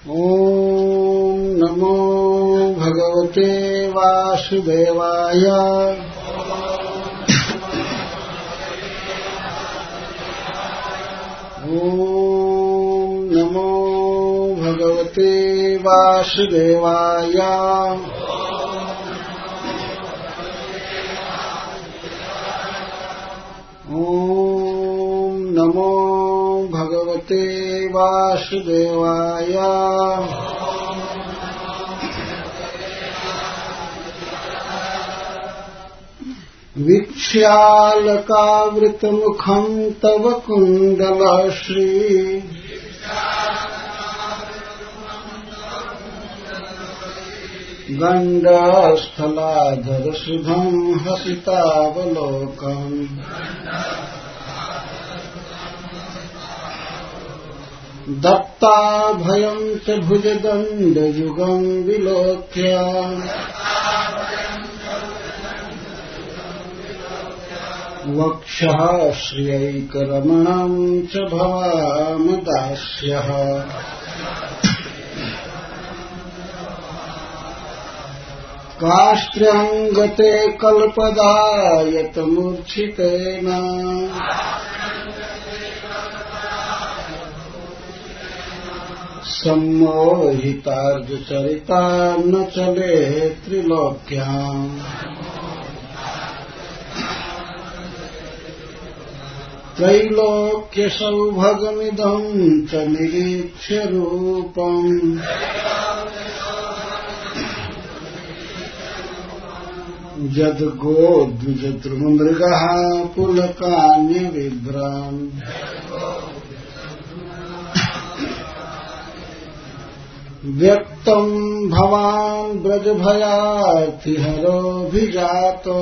ॐ नमो भगवते वासुदेवाय। ॐ नमो भगवते वासुदेवाय। ॐ नमो भगवते वासुदेवाय। विख्यालकावृतमुखं तव कुण्डलश्री गण्डस्थलाधरसुधं हसितावलोकम् दत्ताभयं च भुजदण्डयुगं विलोक्य वक्षः श्रियैकरमणं च भवामदास्यः। काष्ठ्यङ्गते कल्पदायतमूर्च्छितेन सम्मोहितार्जुचरिता न चले त्रिलोक्याम्। त्रैलोक्यसौभगमिदं च निरीक्ष्य रूपम् यद्गोद्विजतृमृगः पुलकान्यविभ्रान्। व्यक्तं भवान् ब्रजभयार्तिहरोऽभिजातो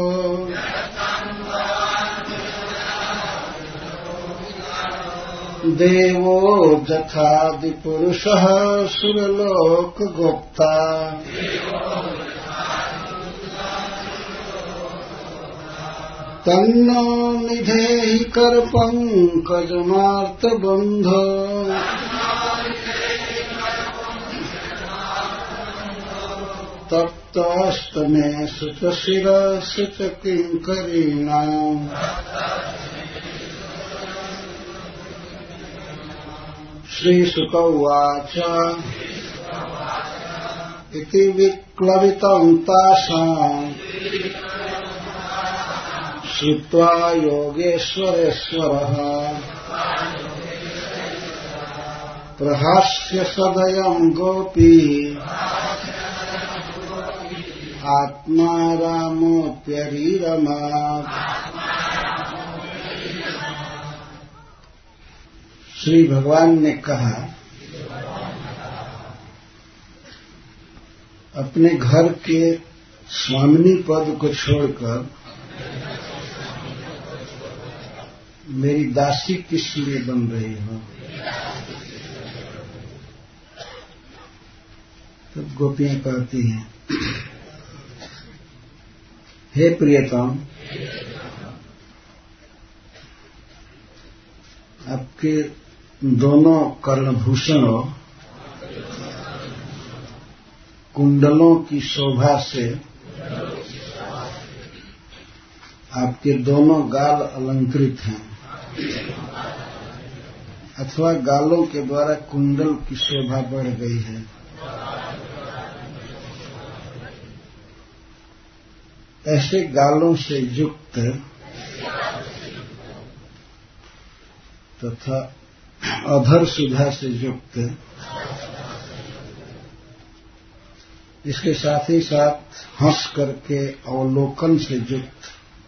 देवो जथादिपुरुषः सुरलोकगोप्ता। तन्नो निधेहि करपङ्कजमार्तबन्धो तप्तस्तनेषु च शिरसु च किङ्करीणाम्। श्रीशुक उवाच इति विक्लवितं तासाम् श्रुत्वा योगेश्वरेश्वरः प्रहास्य सदयं गोपी आत्मा रामोऽप्यरीरमात्। श्री भगवान ने कहा, अपने घर के स्वामिनी पद को छोड़कर मेरी दासी किस लिए बन रही हो? तब गोपियां कहती हैं, हे प्रियतम, आपके दोनों कर्णभूषणों कुंडलों की शोभा से आपके दोनों गाल अलंकृत हैं, अथवा गालों के द्वारा कुंडल की शोभा बढ़ गई है। ऐसे गालों से युक्त तथा अधर सुधा से युक्त, इसके साथ ही साथ हंस करके अवलोकन से युक्त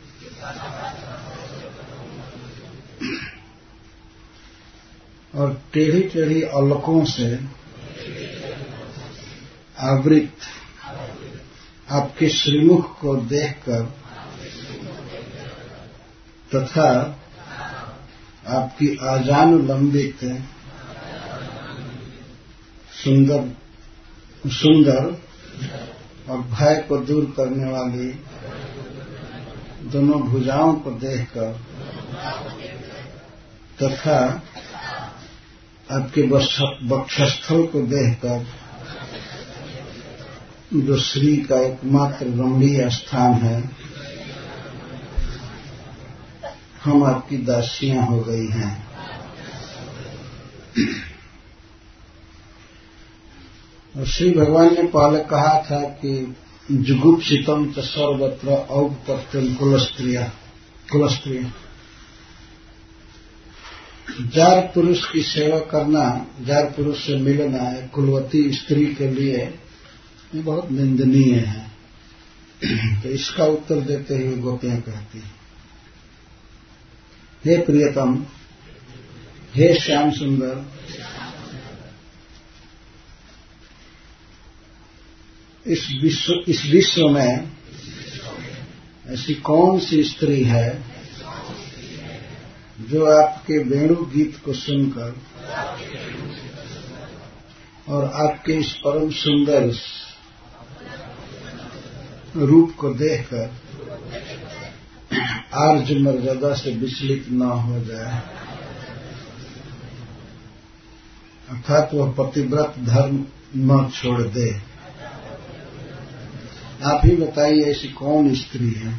और टेढ़ी टेढ़ी अलकों से आवृत आपके श्रीमुख को देखकर तथा आपकी आजानुलंबित सुंदर और भय को दूर करने वाली दोनों भुजाओं को देखकर तथा आपके वक्षस्थल को देखकर जो श्री का एकमात्र रमणीय स्थान है, हम आपकी दासियां हो गई हैं। और श्री भगवान ने पहले कहा था कि जुगुप्सितम च सर्वत्र औपपत्यम कुलस्त्रिया। जार पुरुष की सेवा करना, जार पुरुष से मिलना है कुलवती स्त्री के लिए ये बहुत निंदनीय है। तो इसका उत्तर देते हुए गोपियां कहती हैं, हे प्रियतम, हे श्याम सुंदर, इस विश्व में ऐसी कौन सी स्त्री है जो आपके वेणु गीत को सुनकर और आपके इस परम सुंदर रूप को देखकर आर्ज मर्यादा से विचलित न हो जाए, अर्थात वह पतिव्रत धर्म न छोड़ दे। आप ही बताइए ऐसी कौन स्त्री है?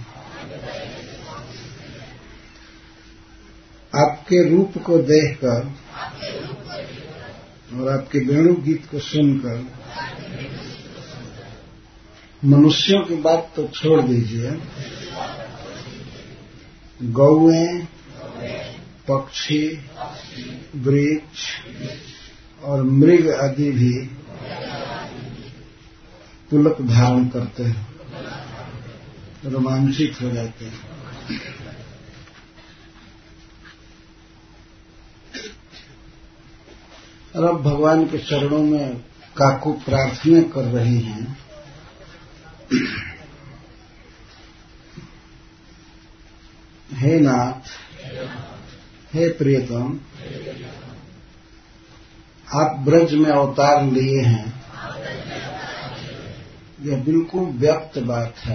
आपके रूप को देखकर और आपके वेणु गीत को सुनकर, मनुष्यों की बात तो छोड़ दीजिए, गौएं, पक्षी, वृक्ष और मृग आदि भी पुलक धारण करते हैं, रोमांचित हो जाते हैं। और अब भगवान के चरणों में काकू प्रार्थना कर रही हैं, हे नाथ, हे प्रियतम, आप ब्रज में अवतार लिए हैं, यह बिल्कुल व्यक्त बात है,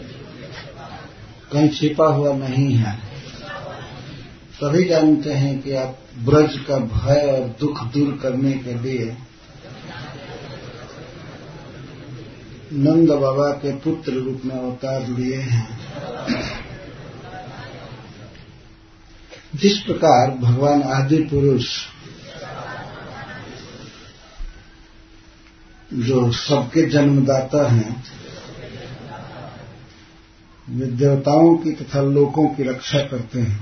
कहीं छिपा हुआ नहीं है। सभी जानते हैं कि आप ब्रज का भय और दुख दूर करने के लिए नंद बाबा के पुत्र रूप में अवतार लिए हैं। जिस प्रकार भगवान आदि पुरुष जो सबके जन्मदाता हैं, वे देवताओं की तथा लोकों की रक्षा करते हैं,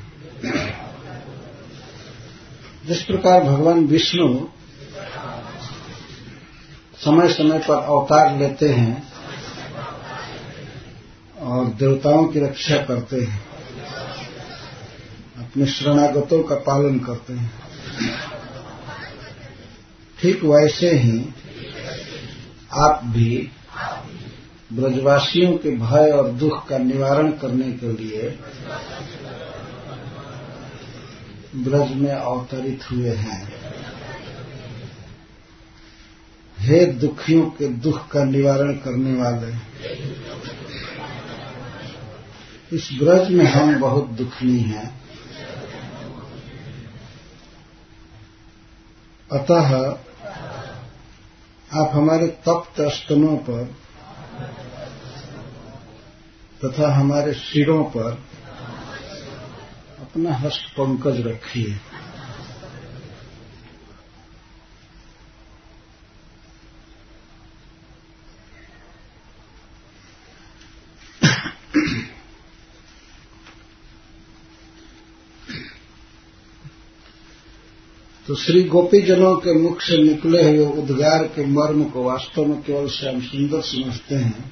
जिस प्रकार भगवान विष्णु समय समय पर अवतार लेते हैं और देवताओं की रक्षा करते हैं, अपने शरणागतों का पालन करते हैं, ठीक वैसे ही आप भी ब्रजवासियों के भय और दुख का निवारण करने के लिए ब्रज में अवतरित हुए हैं। हे दुखियों के दुख का निवारण करने वाले, इस ब्रज में हम बहुत दुखी हैं, अतः आप हमारे तप्त स्तनों पर तथा हमारे सिरों पर अपना हस्त पंकज रखिए। तो श्री गोपीजनों के मुख से निकले हुए उद्गार के मर्म को वास्तव में केवल श्याम सुंदर समझते हैं,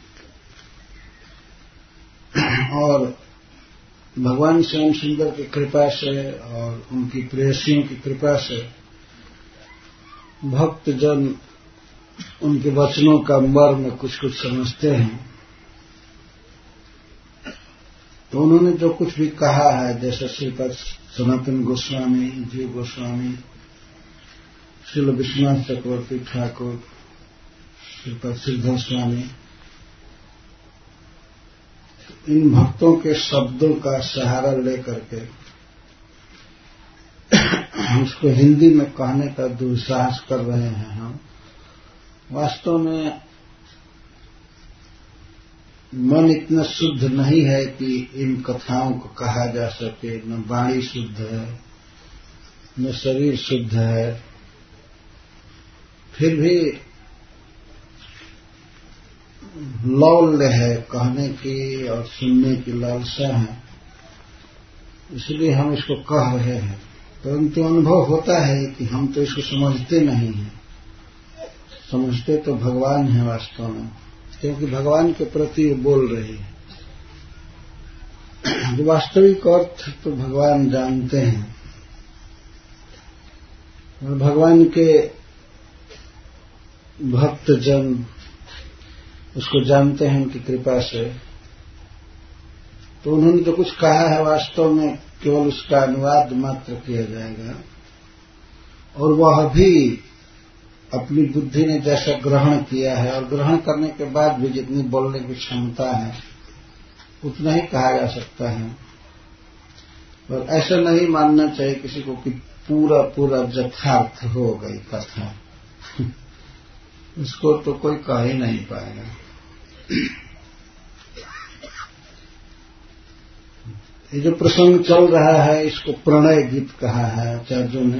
और भगवान श्याम सुंदर की कृपा से और उनकी प्रेयसियों की कृपा से भक्तजन उनके वचनों का मर्म कुछ कुछ समझते हैं। तो उन्होंने जो कुछ भी कहा है, जैसे श्रीपद सनातन गोस्वामी, जीव गोस्वामी, श्रील विश्वनाथ चक्रवर्ती ठाकुर, श्रीपद सिद्धर स्वामी, इन भक्तों के शब्दों का सहारा लेकर के उसको हिंदी में कहने का दुस्साहस कर रहे हैं हम। वास्तव में मन इतना शुद्ध नहीं है कि इन कथाओं को कहा जा सके। न वाणी शुद्ध है, न शरीर शुद्ध है, फिर भी लौल्य है, कहने की और सुनने की लालसा है, इसलिए हम इसको कह रहे हैं। परंतु अनुभव होता है कि हम तो इसको समझते नहीं हैं। समझते तो भगवान है वास्तव में, क्योंकि भगवान के प्रति बोल रही है। वास्तविक अर्थ तो भगवान जानते हैं, और भगवान के भक्त जन उसको जानते हैं उनकी कृपा से। तो उन्होंने जो कुछ कहा है वास्तव में केवल उसका अनुवाद मात्र किया जाएगा, और वह भी अपनी बुद्धि ने जैसा ग्रहण किया है, और ग्रहण करने के बाद भी जितनी बोलने की क्षमता है उतना ही कहा जा सकता है। और ऐसा नहीं मानना चाहिए किसी को कि पूरा पूरा यथार्थ हो गई कथा। उसको तो कोई कह ही नहीं पाएगा। ये जो प्रसंग चल रहा है इसको प्रणय गीत कहा है आचार्यों ने।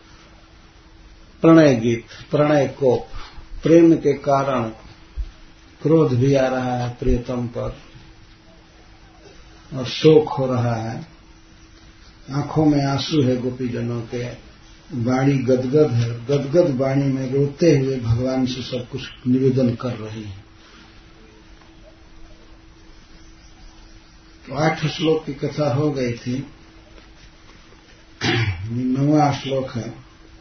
प्रणय गीत, प्रणय कोप, प्रेम के कारण क्रोध भी आ रहा है प्रियतम पर, और शोक हो रहा है, आंखों में आंसू है गोपीजनों के, वाणी गदगद है, गदगद वाणी में रोते हुए भगवान से सब कुछ निवेदन कर रही है। तो 8 श्लोक की कथा हो गई थी, 9वां श्लोक है।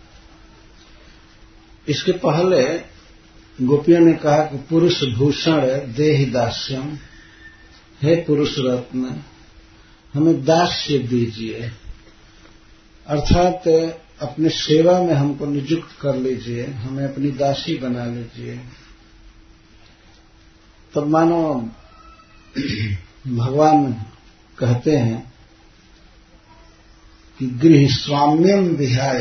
इसके पहले गोपियों ने कहा कि पुरुष भूषण देहि दास्यम, हे पुरुष रत्न हमें दास्य दीजिए, अर्थात अपने सेवा में हमको नियुक्त कर लीजिए, हमें अपनी दासी बना लीजिए। तब मानो भगवान कहते हैं कि गृह स्वाम्यम विहाय,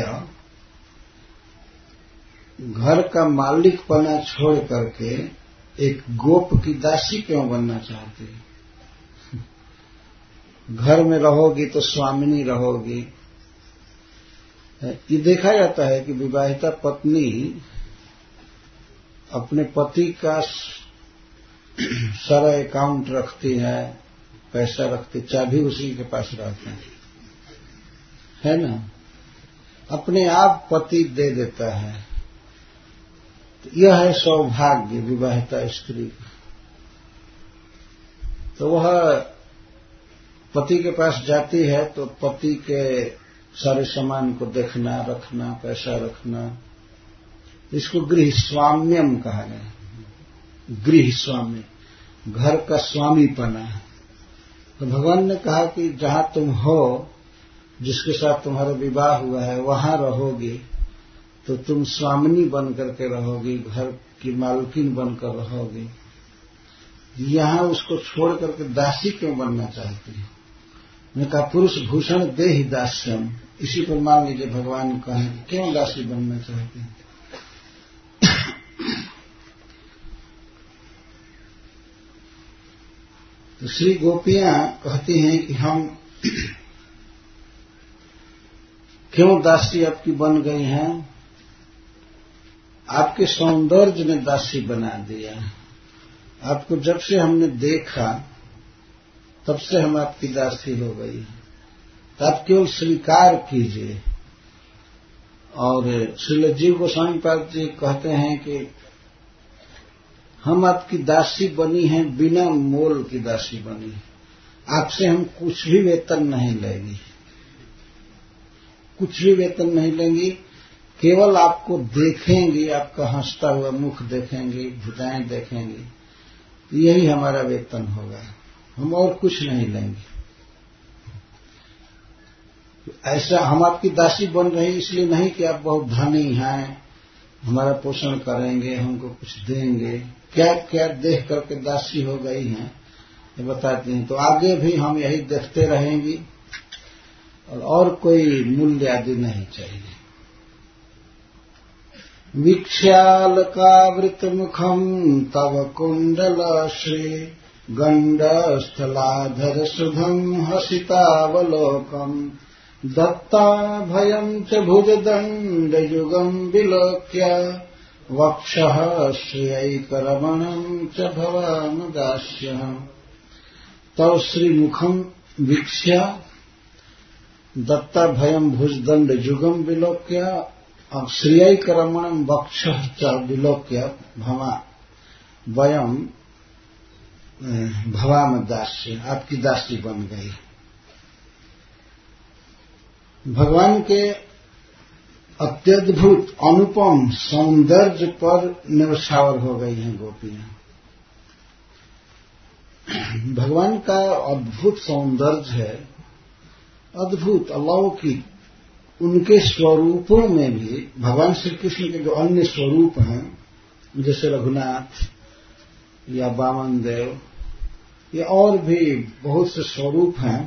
घर का मालिकपना छोड़ करके एक गोप की दासी क्यों बनना चाहती है? घर में रहोगी तो स्वामिनी रहोगी। ये देखा जाता है कि विवाहिता पत्नी अपने पति का सारा अकाउंट रखती है, पैसा रखती, चाबी उसी के पास रहती है ना, अपने आप पति दे देता है। तो यह है सौभाग्य विवाहिता स्त्री का। तो वह पति के पास जाती है तो पति के सारे सामान को देखना, रखना, पैसा रखना, इसको गृह स्वाम्यम कहा गया। गृह स्वामी, घर का स्वामी पना है। तो भगवान ने कहा कि जहां तुम हो, जिसके साथ तुम्हारा विवाह हुआ है, वहां रहोगी तो तुम स्वामिनी बन करके रहोगी, घर की मालकिन बनकर रहोगी। यहां उसको छोड़ करके दासी क्यों बनना चाहती है? मैंने कहा पुरुष भूषण देहि दास्यम, इसी पर मान लीजिए भगवान कहें क्यों दासी बनना चाहती है। तो श्री गोपियां कहती हैं कि हम क्यों दासी आपकी बन गई हैं? आपके सौंदर्य ने दासी बना दिया। आपको जब से हमने देखा तब से हम आपकी दासी हो गई। तो आप केवल स्वीकार कीजिए। और श्रील जीव गोस्वामी पाद जी कहते हैं कि हम आपकी दासी बनी हैं, बिना मोल की दासी बनी। आपसे हम कुछ भी वेतन नहीं लेंगे, कुछ भी वेतन नहीं लेंगी, केवल आपको देखेंगी, आपका हंसता हुआ मुख देखेंगी, भुजाएं देखेंगी, यही हमारा वेतन होगा, हम और कुछ नहीं लेंगे। ऐसा हम आपकी दासी बन रहे इसलिए नहीं कि आप बहुत धनी हैं, हमारा पोषण करेंगे, हमको कुछ देंगे, क्या क्या देख करके दासी हो गई हैं ये बताती हैं। तो आगे भी हम यही देखते रहेंगी और कोई मूल्य आदि नहीं चाहिए। विख्यालकावृतमुखं तव कुंडल श्री गंडस्थलाधर सुधं हसितावलोकं दत्ताभयं च भुजदण्डयुगं विलोक्य वक्षः श्रियैकरमणं च भवामदास्यः। तव श्रीमुखं वीक्ष्य दत्ताभयं भुजदण्डयुगं विलोक्य अब श्रियैकरमणं वक्षः च विलोक्य वयं भवामदास्य, आपकी दासी बन गई। भगवान के अत्यद्भुत अनुपम सौंदर्य पर निवछावर हो गई हैं गोपियां। भगवान का अद्भुत सौंदर्य है, अद्भुत अलौकिक। उनके स्वरूपों में भी भगवान श्री कृष्ण के जो अन्य स्वरूप हैं, जैसे रघुनाथ या वामन देव या और भी बहुत से स्वरूप हैं,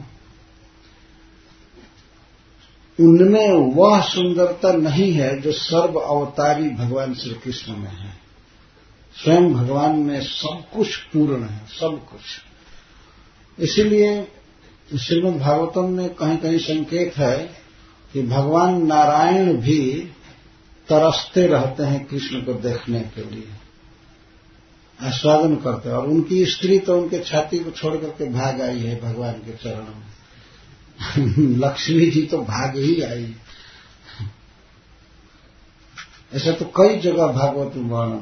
उनमें वह सुंदरता नहीं है जो सर्व अवतारी भगवान श्री कृष्ण में है। स्वयं भगवान में सब कुछ पूर्ण है, सब कुछ। इसीलिए श्रीमद् भागवतम में कहीं कहीं संकेत है कि भगवान नारायण भी तरसते रहते हैं कृष्ण को देखने के लिए, आस्वादन करते हैं। और उनकी स्त्री तो उनके छाती को छोड़ करके भाग आई है भगवान के चरणों में। लक्ष्मी जी तो भाग ही आई। ऐसा तो कई जगह भागवत में वर्णन।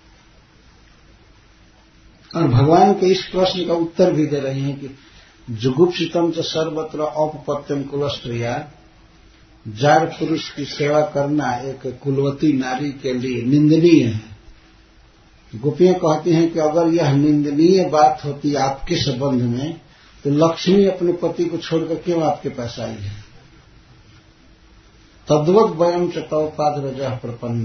और भगवान के इस प्रश्न का उत्तर भी दे रही हैं कि जुगुप्सितम च सर्वत्र औपपत्यम कुलस्त्रिया, जार पुरुष की सेवा करना एक कुलवती नारी के लिए निंदनीय है। गोपियां कहती हैं कि अगर यह निंदनीय बात होती आपके संबंध में, तो लक्ष्मी अपने पति को छोड़कर क्यों आपके पास आई है। तद्वत वयम च तव पादरजः प्रपन्न।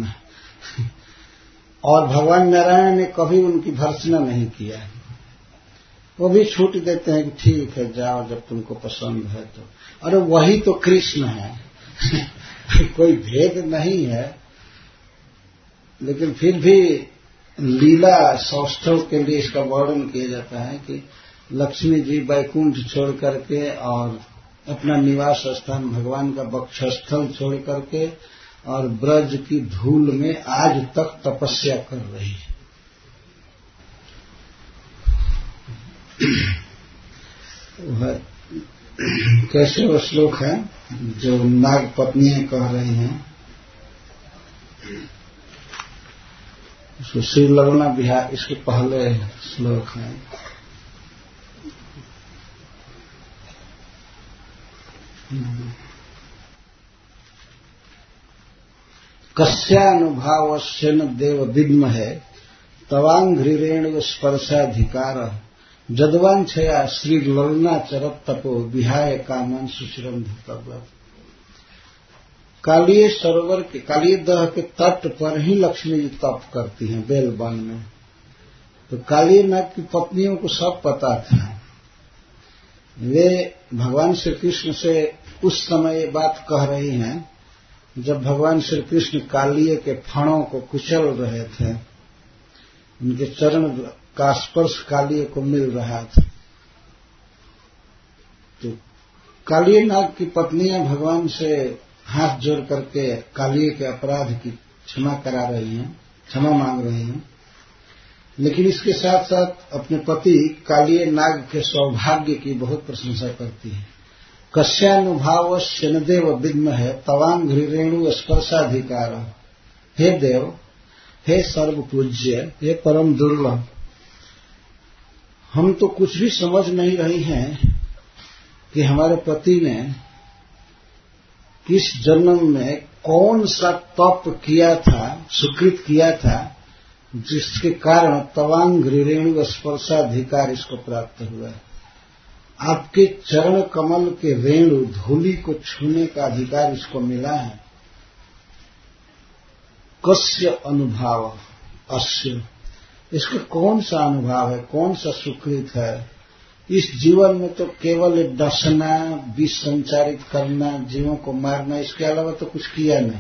और भगवान नारायण ने कभी उनकी भर्त्सना नहीं किया, वो भी छूट देते हैं कि ठीक है जाओ जब तुमको पसंद है तो। अरे वही तो कृष्ण है। कोई भेद नहीं है, लेकिन फिर भी लीला सौष्ठव के लिए इसका वर्णन किया जाता है कि लक्ष्मी जी वैकुंठ छोड़ करके और अपना निवास स्थान भगवान का वक्षस्थल छोड़ करके और ब्रज की धूल में आज तक तपस्या कर रही है। कैसे वो श्लोक है जो नाग पत्नियां कह रही हैं, उसको श्री लगना बिहार, इसके पहले श्लोक है। कस्यानुभावस्य न देव विद्महे तवांघ्रिरेणु स्पर्शाधिकार जदवांछया श्री ललना चरत तपो विहाय कामन सुचिरम धृतव्य। कालिय सरोवर के कालिय दह के तट पर ही लक्ष्मी जी तप करती हैं बेलवन में। तो कालिय नाग की पत्नियों को सब पता था। वे भगवान श्री कृष्ण से उस समय ये बात कह रही हैं जब भगवान श्री कृष्ण कालिय के फणों को कुचल रहे थे, उनके चरण का स्पर्श कालिय को मिल रहा था। तो कालिय नाग की पत्नियां भगवान से हाथ जोड़ करके कालिय के अपराध की क्षमा करा रही हैं, क्षमा मांग रही हैं। लेकिन इसके साथ साथ अपने पति कालिय नाग के सौभाग्य की बहुत प्रशंसा करती है। कस्यानुभाव शनदेव विद्महे तवांघ्रिरेणु स्पर्शाधिकार। हे देव, हे सर्व पूज्य, हे परम दुर्लभ, हम तो कुछ भी समझ नहीं रही हैं कि हमारे पति ने किस जन्म में कौन सा तप किया था, सुकृत किया था, जिसके कारण तवांघ्रिरेणु स्पर्शाधिकार इसको प्राप्त हुआ है। आपके चरण कमल के रेणु धूलि को छूने का अधिकार इसको मिला है। कस्य अनुभाव अस्य, इसका कौन सा अनुभव है, कौन सा सुकृत है इस जीवन में तो केवल डसना, विष संचारित करना, जीवों को मारना, इसके अलावा तो कुछ किया नहीं।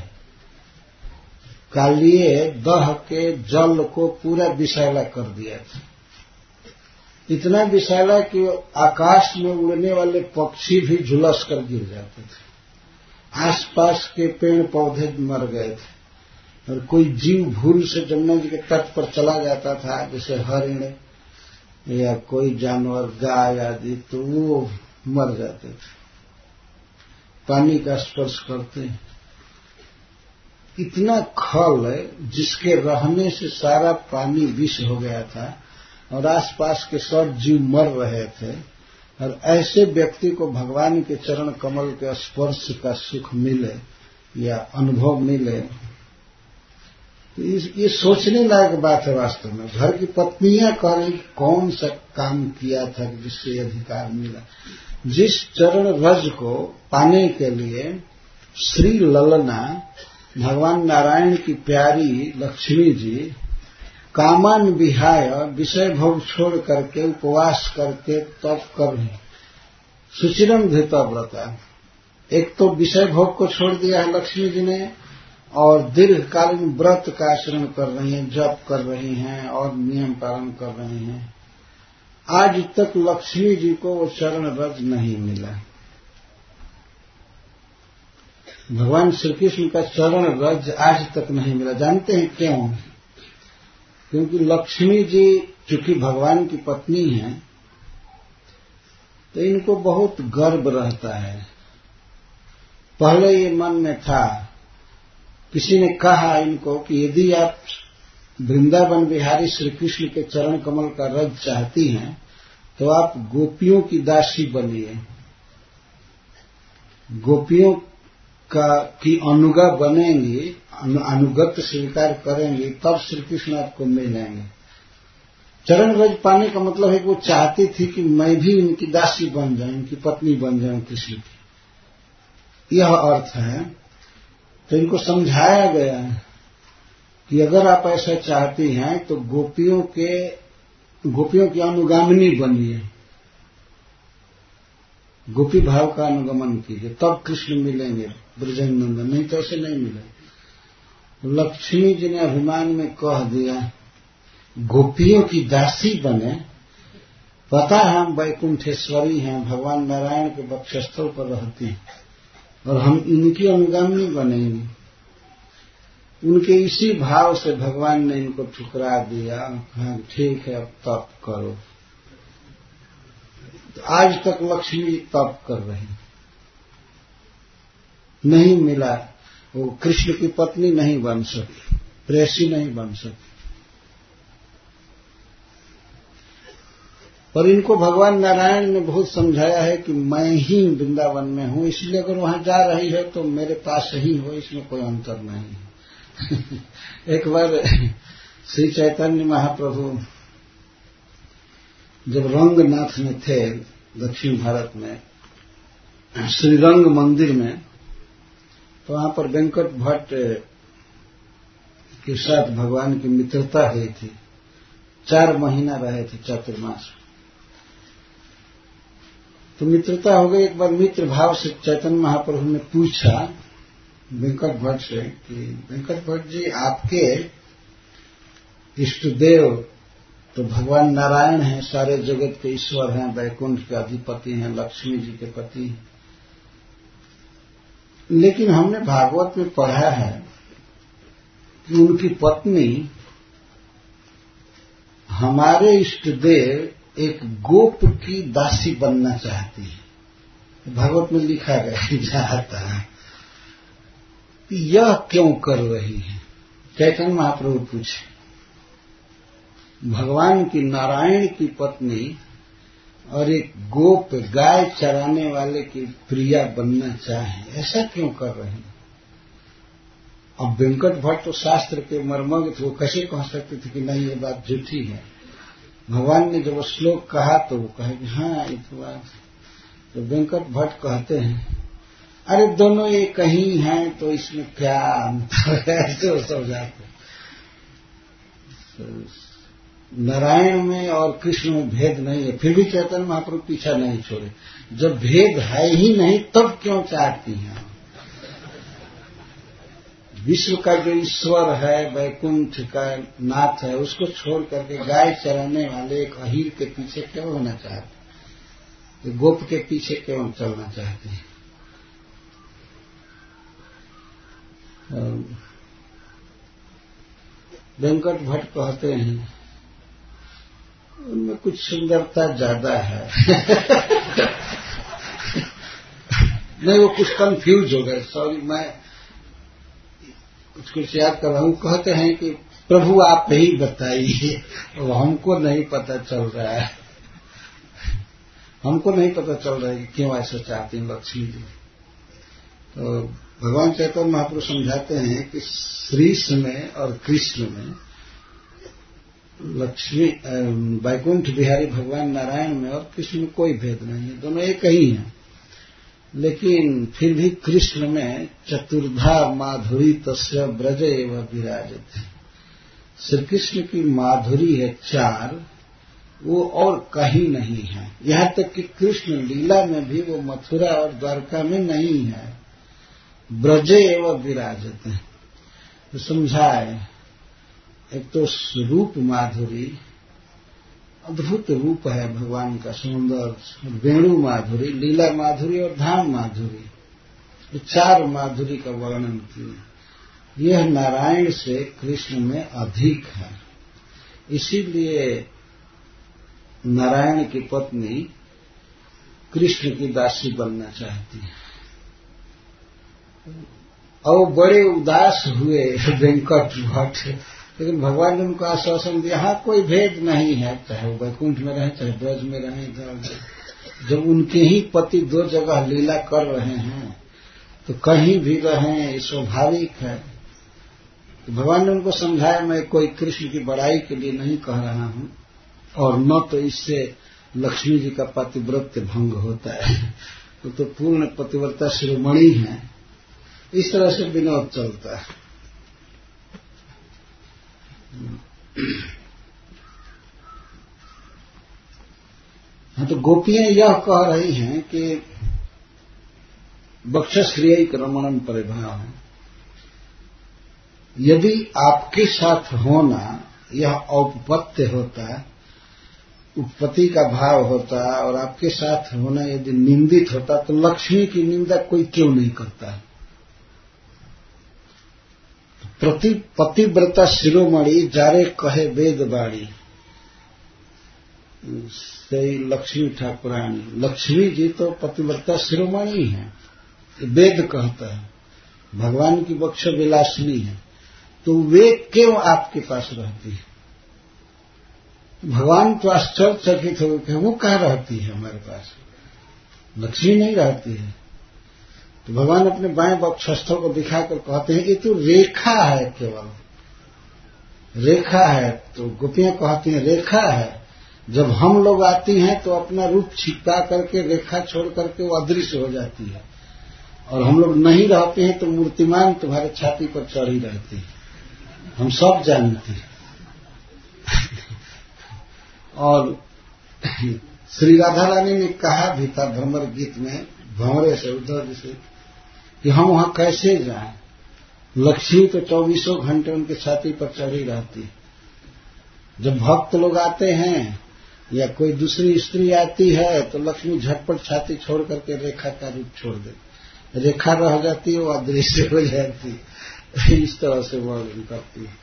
कालिए दह के जल को पूरा विषैला कर दिया था, इतना विषैला कि आकाश में उड़ने वाले पक्षी भी झुलस कर गिर जाते थे, आसपास के पेड़ पौधे मर गए थे, और कोई जीव भूल से जमुना जी के तट पर चला जाता था, जैसे हरिण या कोई जानवर, गाय आदि, तो वो मर जाते थे पानी का स्पर्श करते। इतना खल जिसके रहने से सारा पानी विष हो गया था और आसपास के सब जीव मर रहे थे, और ऐसे व्यक्ति को भगवान के चरण कमल के स्पर्श का सुख मिले या अनुभव मिले, तो ये सोचने लायक बात है वास्तव में। घर की पत्नियां कह रही कौन सा काम किया था जिससे अधिकार मिला। जिस चरण रज को पाने के लिए श्री ललना भगवान नारायण की प्यारी लक्ष्मी जी कामान विहाय विषय भोग छोड़ करके उपवास करके तप कर रही, सुचिरम धृता व्रता, एक तो विषय भोग को छोड़ दिया है लक्ष्मी जी ने, और दीर्घकालीन व्रत का आचरण कर रही हैं, जप कर रही हैं और नियम पालन कर रही हैं। आज तक लक्ष्मी जी को वो चरण रज नहीं मिला। भगवान श्री कृष्ण का चरण रज आज तक नहीं मिला। जानते हैं क्यों? क्योंकि लक्ष्मी जी चूंकि भगवान की पत्नी हैं, तो इनको बहुत गर्व रहता है। पहले ये मन में था, किसी ने कहा इनको कि यदि आप वृंदावन बिहारी श्री कृष्ण के चरण कमल का रज चाहती हैं तो आप गोपियों की दासी बनिए, गोपियों की अनुगा बनेंगी, अनुगत स्वीकार करेंगी, तब श्री कृष्ण आपको मिलेंगे। चरण रज पाने का मतलब है कि वो चाहती थी कि मैं भी इनकी दासी बन जाऊं, इनकी पत्नी बन जाऊं कृष्ण की, यह अर्थ है। तो इनको समझाया गया है कि अगर आप ऐसा चाहती हैं तो गोपियों की अनुगामिनी बनिए, गोपी भाव का अनुगमन कीजिए, तब कृष्ण मिलेंगे ब्रजनंदन, नहीं तो ऐसे नहीं मिले। लक्ष्मी जी ने अभिमान में कह दिया गोपियों की दासी बने, पता है हम वैकुंठेश्वरी हैं, भगवान नारायण के वक्षस्थल पर रहती हैं और हम इनकी अनुगामी बनेंगे। उनके इसी भाव से भगवान ने इनको ठुकरा दिया, कहा ठीक है अब तप करो। तो आज तक लक्ष्मी तप कर रही, नहीं मिला, वो कृष्ण की पत्नी नहीं बन सकी, प्रेसी नहीं बन सकी। पर इनको भगवान नारायण ने बहुत समझाया है कि मैं ही वृंदावन में हूं, इसलिए अगर वहां जा रही है तो मेरे पास ही हो, इसमें कोई अंतर नहीं है। एक बार श्री चैतन्य महाप्रभु जब रंगनाथ में थे दक्षिण भारत में श्रीरंग मंदिर में, तो वहां पर वेंकट भट्ट के साथ भगवान की मित्रता हुई थी। 4 महीना रहे थे चातुर्मास। तो मित्रता हो गई। एक बार मित्र भाव से चैतन्य महाप्रभु ने पूछा वेंकट भट्ट से कि वेंकट भट्ट जी, आपके इष्ट देव तो भगवान नारायण हैं, सारे जगत के ईश्वर हैं, वैकुंठ के अधिपति हैं, लक्ष्मी जी के पति हैं, लेकिन हमने भागवत में पढ़ा है कि उनकी पत्नी हमारे इष्ट देव एक गोप की दासी बनना चाहती है। भागवत में लिखा गया जाता है, यह क्यों कर रही है? चैतन्य महाप्रभु पूछे, भगवान की नारायण की पत्नी और एक गोप गाय चराने वाले की प्रिया बनना चाहे, ऐसा क्यों कर रहे हैं? अब वेंकट भट्ट तो शास्त्र के मर्मज्ञ थे, वो कैसे कह सकते थे कि नहीं ये बात झूठी है। भगवान ने जब श्लोक कहा तो वो कहे कि हाँ ये तो बात। तो वेंकट भट्ट कहते हैं अरे दोनों ये कहीं हैं तो इसमें क्या अंतर है, ऐसे वो समझाते। नारायण में और कृष्ण में भेद नहीं है, फिर भी चैतन्य महाप्रभु पीछा नहीं छोड़े। जब भेद है ही नहीं तब क्यों चाहती हैं? विश्व का जो ईश्वर है, वैकुंठ का नाथ है, उसको छोड़ करके गाय चराने वाले एक अहीर के पीछे क्यों होना चाहते? गोप के पीछे क्यों चलना चाहते हैं? वेंकट भट्ट कहते हैं उनमें कुछ सुंदरता ज्यादा है। नहीं, वो कुछ कंफ्यूज हो गए, सॉरी, मैं कुछ याद कर रहा हूं। कहते हैं कि प्रभु आप ही बताइए, वो हमको नहीं पता चल रहा है, हमको नहीं पता चल रहा है कि क्यों ऐसा चाहती हैं लक्ष्मी जी। तो भगवान चैतन्य महाप्रभु समझाते हैं कि श्रीश में और कृष्ण में, लक्ष्मी वैकुंठ बिहारी भगवान नारायण में और कृष्ण में कोई भेद नहीं है, दोनों एक ही हैं। लेकिन फिर भी कृष्ण में चतुर्धा माधुरी तस्य ब्रज एव विराजते, श्री कृष्ण की माधुरी है 4, वो और कहीं नहीं है। यहाँ तक कि कृष्ण लीला में भी वो मथुरा और द्वारका में नहीं है। ब्रजे एव विराजते, तो समझाए, एक तो रूप माधुरी, अद्भुत रूप है भगवान का सुंदर, वेणु माधुरी, लीला माधुरी और धाम माधुरी, ये 4 माधुरी का वर्णन किया। यह नारायण से कृष्ण में अधिक है, इसीलिए नारायण की पत्नी कृष्ण की दासी बनना चाहती है। और बड़े उदास हुए वेंकट भट्ट, लेकिन भगवान ने उनको आश्वासन दिया, हाँ कोई भेद नहीं है, चाहे वो वैकुंठ में रहे चाहे ब्रज में रहे, इधर जब उनके ही पति 2 जगह लीला कर रहे हैं तो कहीं भी रहें, ये स्वाभाविक है। तो भगवान ने उनको समझाया, मैं कोई कृष्ण की बड़ाई के लिए नहीं कह रहा हूं, और न तो इससे लक्ष्मी जी का पतिव्रत भंग होता है, तो पूर्ण पतिव्रता शिरोमणि है। इस तरह से विनोद चलता है। हाँ, तो गोपियां यह कह रही हैं कि वक्षश्रियैक रमणम परिभाव, यदि आपके साथ होना यह औपपत्य होता, उत्पत्ति का भाव होता, और आपके साथ होना यदि निंदित होता, तो लक्ष्मी की निंदा कोई क्यों नहीं करता? पतिव्रता शिरोमणि जारे कहे वेद बाड़ी, सही लक्ष्मी ठाकुरानी, लक्ष्मी जी तो पतिव्रता शिरोमणि है, वेद कहता है, भगवान की वक्ष विलासिनी है, तो वे क्यों आपके पास रहती है? भगवान तो आश्चर्यचकित हो गए, वो कहाँ रहती है हमारे पास, लक्ष्मी नहीं रहती है। तो भगवान अपने बाएं वक्षस्थल को दिखाकर कहते हैं, ये तो रेखा है, केवल रेखा है। तो गोपियां कहती हैं रेखा है, जब हम लोग आती हैं तो अपना रूप छिपा करके रेखा छोड़ करके वो अदृश्य हो जाती है, और हम लोग नहीं रहते हैं तो मूर्तिमान तुम्हारे छाती पर चढ़ी रहती है, हम सब जानते हैं। और श्री राधा रानी ने कहा भी था भ्रमर गीत में, भंवरे से उद्धव जी से, कि हम वहां कैसे जाएं, लक्ष्मी तो 24 घंटे उनके छाती पर चढ़ी रहती है। जब भक्त लोग आते हैं या कोई दूसरी स्त्री आती है तो लक्ष्मी झटपट छाती छोड़ करके रेखा का रूप छोड़ देती, रेखा रह जाती है, वो अदृश्य हो जाती है। इस तरह से वर्णन करती है।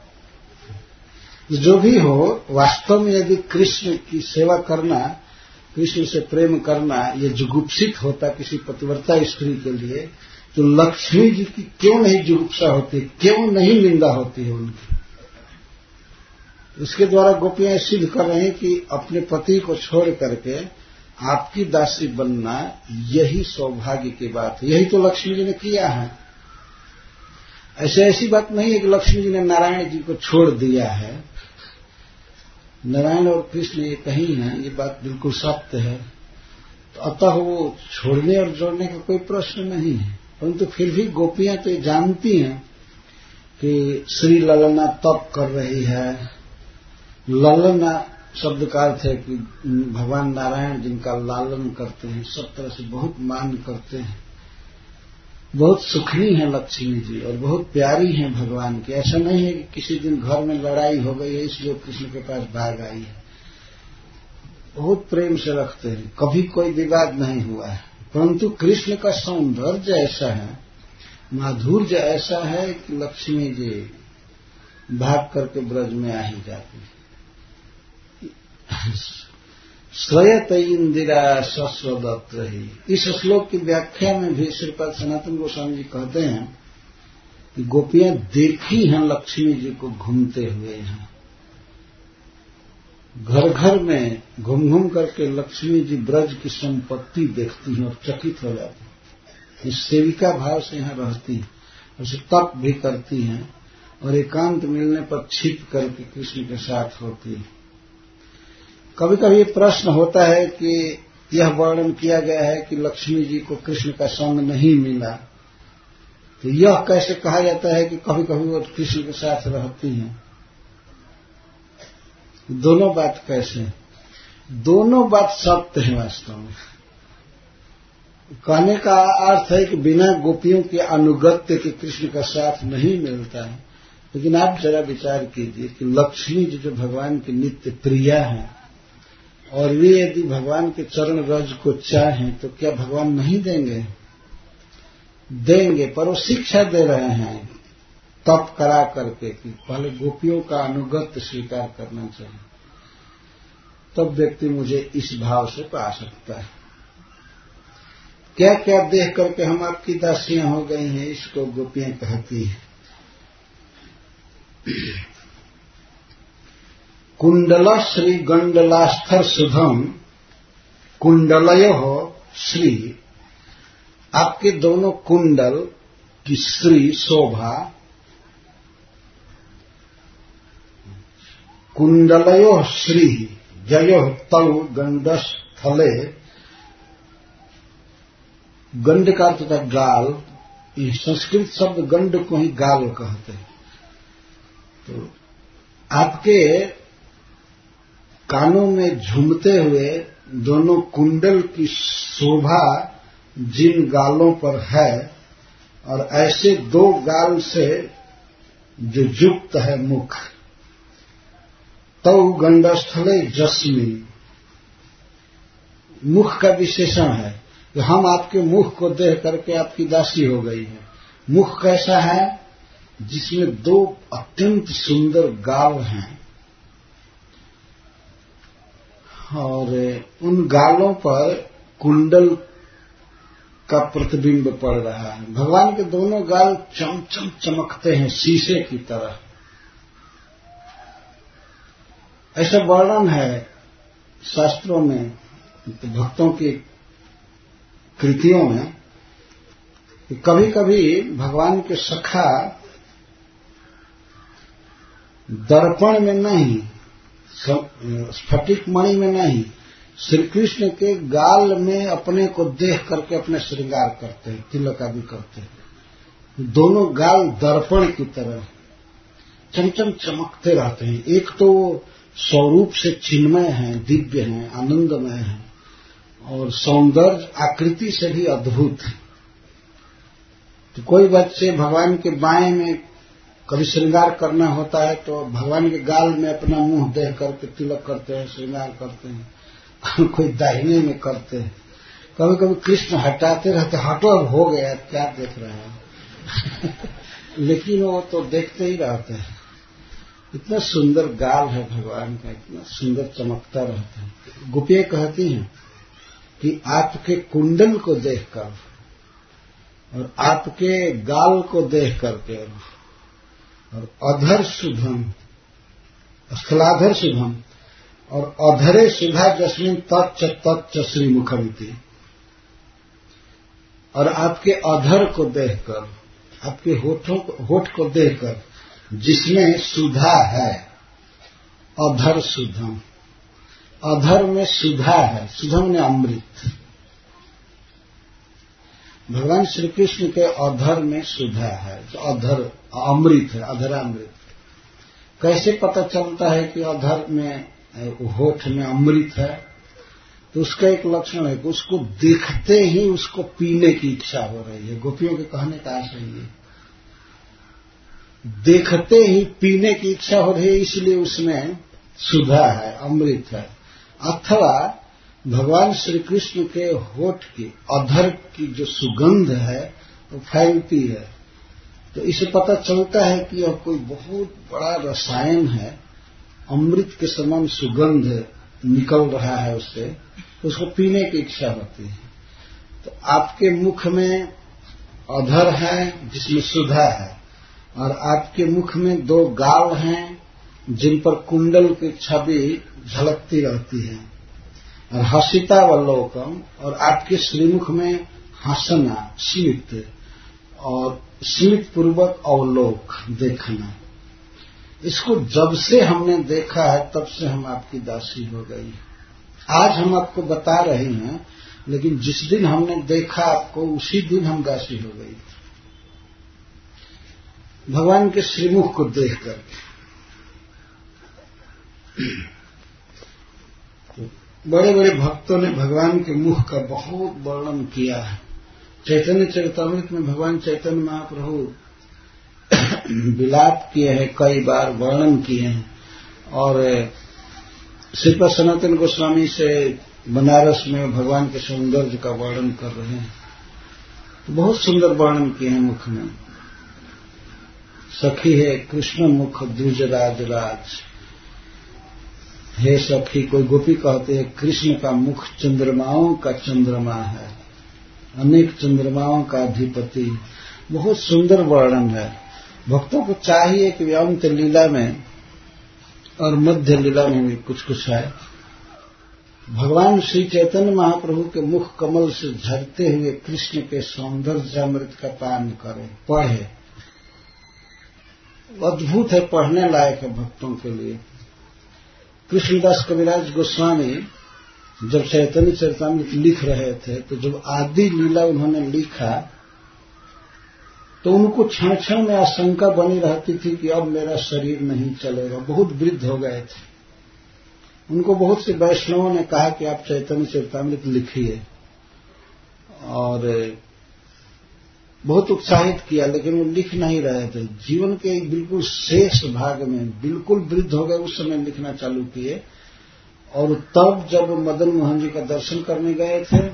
जो भी हो, वास्तव में यदि कृष्ण की सेवा करना, कृष्ण से प्रेम करना ये जुगुप्सित होता किसी पतिव्रता स्त्री के लिए, तो लक्ष्मी जी की क्यों नहीं जुगुप्सा होती, क्यों नहीं निंदा होती है उनकी। इसके द्वारा गोपियां सिद्ध कर रहे हैं कि अपने पति को छोड़ करके आपकी दासी बनना यही सौभाग्य की बात है, यही तो लक्ष्मी जी ने किया है। ऐसी बात नहीं है कि लक्ष्मी जी ने नारायण जी को छोड़ दिया है, नारायण और कृष्ण ये कहीं है, ये बात बिल्कुल सत्य है। तो अतः वो छोड़ने और जोड़ने का कोई प्रश्न नहीं है, परंतु फिर भी गोपियां तो ये जानती हैं कि श्री ललना तप कर रही है, ललना शब्द का अर्थ है कि भगवान नारायण जिनका लालन करते हैं, सब तरह से बहुत मान करते हैं, बहुत सुखनी है लक्ष्मी जी और बहुत प्यारी हैं भगवान की। ऐसा नहीं है कि किसी दिन घर में लड़ाई हो गई है इसलिए कृष्ण के पास भाग आई है, बहुत प्रेम से रखते हैं, कभी कोई विवाद नहीं हुआ है। परंतु कृष्ण का सौंदर्य ऐसा है, माधुर्य ऐसा है कि लक्ष्मी जी भाग करके ब्रज में आ ही जाती है। श्रयत इंदिरा शश्वदत्र ही, इस श्लोक की व्याख्या में भी श्रीपाद सनातन गोस्वामी जी कहते हैं कि गोपियां देखी हैं लक्ष्मी जी को घूमते हुए यहाँ, घर घर में घूम घूम करके लक्ष्मी जी ब्रज की संपत्ति देखती हैं और चकित हो जाती हैं। इस सेविका भाव से यहाँ रहती हैं और तप भी करती हैं और एकांत मिलने पर छिप करके कृष्ण के साथ होती है। कभी कभी प्रश्न होता है कि यह वर्णन किया गया है कि लक्ष्मी जी को कृष्ण का संग नहीं मिला, तो यह कैसे कहा जाता है कि कभी कभी वो कृष्ण के साथ रहती हैं? दोनों बात कैसे? दोनों बात सत्य है वास्तव में। कहने का अर्थ है कि बिना गोपियों के अनुगत्य के कृष्ण का साथ नहीं मिलता है। लेकिन आप जरा विचार कीजिए कि लक्ष्मी जी जो भगवान की नित्य प्रिया हैं और वे यदि भगवान के चरण रज को चाहें तो क्या भगवान नहीं देंगे? देंगे, पर वो शिक्षा दे रहे हैं तप करा करके कि पहले गोपियों का अनुगत्य स्वीकार करना चाहिए, तब व्यक्ति मुझे इस भाव से पा सकता है। क्या क्या देख करके हम आपकी दासियां हो गई हैं, इसको गोपियां कहती हैं। कुंडल श्री गंडलास्थर सुधम कुंडलयो श्री, आपके दोनों कुंडल की श्री शोभा, कुंडलयो श्री जयो तव गंडस्थले, गंड का अर्थ था गाल, ये संस्कृत शब्द गंड को ही गाल कहते हैं। तो आपके कानों में झूमते हुए दोनों कुंडल की शोभा जिन गालों पर है, और ऐसे दो गाल से जो युक्त है मुख, तव गंडस्थले जस्मी, मुख का विशेषण है कि हम आपके मुख को देख करके आपकी दासी हो गई है। मुख कैसा है? जिसमें दो अत्यंत सुंदर गाल हैं और उन गालों पर कुंडल का प्रतिबिंब पड़ रहा है। भगवान के दोनों गाल चमचम चमकते हैं शीशे की तरह। ऐसा वर्णन है शास्त्रों में, भक्तों की कृतियों में, कि कभी कभी भगवान के सखा दर्पण में नहीं, स्फटिक मणि में नहीं, श्री कृष्ण के गाल में अपने को देख करके अपने श्रृंगार करते हैं, तिलक आदि करते हैं। दोनों गाल दर्पण की तरह चमचम चमकते रहते हैं। एक तो स्वरूप से चिन्मय हैं, दिव्य हैं, आनंदमय हैं, और सौंदर्य आकृति से भी अद्भुत है। तो कोई बच्चे भगवान के बाएं में कभी श्रृंगार करना होता है तो भगवान के गाल में अपना मुंह देख करके तिलक करते हैं, श्रृंगार करते हैं। कोई दाहिने में करते हैं। कभी कभी कृष्ण हटाते रहते, हटो अब हो गया, क्या देख रहे हैं। लेकिन वो तो देखते ही रहते हैं। इतना सुंदर गाल है भगवान का, इतना सुंदर चमकता रहता है। गोपियां कहती हैं कि आपके कुंडल को देखकर और आपके गाल को देख करके और अधर शुभम, स्थलाधर शुभम और अधरे शुभा जस्मिन तच्च तच्च श्रीमुखमिति, और आपके अधर को देखकर, आपके होठ को देखकर जिसमें सुधा है, अधर सुधम, अधर में सुधा है, सुधम ने अमृत। भगवान श्री कृष्ण के अधर में सुधा है, तो अधर अमृत है, अधरामृत। कैसे पता चलता है कि अधर में होठ में अमृत है? तो उसका एक लक्षण है कि उसको देखते ही उसको पीने की इच्छा हो रही है। गोपियों के कहने का आशय ये, देखते ही पीने की इच्छा हो रही है, इसलिए उसमें सुधा है, अमृत है। अथवा भगवान श्री कृष्ण के होठ की, अधर की जो सुगंध है वो फैलती है, तो इसे पता चलता है कि यह कोई बहुत बड़ा रसायन है, अमृत के समान सुगंध निकल रहा है उससे, तो उसको पीने की इच्छा होती है। तो आपके मुख में अधर है जिसमें सुधा है, और आपके मुख में 2 गाल हैं जिन पर कुंडल की छवि झलकती रहती है, और हसितावलोकम, और आपके श्रीमुख में हंसना, स्मित, और स्मित पूर्वक अवलोक, देखना। इसको जब से हमने देखा है तब से हम आपकी दासी हो गई। आज हम आपको बता रहे हैं, लेकिन जिस दिन हमने देखा आपको उसी दिन हम दासी हो गई, भगवान के श्रीमुख को देख करके। तो बड़े बड़े भक्तों ने भगवान के मुख का बहुत वर्णन किया है। चैतन्य चरितामृत में भगवान चैतन्य महाप्रभु विलाप किए हैं, कई बार वर्णन किए हैं, और श्रीपद सनातन गोस्वामी से बनारस में भगवान के सौंदर्य का वर्णन कर रहे हैं। तो बहुत सुंदर वर्णन किए हैं मुख में। सखी है कृष्ण मुख द्विजराज राज, हे सखी, कोई गोपी कहते हैं कृष्ण का मुख चंद्रमाओं का चंद्रमा है, अनेक चंद्रमाओं का अधिपति। बहुत सुंदर वर्णन है। भक्तों को चाहिए कि अंत लीला में और मध्य लीला में भी कुछ कुछ है, भगवान श्री चैतन्य महाप्रभु के मुख कमल से झरते हुए कृष्ण के सौंदर्यामृत का पान करें, पढ़े। अद्भुत है, पढ़ने लायक है भक्तों के लिए। कृष्णदास कविराज गोस्वामी जब चैतन्य चरितामृत लिख रहे थे, तो जब आदि लीला उन्होंने लिखा तो उनको क्षण क्षण में आशंका बनी रहती थी कि अब मेरा शरीर नहीं चलेगा। बहुत वृद्ध हो गए थे। उनको बहुत से वैष्णवों ने कहा कि आप चैतन्य चरितामृत लिखिए, और बहुत उत्साहित किया, लेकिन वो लिख नहीं रहे थे। जीवन के बिल्कुल शेष भाग में बिल्कुल वृद्ध हो गए, उस समय लिखना चालू किए। और तब जब मदन मोहन जी का दर्शन करने गए थे,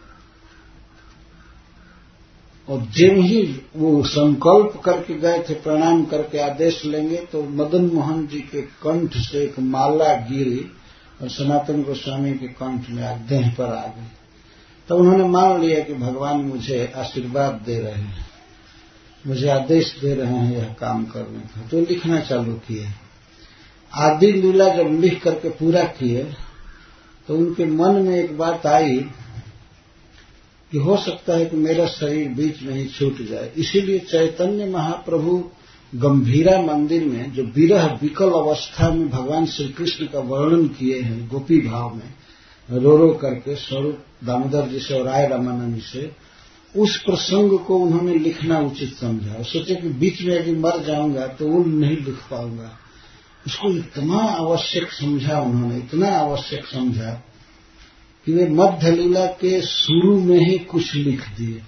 और जब ही वो संकल्प करके गए थे प्रणाम करके आदेश लेंगे, तो मदन मोहन जी के कंठ से एक माला गिरी और सनातन गोस्वामी के कंठ में देह पर आ गई। तो उन्होंने मान लिया कि भगवान मुझे आशीर्वाद दे रहे हैं, मुझे आदेश दे रहे हैं यह काम करने का। तो लिखना चालू किए। आदि लीला जब लिख करके पूरा किए, तो उनके मन में एक बात आई कि हो सकता है कि मेरा शरीर बीच में ही छूट जाए। इसीलिए चैतन्य महाप्रभु गंभीरा मंदिर में जो विरह विकल अवस्था में भगवान श्री कृष्ण का वर्णन किए हैं, गोपी भाव में रो रो करके, स्वरूप दामोदर जी से और राय रामानंद जी से, उस प्रसंग को उन्होंने लिखना उचित समझा। सोचे कि बीच में यदि मर जाऊंगा तो वो नहीं लिख पाऊंगा। उसको इतना आवश्यक समझा उन्होंने, इतना आवश्यक समझा कि वे मध्य लीला के शुरू में ही कुछ लिख दिए।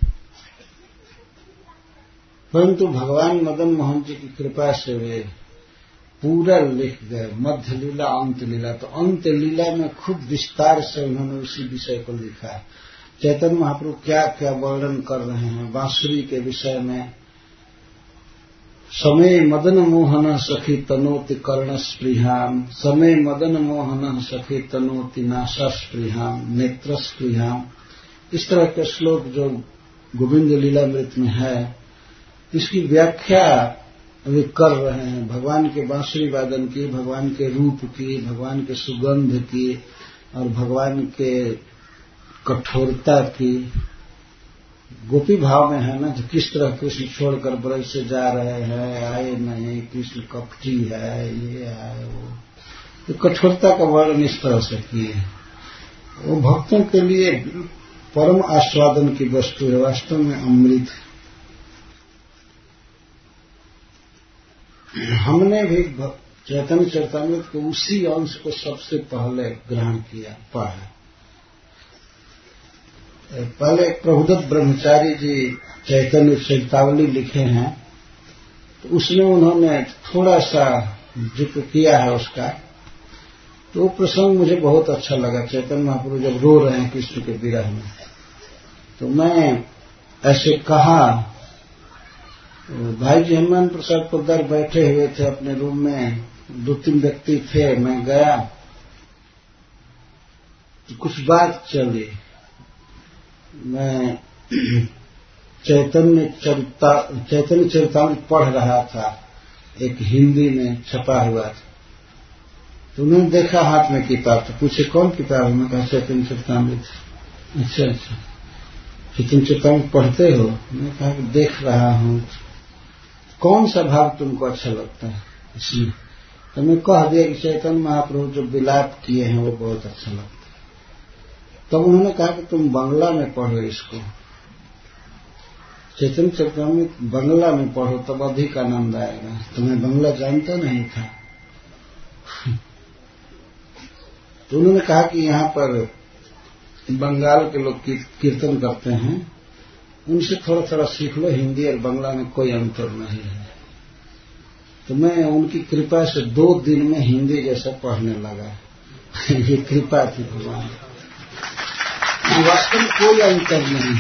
परंतु भगवान मदन मोहन जी की कृपा से वे पूरा लिख गए, मध्य लीला अंत लीला। तो अंत लीला में खूब विस्तार से उन्होंने उसी विषय को लिखा है। चैतन्य महाप्रभु क्या क्या वर्णन कर रहे हैं बांसुरी के विषय में। समय मदन मोहन सखी तनोति कर्ण स्पृहाम, समय मदन मोहन सखी तनोति नासा स्पृहाम, नेत्र स्पृहाम। इस तरह के श्लोक जो गोविंद लीलामृत में है, इसकी व्याख्या वे कर रहे हैं। भगवान के बांसुरी वादन की, भगवान के रूप की, भगवान के सुगंध की, और भगवान के कठोरता की। गोपी भाव में है ना, तो किस तरह कृष्ण छोड़कर ब्रज से जा रहे हैं, आए नहीं, कृष्ण कपटी है, ये है वो, तो कठोरता का वर्णन इस तरह से किए। वो भक्तों के लिए परम आस्वादन की वस्तु है, वास्तव में अमृत। हमने भी चैतन्य चरितामृत के उसी अंश को सबसे पहले ग्रहण किया, पढ़ा। पहले प्रभुदत्त ब्रह्मचारी जी चैतन्य चरितावली लिखे हैं, तो उसमें उन्होंने थोड़ा सा जिक्र किया है उसका। तो वो प्रसंग मुझे बहुत अच्छा लगा। चैतन्य महाप्रभु जब रो रहे हैं कृष्ण के विरह में, तो मैं ऐसे कहा, भाई जी हनुमान प्रसाद पोद्दार बैठे हुए थे अपने रूम में, 2-3 व्यक्ति थे, मैं गया तो कुछ बात चली। मैं चैतन्य चरितामृत पढ़ रहा था, एक हिंदी में छपा हुआ था। तो उन्होंने देखा हाथ में किताब, तो पूछे कौन किताब है? मैं कहा चैतन्य चरितामृत। अच्छा, चैतन्य चरितामृत पढ़ते हो? मैंने कहा कि देख रहा हूं। कौन सा भाग तुमको अच्छा लगता है इसमें? तो मैं कह दिया कि चैतन्य महाप्रभु जो विलाप किए हैं वो बहुत अच्छा लगता है। तब उन्होंने कहा कि तुम बांग्ला में पढ़ो इसको, चैतन्य चरितामृत बांग्ला में पढ़ो, तब अधिक आनंद आएगा। तो मैं बांग्ला जानता नहीं था। तो उन्होंने कहा कि यहाँ पर बंगाल के लोग कीर्तन करते हैं, उनसे थोड़ा थोड़ा सीख लो, हिंदी और बांग्ला में कोई अंतर नहीं है। तो मैं उनकी कृपा से 2 दिन में हिंदी जैसा पढ़ने लगा। ये कृपा थी भगवान, वास्तव में कोई अंतर नहीं,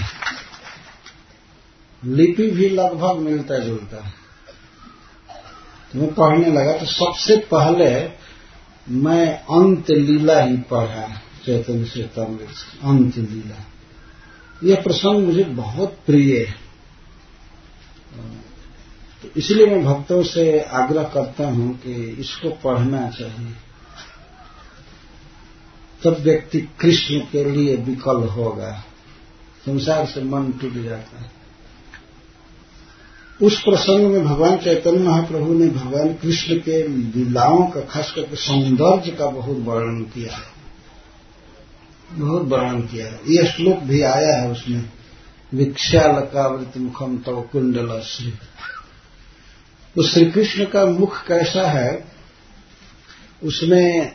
लिपि भी लगभग मिलता जुलता है। तो मैं पढ़ने लगा, तो सबसे पहले मैं अंत लीला ही पढ़ा, चैतन्य चरितामृत अंत लीला। यह प्रसंग मुझे बहुत प्रिय है, तो इसलिए मैं भक्तों से आग्रह करता हूं कि इसको पढ़ना चाहिए, तब व्यक्ति कृष्ण के लिए विकल होगा, संसार से मन टूट जाता है। उस प्रसंग में भगवान चैतन्य महाप्रभु ने भगवान कृष्ण के लीलाओं का, खास करके सौंदर्य का बहुत वर्णन किया है, बहुत वर्णन किया है। यह श्लोक भी आया है उसमें, विक्षालकावृत मुखम तव कुंडलश्री। तो श्री कृष्ण का मुख कैसा है, उसमें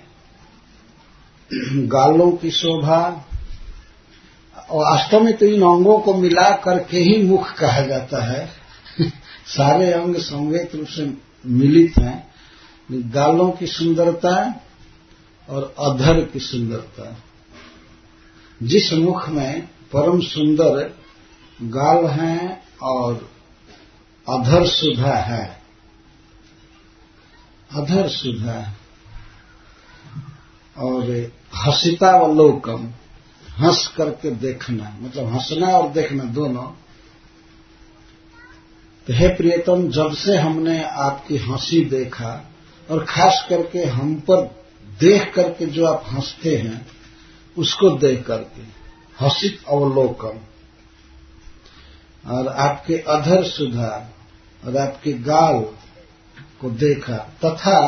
गालों की शोभा, और वास्तव में तो इन अंगों को मिला करके ही मुख कहा जाता है। सारे अंग संवेद रूप से मिलित हैं। गालों की सुंदरता और अधर की सुंदरता, जिस मुख में परम सुंदर गाल हैं और अधर सुधा है, अधर सुधा और हसितावलोकम, हंस करके देखना, मतलब हंसना और देखना दोनों। तो हे प्रियतम, जब से हमने आपकी हंसी देखा, और खास करके हम पर देख करके जो आप हंसते हैं उसको देख करके, हसित अवलोकन, और आपके अधर सुधा और आपके गाल को देखा, तथा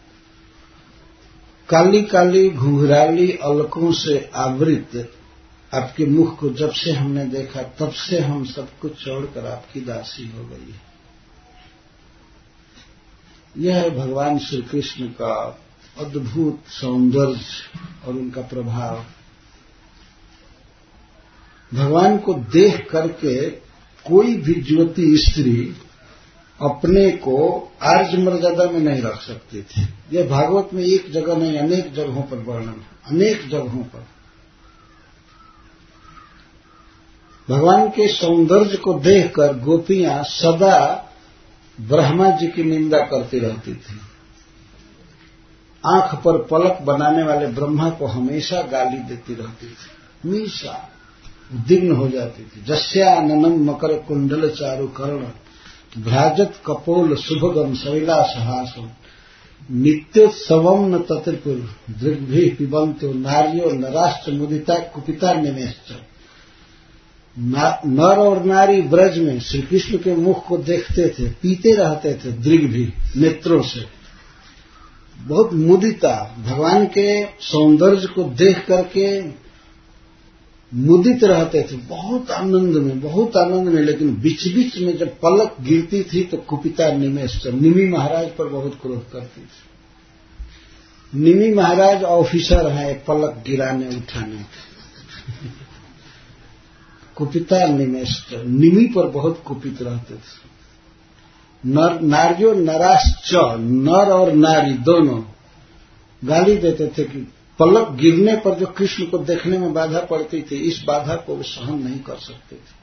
काली काली घुंघराली अलकों से आवृत आपके मुख को जब से हमने देखा, तब से हम सब कुछ छोड़कर आपकी दासी हो गई है। यह है भगवान श्री कृष्ण का अद्भुत सौंदर्य और उनका प्रभाव। भगवान को देख करके कोई भी ज्योति स्त्री अपने को आर्य मर्यादा में नहीं रख सकती थी। यह भागवत में एक जगह नहीं, अनेक जगहों पर वर्णन है, अनेक जगहों पर। भगवान के सौंदर्य को देखकर गोपियां सदा ब्रह्मा जी की निंदा करती रहती थी। आंख पर पलक बनाने वाले ब्रह्मा को हमेशा गाली देती रहती थी, हमेशा उद्विग्न हो जाती थी। जस्याननम मकर कुंडल चारु कर्ण भ्राजत कपोल शुभगम शैलासहासम नित्योत्सवम न तत्रिपुर दृग्भि पिबंतो नार्यो नराश्च मुदिता कुपिता निमेश्च। नर और नारी ब्रज में श्री कृष्ण के मुख को देखते थे, पीते रहते थे दृग्भि नेत्रों से, बहुत मुदिता, भगवान के सौंदर्य को देख करके मुदित रहते थे, बहुत आनंद में, बहुत आनंद में। लेकिन बीच बीच में जब पलक गिरती थी तो कुपिता निमेश, निमि महाराज पर बहुत क्रोध करती थी। निमि महाराज ऑफिसर है पलक गिराने उठाने, कुपिता निमेष्ट, निमि पर बहुत कुपित रहते थे। नारियो नराश्च, नर और नारी दोनों गाली देते थे कि पलक गिरने पर जो कृष्ण को देखने में बाधा पड़ती थी, इस बाधा को वो सहन नहीं कर सकते थे।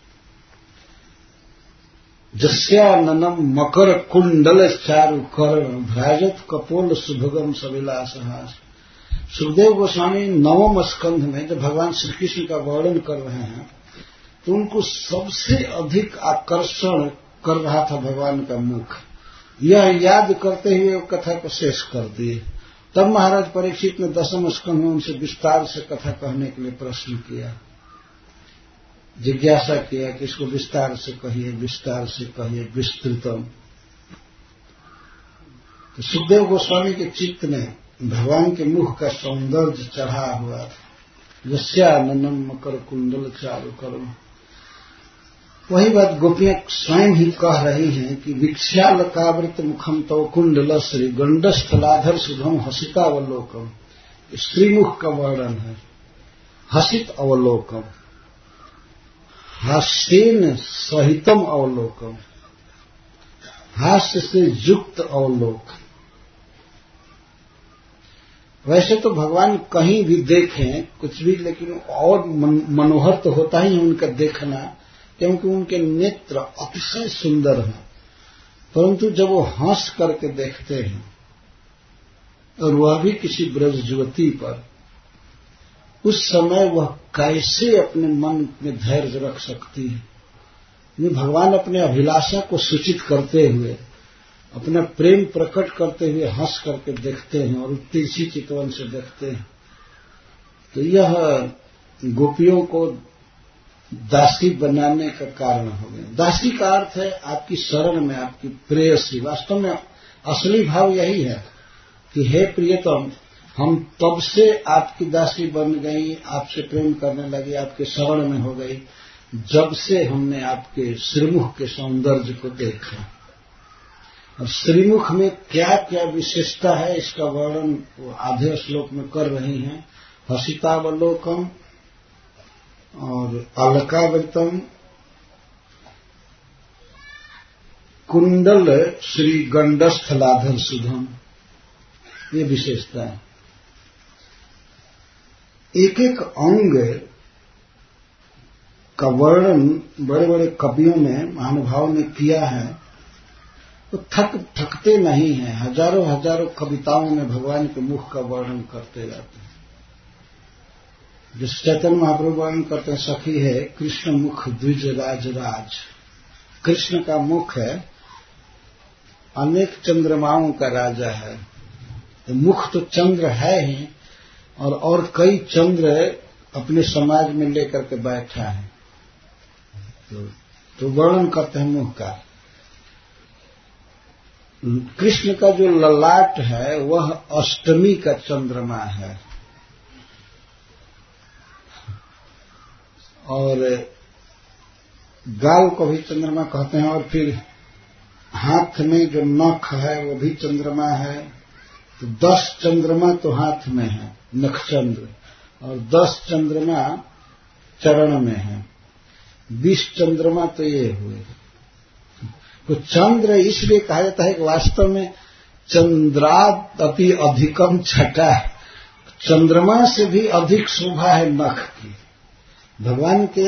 जस्याननम मकर कुंडल चारु कर्ण भ्राजत कपोल सुभगम सविलासहास। सुखदेव गोस्वामी नवम स्कंध में जब भगवान श्री कृष्ण का वर्णन कर रहे हैं तो उनको सबसे अधिक आकर्षण कर रहा था भगवान का मुख। यह याद करते हुए कथा को शेष कर दिए। तब महाराज परीक्षित ने दसम स्कंध में उनसे विस्तार से कथा कहने के लिए प्रश्न किया, जिज्ञासा किया कि इसको विस्तार से कहिए, विस्तार से कहिए, विस्तृतम। तो सुखदेव गोस्वामी के चित्त में भगवान के मुख का सौंदर्य चढ़ा हुआ था। यस्याननम मकर कुंडल चारु कर्ण। वही बात गोपियां स्वयं ही कह रही हैं कि विक्षालकावृत मुखम तो कुंडल श्री गंडस्थलाधर सुधम हसितावलोकम। श्रीमुख का वर्णन है, हसित अवलोकम, हास्येन सहितम अवलोकम, हास्य से युक्त अवलोकन। वैसे तो भगवान कहीं भी देखें कुछ भी, लेकिन और मनोहर तो होता ही उनका देखना, क्योंकि उनके नेत्र अतिशय सुंदर हैं। परंतु जब वो हंस करके देखते हैं, और वह भी किसी ब्रज युवती पर, उस समय वह कैसे अपने मन में धैर्य रख सकती है। ये भगवान अपने अभिलाषा को सूचित करते हुए, अपना प्रेम प्रकट करते हुए हंस करके देखते हैं और तिरछी चितवन से देखते हैं। तो यह गोपियों को दासी बनाने का कारण हो गया। दासी का अर्थ है आपकी शरण में, आपकी प्रेयसी। वास्तव में असली भाव यही है कि हे प्रियतम, हम तब से आपकी दासी बन गई, आपसे प्रेम करने लगी, आपके शरण में हो गई, जब से हमने आपके श्रीमुख के सौंदर्य को देखा। और श्रीमुख में क्या क्या विशेषता है इसका वर्णन वो आधे श्लोक में कर रही हैं। हसितावलोकम और अलकावृतम, कुंडल श्री गंडस्थलाधर सुधम, ये विशेषता है। एक एक अंग का वर्णन बड़े बड़े कवियों ने, महानुभावों ने किया है, तो थकते नहीं हैं। हजारों हजारों कविताओं में भगवान के मुख का वर्णन करते जाते हैं। जिस चैतन्य महाप्रभु वर्णन करते हैं, सखी है कृष्ण मुख द्विज राज राज। कृष्ण का मुख है, अनेक चंद्रमाओं का राजा है। तो मुख तो चंद्र है ही, और कई चंद्र अपने समाज में लेकर के बैठा है। तो वर्णन करते हैं मुख का। कृष्ण का जो ललाट है वह अष्टमी का चंद्रमा है, और गाल को भी चंद्रमा कहते हैं। और फिर हाथ में जो नख है वो भी चंद्रमा है। तो 10 चंद्रमा तो हाथ में है, नखचंद्र, और 10 चंद्रमा चरण में है, 20 चंद्रमा तो ये हुए। तो चंद्र इसलिए कहा जाता है कि वास्तव में चंद्रात् अपि अधिकम छटा, चंद्रमा से भी अधिक शोभा है नख की। भगवान के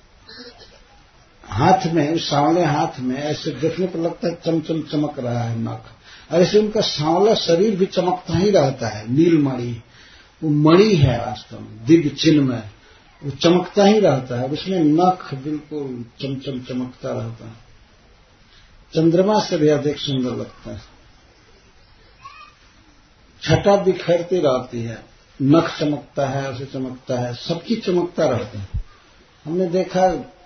हाथ में, उस सांवले हाथ में ऐसे देखने पर लगता है चमचम चमक रहा है नख, और ऐसे उनका सांवला शरीर भी चमकता ही रहता है। नीलमणि, वो मणि है वास्तव में, दिव्य चिन्हमय, वो चमकता ही रहता है। उसमें नख बिल्कुल चमचम चमकता रहता है, चंद्रमा से भी अधिक सुंदर लगता है। छटा बिखरती रहती है, नख चमकता है, ऐसे चमकता है, सबकी चमकता रहता है। हमने देखा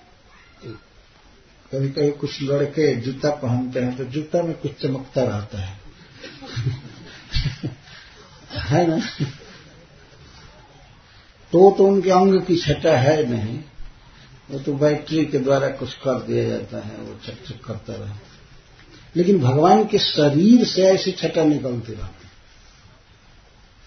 कभी कभी कुछ लड़के जूता पहनते हैं तो जूता में कुछ चमकता रहता है है ना। तो उनके अंग की छटा है नहीं, वो तो बैटरी के द्वारा कुछ कर दिया जाता है, वो चक चक करता रहता है। लेकिन भगवान के शरीर से ऐसी छटा निकलती रहती है।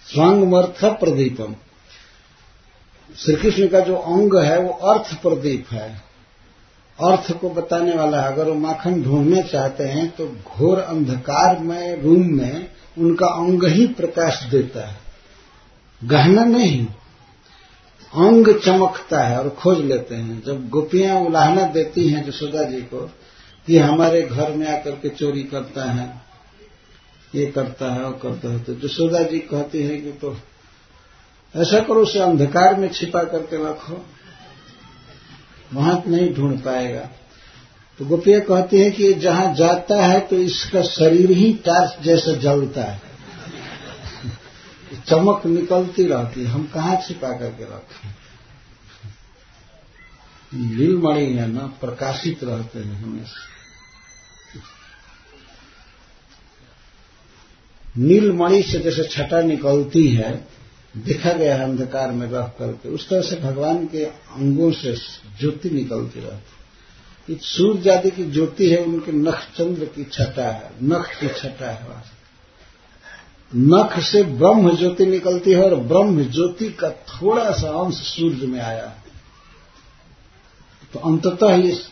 स्वांगमर्थ प्रदीपम। श्री कृष्ण का जो अंग है वो अर्थ प्रदीप है, अर्थ को बताने वाला है। अगर वो माखन ढूंढना चाहते हैं तो घोर अंधकार में रूम में उनका अंग ही प्रकाश देता है, गहना नहीं, अंग चमकता है और खोज लेते हैं। जब गोपियां उलाहना देती हैं यशोदा जी को कि हमारे घर में आकर के चोरी करता है, ये करता है, वो करता है, तो यशोदा जी कहती है कि तो ऐसा करो, उसे अंधकार में छिपा करके रखो, वहां नहीं ढूंढ पाएगा। तो गोपियां कहती है कि जहां जाता है तो इसका शरीर ही टार्च जैसा जलता है, चमक निकलती रहती है, हम कहाँ छिपा करके रखें। नीलमणि है ना, प्रकाशित रहते हैं हमेशा। नीलमणि से जैसे छटा निकलती है, देखा गया है अंधकार में रह करके, उस तरह से भगवान के अंगों से ज्योति निकलती रहती है। सूर्य आदि की ज्योति है, उनके नख चंद्र की छटा है, नख की छटा है। नख से ब्रह्म ज्योति निकलती है और ब्रह्म ज्योति का थोड़ा सा अंश सूर्य में आया है। तो अंततः इस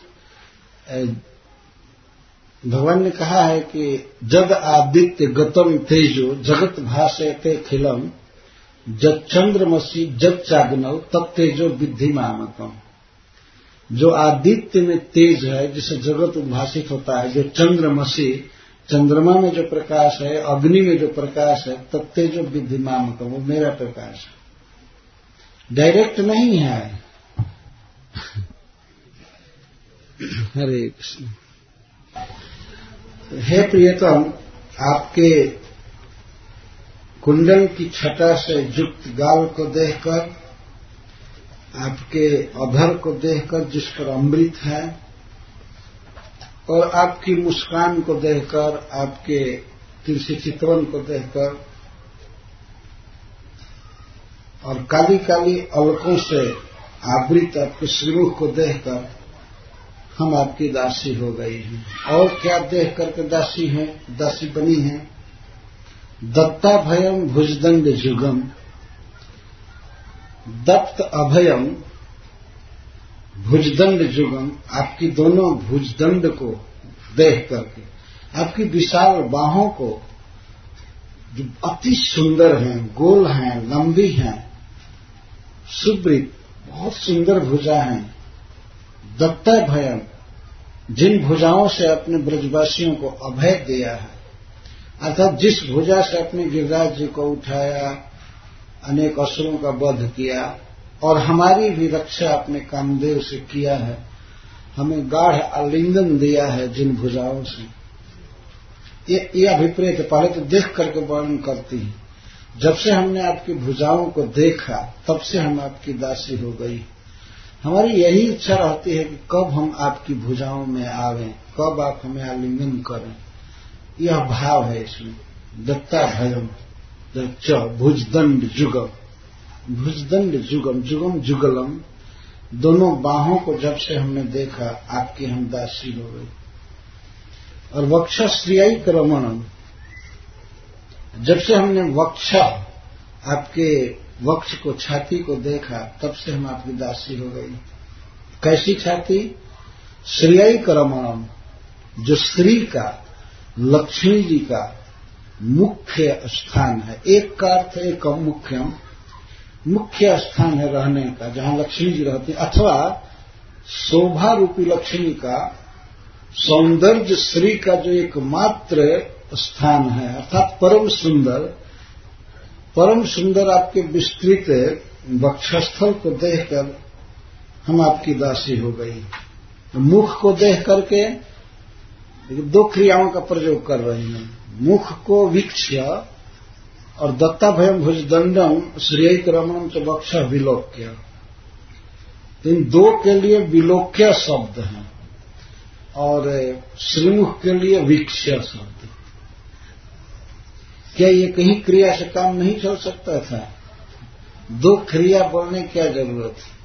भगवान ने कहा है कि जद आदित्य गतम तेजो जगत भाषयते खिलम जद चंद्रमसी जद चाग्नव तब तेजो विद्धि मामकम। जो आदित्य में तेज है जिसे जगत उद्भाषित होता है, जो चंद्रमसी चंद्रमा में जो प्रकाश है, अग्नि में जो प्रकाश है, तब तेजो विद्धि मामकम, वो मेरा प्रकाश है, डायरेक्ट नहीं है। हरे कृष्ण। हे प्रियतम, आपके कुंडल की छटा से युक्त गाल को देखकर, आपके अधर को देखकर जिस पर अमृत है, और आपकी मुस्कान को देखकर, आपके तिरछे चितवन को देखकर, और काली काली अलकों से आवृत आपके श्रीमुख को देखकर हम आपकी दासी हो गई हैं। और क्या देख करके दासी हैं, दासी बनी हैं? दत्ता भयम भुजदंड जुगम, दत्त अभयम भुजदंड जुगम, आपकी दोनों भुजदंड को देख करके, आपकी विशाल बाहों को जो अति सुंदर हैं, गोल हैं, लंबी हैं, सुब्रित, बहुत सुंदर भुजा हैं। दत्ता भयम, जिन भुजाओं से अपने ब्रजवासियों को अभय दिया है, अर्थात जिस भुजा से अपने गिरिराज जी को उठाया, अनेक असुरों का वध किया और हमारी भी रक्षा अपने कामदेव से किया है, हमें गाढ़ आलिंगन दिया है जिन भुजाओं से। ये अभिप्रेत पहले तो देख करके वर्णन करती है। जब से हमने आपकी भुजाओं को देखा तब से हम आपकी दासी हो गई। हमारी यही इच्छा रहती है कि कब हम आपकी भुजाओं में आवें, कब आप हमें आलिंगन करें। यह भाव है इसमें। दत्ता भयम भुजदंड जुगम, भुजदंड जुगम, जुगम जुगलम, दोनों बाहों को जब से हमने देखा आपकी हम दासी हो गई। और वक्षश्रियाई क्रमणम, जब से हमने वक्ष, आपके वक्ष को, छाती को देखा तब से हम आपकी दासी हो गई। कैसी छाती? श्रियाई क्रमणम, जो श्री का, लक्ष्मी जी का मुख्य स्थान है। एक का अर्थ एक मुख्यम, मुख्य स्थान है रहने का, जहां लक्ष्मी जी रहती है, अथवा शोभा रूपी लक्ष्मी का, सौंदर्य श्री का जो एकमात्र स्थान है, अर्थात परम सुंदर। परम सुंदर आपके विस्तृत वक्षस्थल को देखकर हम आपकी दासी हो गई। मुख को देख करके दो क्रियाओं का प्रयोग कर रही हैं। मुख को वीक्ष्य और दत्ता भयम भुजदंडम श्रेय क्रमण च वक्ष विलोक्य, इन दो के लिए विलोक्य शब्द है और श्रीमुख के लिए वीक्ष्य शब्द। क्या ये कहीं क्रिया से काम नहीं चल सकता था? दो क्रिया बोलने की क्या जरूरत है?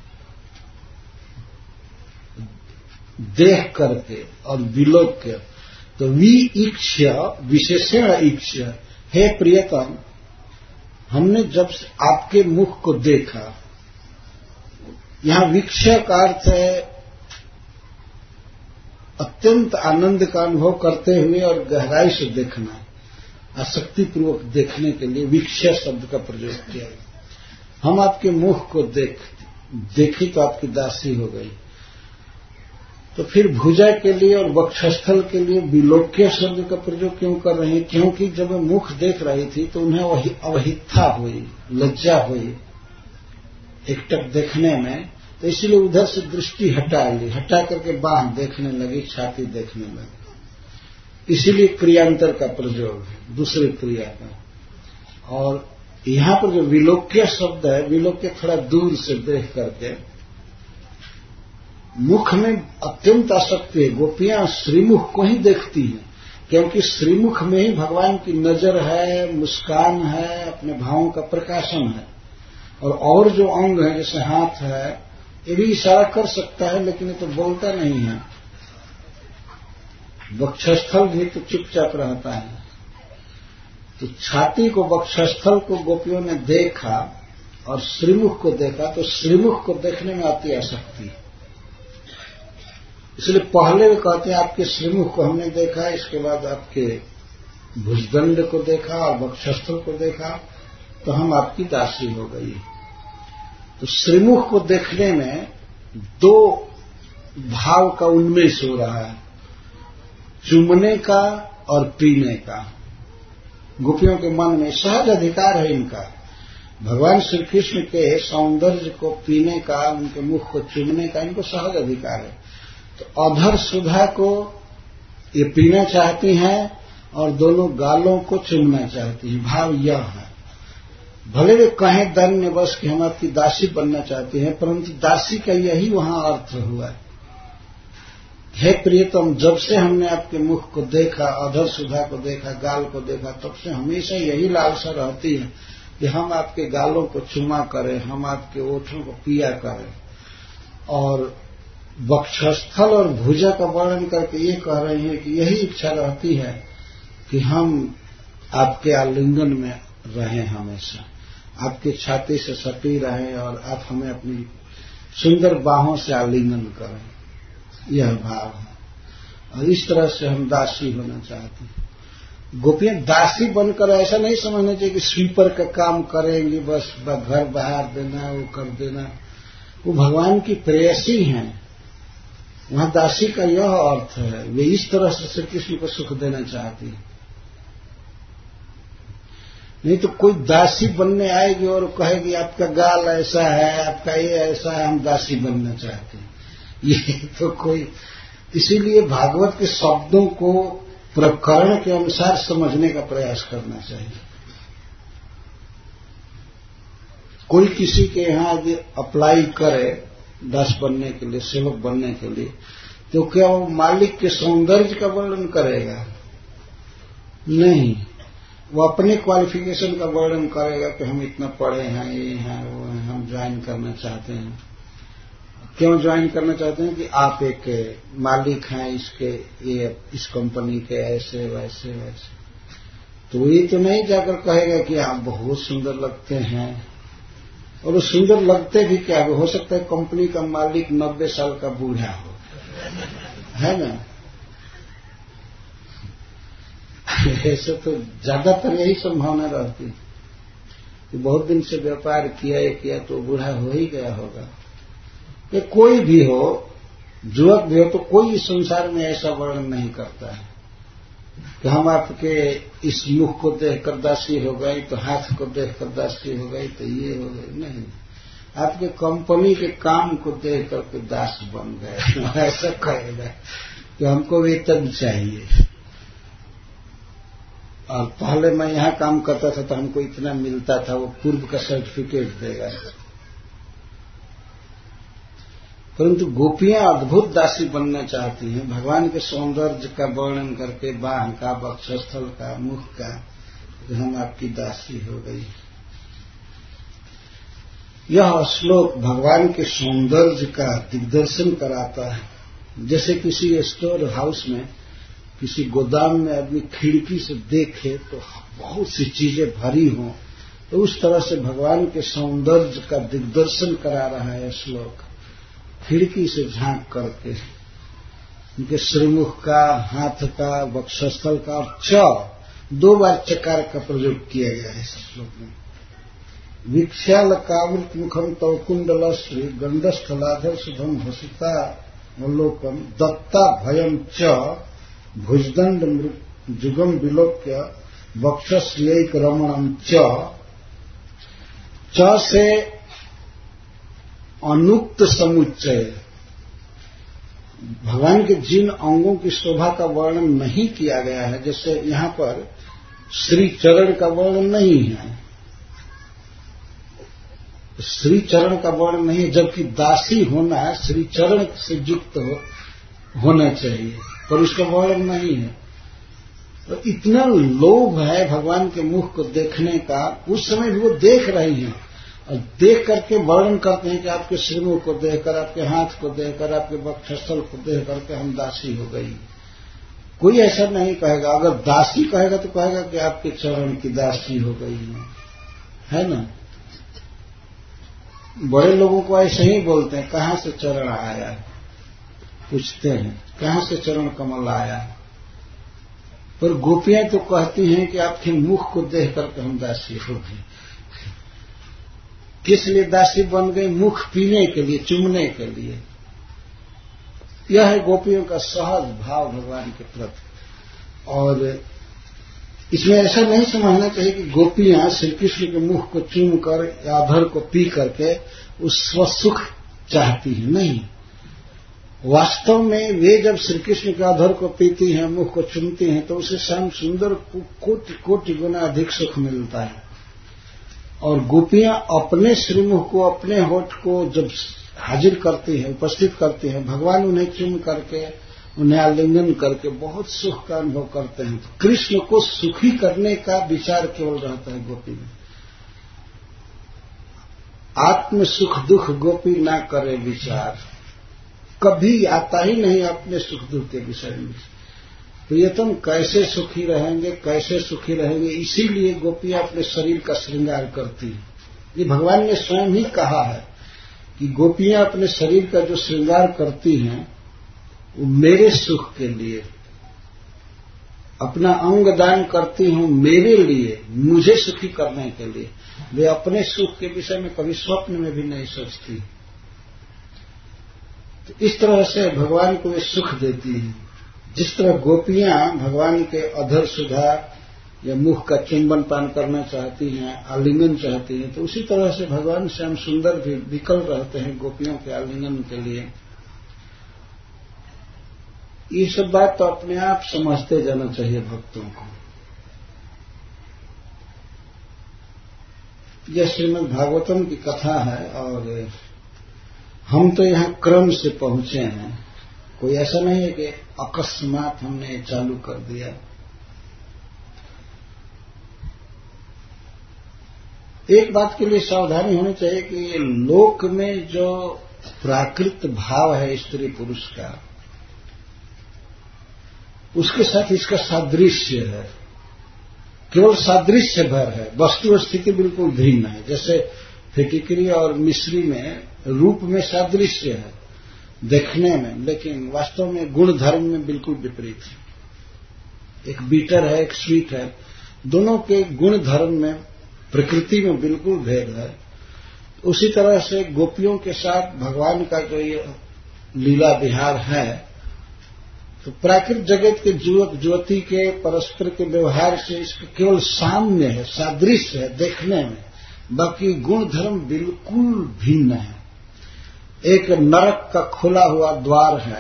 देख करके और विलोक्य, तो वी इक्ष्य विशेषण इक्ष्य। हे प्रियतम, हमने जब आपके मुख को देखा, यहां वीक्षय का अर्थ है अत्यंत आनंद का अनुभव करते हुए और गहराई से देखना, आसक्तिपूर्वक देखने के लिए वीक्षय शब्द का प्रयोग किया। हम आपके मुख को देखी तो आपकी दासी हो गई। तो फिर भुजा के लिए और वक्षस्थल के लिए विलोक्य शब्द का प्रयोग क्यों कर रहे हैं? क्योंकि जब वे मुख देख रही थी तो उन्हें वही अवहिता हुई, लज्जा हुई एकटक देखने में, तो इसलिए उधर से दृष्टि हटा ली, हटा करके बांह देखने लगी, छाती देखने लगी। इसीलिए क्रियांतर का प्रयोग है, दूसरी क्रिया का। और यहां पर जो विलोक्य शब्द है, विलोक्य थोड़ा दूर से देख करके, मुख में अत्यंत आसक्ति है। गोपियां श्रीमुख को ही देखती हैं, क्योंकि श्रीमुख में ही भगवान की नजर है, मुस्कान है, अपने भावों का प्रकाशन है। और जो अंग है, जैसे हाथ है, ये भी इशारा कर सकता है, लेकिन ये तो बोलता नहीं है। वक्षस्थल भी तो चुपचाप रहता है। तो छाती को, वक्षस्थल को गोपियों ने देखा और श्रीमुख को देखा, तो श्रीमुख को देखने में आती आसक्ति। इसलिए पहले वे कहते हैं आपके श्रीमुख को हमने देखा, इसके बाद आपके भुजदंड को देखा और वक्षस्थल को देखा, तो हम आपकी दासी हो गई। तो श्रीमुख को देखने में दो भाव का उन्मेष हो रहा है, चूमने का और पीने का। गोपियों के मन में सहज अधिकार है इनका, भगवान श्री कृष्ण के सौंदर्य को पीने का, उनके मुख को चूमने का इनको सहज अधिकार है। तो अधर सुधा को ये पीना चाहती हैं और दोनों गालों को चूमना चाहती हैं। भाव यह है, भले वे कहें दैन्यवश कि हम आपकी दासी बनना चाहते हैं, परंतु दासी का यही वहां अर्थ हुआ है। हे प्रियतम, जब से हमने आपके मुख को देखा, अधर सुधा को देखा, गाल को देखा, तब से हमेशा यही लालसा रहती है कि हम आपके गालों को चुमा करें, हम आपके ओठों को पिया करें। और वक्षस्थल और भुजा का वर्णन करके ये कह रहे हैं कि यही इच्छा रहती है कि हम आपके आलिंगन में रहें, हमेशा आपकी छाती से सटी रहें और आप हमें अपनी सुंदर बाहों से आलिंगन करें। यह भाव है और इस तरह से हम दासी होना चाहते हैं। गोपियां दासी बनकर ऐसा नहीं समझना चाहिए कि स्वीपर का काम करेंगी, बस घर बाहर देना, वो कर देना। वो भगवान की प्रेयसी हैं। वहां दासी का यह अर्थ है, वे इस तरह से श्री कृष्ण को सुख देना चाहती है। नहीं तो कोई दासी बनने आएगी और कहेगी आपका गाल ऐसा है, आपका ये ऐसा है, हम दासी बनना चाहते हैं। ये तो कोई, इसीलिए भागवत के शब्दों को प्रकरण के अनुसार समझने का प्रयास करना चाहिए। कोई किसी के यहां यदि अप्लाई करे दास बनने के लिए, सेवक बनने के लिए, तो क्या वो मालिक के सौंदर्य का वर्णन करेगा? नहीं, वो अपने क्वालिफिकेशन का वर्णन करेगा कि हम इतना पढ़े हैं, ये हैं, वो हैं, हम ज्वाइन करना चाहते हैं। क्यों ज्वाइन करना चाहते हैं? कि आप एक मालिक हैं इसके, ये इस कंपनी के, ऐसे वैसे वैसे। तो ये तो नहीं जाकर कहेगा कि आप बहुत सुंदर लगते हैं। और वो सुंदर लगते भी क्या, हो सकता है कंपनी का मालिक 90 साल का बूढ़ा हो, है ना? ऐसे तो ज्यादातर यही संभावना रहती है कि बहुत दिन से व्यापार किया तो बूढ़ा हो ही गया होगा। कि कोई भी हो, युवक भी हो, तो कोई इस संसार में ऐसा वर्णन नहीं करता है कि हम आपके इस मुख को देखकर दासी हो गई, तो हाथ को देखकर दासी हो गई, तो ये हो गई। नहीं, आपके कंपनी के काम को देख करके दास बन गए। ऐसा कहेगा कि हमको वेतन चाहिए, और पहले मैं यहां काम करता था तो हमको इतना मिलता था, वो पूर्व का सर्टिफिकेट देगा। परंतु गोपियां अद्भुत दासी बनना चाहती हैं, भगवान के सौंदर्य का वर्णन करके, बाह का, वक्षस्थल का, मुख का, कि हम आपकी दासी हो गई। यह श्लोक भगवान के सौंदर्य का दिग्दर्शन कराता है। जैसे किसी स्टोर हाउस में, किसी गोदाम में आदमी खिड़की से देखे तो बहुत सी चीजें भरी हों, तो उस तरह से भगवान के सौंदर्य का दिग्दर्शन करा रहा है श्लोक, खिड़की से झांक करके उनके श्रीमुख का, हाथ का, वक्षस्थल का, और च 2 बार चकार का प्रयोग किया गया है इस श्लोक में। विक्षाल कावृत मुखम तव कुंडल श्री गंडस्थलाधर सुधम भसिता अवलोकन दत्ता भयम च भुजदंड जुगम विलोक्य वक्षश्रियक रमणम च से अनुक्त समुच्चय, भगवान के जिन अंगों की शोभा का वर्णन नहीं किया गया है, जैसे यहां पर श्री चरण का वर्णन नहीं है, श्री चरण का वर्णन नहीं है, जबकि दासी होना श्री चरण से युक्त होना चाहिए, पर उसका वर्णन नहीं है। तो इतना लोभ है भगवान के मुख को देखने का, उस समय भी वो देख रही हैं और देख करके वर्णन करते हैं कि आपके श्रीमुख को देखकर, आपके हाथ को देखकर, आपके वक्षस्थल को देख करके हम दासी हो गई। कोई ऐसा नहीं कहेगा, अगर दासी कहेगा तो कहेगा कि आपके चरण की दासी हो गई है ना। बड़े लोगों को ऐसे ही बोलते हैं, कहां से चरण आया, पूछते हैं कहां से चरण कमल आया। पर गोपियां तो कहती हैं कि आपके मुख को देख करके हम दासी हो गए। किस लिए दासी बन गई? मुख पीने के लिए, चुमने के लिए। यह है गोपियों का सहज भाव भगवान के प्रति। और इसमें ऐसा नहीं समझना चाहिए कि गोपियां श्री कृष्ण के मुख को चूम कर या अधर को पी करके उस स्वसुख चाहती हैं, नहीं। वास्तव में वे जब श्री कृष्ण के अधर को पीती हैं, मुख को चूमती हैं, तो उसे श्याम सुंदर कोटि कोटि गुना अधिक सुख मिलता है। और गोपियां अपने श्रीमुख को, अपने होठ को जब हाजिर करती हैं, उपस्थित करती हैं, भगवान उन्हें चूम करके, उन्हें आलिंगन करके बहुत सुख का अनुभव करते हैं। तो कृष्ण को सुखी करने का विचार केवल रहता है गोपी में। आत्म सुख दुख गोपी ना करे विचार, कभी आता ही नहीं अपने सुख दुख के विषय में। प्रियतम कैसे सुखी रहेंगे, कैसे सुखी रहेंगे, इसीलिए गोपियां अपने शरीर का श्रृंगार करती हैं। ये भगवान ने स्वयं ही कहा है कि गोपियां अपने शरीर का जो श्रृंगार करती हैं वो मेरे सुख के लिए, अपना अंग दान करती हूं मेरे लिए, मुझे सुखी करने के लिए। वे अपने सुख के विषय में कभी स्वप्न में भी नहीं सोचती। तो इस तरह से भगवान को वे सुख देती हैं। जिस तरह गोपियां भगवान के अधर सुधा या मुख का चुंबन पान करना चाहती हैं, आलिंगन चाहती हैं, तो उसी तरह से भगवान श्याम सुंदर भी विकल रहते हैं गोपियों के आलिंगन के लिए। ये सब बात तो अपने आप समझते जाना चाहिए भक्तों को। यह श्रीमद् भागवतम की कथा है और हम तो यहां क्रम से पहुंचे हैं। कोई ऐसा नहीं है कि अकस्मात हमने चालू कर दिया। एक बात के लिए सावधानी होनी चाहिए कि लोक में जो प्राकृत भाव है स्त्री पुरुष का, उसके साथ इसका सादृश्य है, केवल सादृश्य भर है, वस्तु स्थिति बिल्कुल भिन्न है। जैसे फिटिकरी और मिश्री में रूप में सादृश्य है देखने में, लेकिन वास्तव में गुण धर्म में बिल्कुल विपरीत है। एक बीटर है, एक स्वीट है, दोनों के गुण धर्म में, प्रकृति में बिल्कुल भेद है। उसी तरह से गोपियों के साथ भगवान का जो ये लीला विहार है, तो प्राकृतिक जगत के युवक युवती के परस्पर के व्यवहार से इसका केवल साम्य है, सादृश्य है देखने में, बाकी गुण धर्म बिल्कुल भिन्न है। एक नरक का खुला हुआ द्वार है,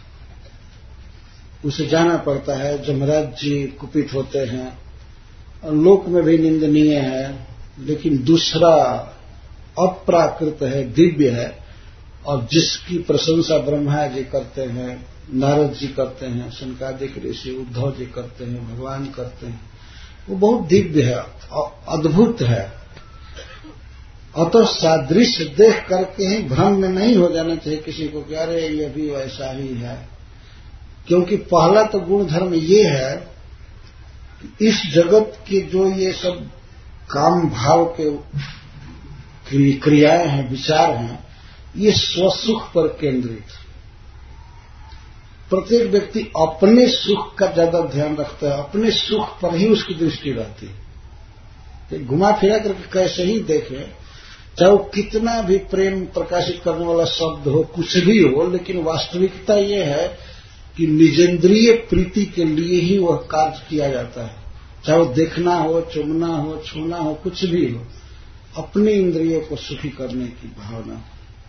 उसे जाना पड़ता है, जमराज जी कुपित होते हैं और लोक में भी निंदनीय है। लेकिन दूसरा अप्राकृत है, दिव्य है, और जिसकी प्रशंसा ब्रह्मा जी करते हैं, नारद जी करते हैं, शनकादिक ऋषि उद्धव जी करते हैं, भगवान करते हैं, वो बहुत दिव्य है, अद्भुत है। अतः सादृश्य देख करके ही भ्रम में नहीं हो जाना चाहिए किसी को कि अरे ये भी वैसा ही है। क्योंकि पहला तो गुण धर्म ये है कि इस जगत के जो ये सब काम भाव के क्रियाएं हैं, विचार हैं, ये स्वसुख पर केंद्रित। प्रत्येक व्यक्ति अपने सुख का ज्यादा ध्यान रखता है, अपने सुख पर ही उसकी दृष्टि रहती है। तो घुमा फिरा करके कैसे ही देखें, चाहे वो कितना भी प्रेम प्रकाशित करने वाला शब्द हो, कुछ भी हो, लेकिन वास्तविकता ये है कि निजेंद्रिय प्रीति के लिए ही वह कार्य किया जाता है। चाहे वो देखना हो, चुमना हो, छूना हो, कुछ भी हो, अपने इंद्रियों को सुखी करने की भावना।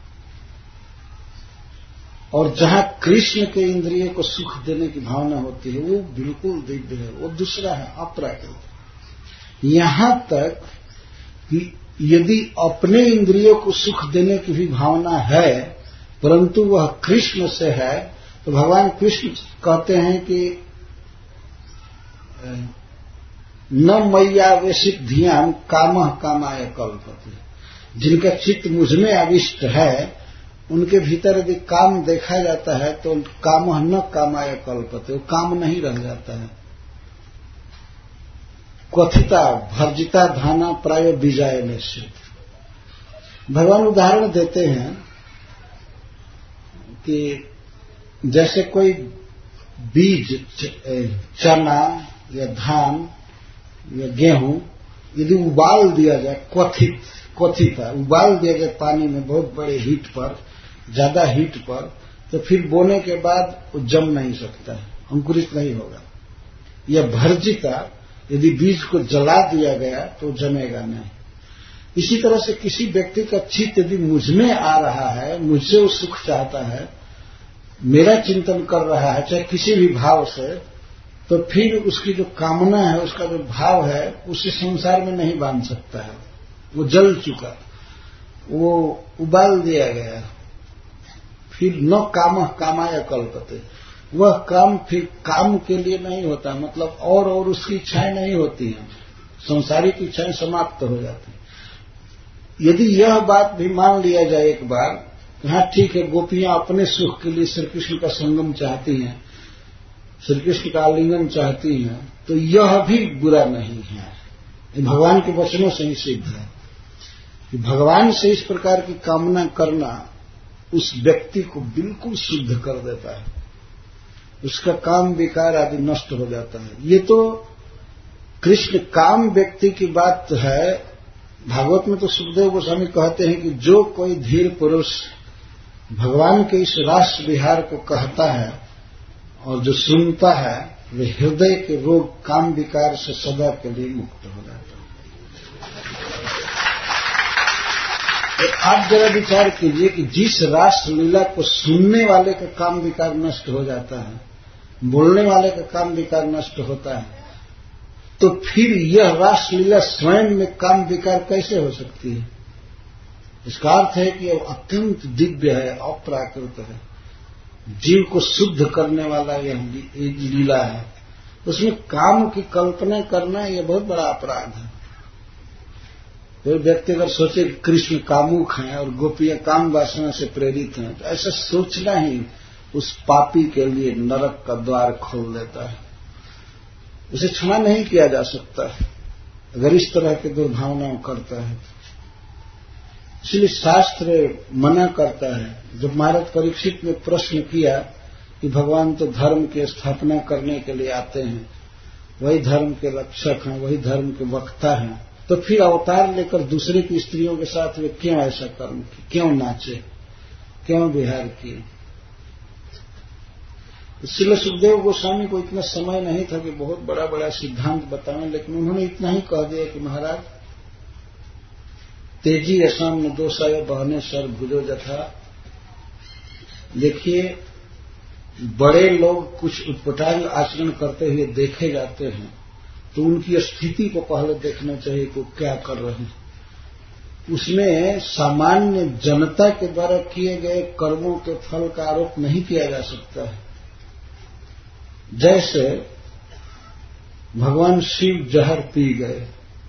और जहां कृष्ण के इंद्रियों को सुख देने की भावना होती है, वो बिल्कुल दिव्य है, वो दूसरा है, अप्राकृत। यहां तक कि यदि अपने इंद्रियों को सुख देने की भी भावना है, परंतु वह कृष्ण से है, तो भगवान कृष्ण कहते हैं कि न मय्यावेशित धियान कामः कामाय कल्पते। जिनका चित्त मुझ में आविष्ट है, उनके भीतर यदि काम देखा जाता है तो कामः न कामाय कल्पते, वो काम नहीं रह जाता है। क्वथिता भर्जिता धाना प्राय बीजाय निश्चित। भगवान उदाहरण देते हैं कि जैसे कोई बीज, चना या धान या गेहूं यदि उबाल दिया जाए, क्वथिता उबाल दिया जाए पानी में बहुत बड़े हीट पर, ज्यादा हीट पर, तो फिर बोने के बाद वो जम नहीं सकता है, अंकुरित नहीं होगा। या भर्जिता, यदि बीज को जला दिया गया तो जमेगा नहीं। इसी तरह से किसी व्यक्ति का चित्त यदि मुझ में आ रहा है, मुझसे वो सुख चाहता है, मेरा चिंतन कर रहा है, चाहे किसी भी भाव से, तो फिर उसकी जो कामना है, उसका जो भाव है, उसे संसार में नहीं बांध सकता है। वो जल चुका, वो उबाल दिया गया। फिर न कामः कामाय कल्पते, वह काम फिर काम के लिए नहीं होता, मतलब और उसकी इच्छाएं नहीं होती हैं, संसारिक इच्छाएं समाप्त हो जाती हैं। यदि यह बात भी मान लिया जाए एक बार, हाँ ठीक है, गोपियां अपने सुख के लिए श्री कृष्ण का संगम चाहती हैं, श्री कृष्ण का आलिंगन चाहती हैं, तो यह भी बुरा नहीं है। भगवान के वचनों से ही सिद्ध है कि भगवान से इस प्रकार की कामना करना उस व्यक्ति को बिल्कुल शुद्ध कर देता है, उसका काम विकार आदि नष्ट हो जाता है। ये तो कृष्ण काम व्यक्ति की बात है। भागवत में तो सुखदेव गोस्वामी कहते हैं कि जो कोई धीर पुरुष भगवान के इस रास विहार को कहता है और जो सुनता है, वे हृदय के रोग काम विकार से सदा के लिए मुक्त हो जाता है। तो आप जरा विचार कीजिए कि जिस रास लीला को सुनने वाले का काम विकार नष्ट हो जाता है, बोलने वाले का काम विकार नष्ट होता है, तो फिर यह रास लीला स्वयं में काम विकार कैसे हो सकती है? इसका अर्थ है कि यह अत्यंत दिव्य है, अप्राकृत है, जीव को शुद्ध करने वाला यह लीला है। उसमें काम की कल्पना करना यह बहुत बड़ा अपराध है। कोई व्यक्ति अगर सोचे कि कृष्ण कामुक हैं और गोपियां काम वासना से प्रेरित हैं, तो ऐसा सोचना ही उस पापी के लिए नरक का द्वार खोल देता है। उसे क्षमा नहीं किया जा सकता है अगर इस तरह की दुर्भावनाएं करता है। इसलिए शास्त्र मना करता है। जब महाराज परीक्षित ने प्रश्न किया कि भगवान तो धर्म की स्थापना करने के लिए आते हैं, वही धर्म के रक्षक हैं, वही धर्म के वक्ता हैं, तो फिर अवतार लेकर दूसरे की स्त्रियों के साथ वे क्यों ऐसा कर्म किए, क्यों नाचे, क्यों विहार किए? इसलिए सुखदेव गोस्वामी को इतना समय नहीं था कि बहुत बड़ा बड़ा सिद्धांत बताएं, लेकिन उन्होंने इतना ही कह दिया कि महाराज तेजी असम न दोषाय बहने सर भुजो जथा। देखिए, बड़े लोग कुछ उत्पटांग आचरण करते हुए देखे जाते हैं, तो उनकी स्थिति को पहले देखना चाहिए कि वो क्या कर रहे हैं। उसमें सामान्य जनता के द्वारा किए गए कर्मों के फल का आरोप नहीं किया जा सकता है। जैसे भगवान शिव जहर पी गए,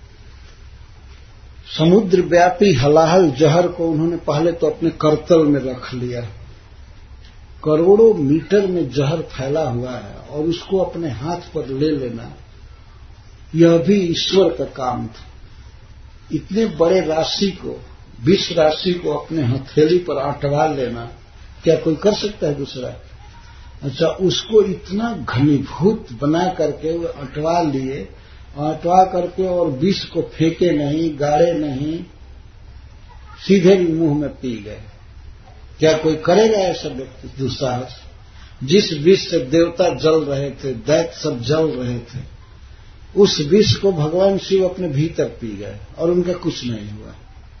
समुद्र व्यापी हलाहल जहर को उन्होंने पहले तो अपने करतल में रख लिया। करोड़ों मीटर में जहर फैला हुआ है और उसको अपने हाथ पर ले लेना, यह भी ईश्वर का काम था। इतने बड़े राशि को, विष राशि को अपने हथेली पर अटवा लेना क्या कोई कर सकता है दूसरा? अच्छा, उसको इतना घनीभूत बना करके वो अटवा लिए, अटवा करके और विष को फेंके नहीं, गाड़े नहीं, सीधे मुंह में पी गए। क्या कोई करेगा ऐसा व्यक्ति दुस्साहस? जिस विष से देवता जल रहे थे, दैत्य सब जल रहे थे, उस विष को भगवान शिव अपने भीतर पी गए और उनका कुछ नहीं हुआ।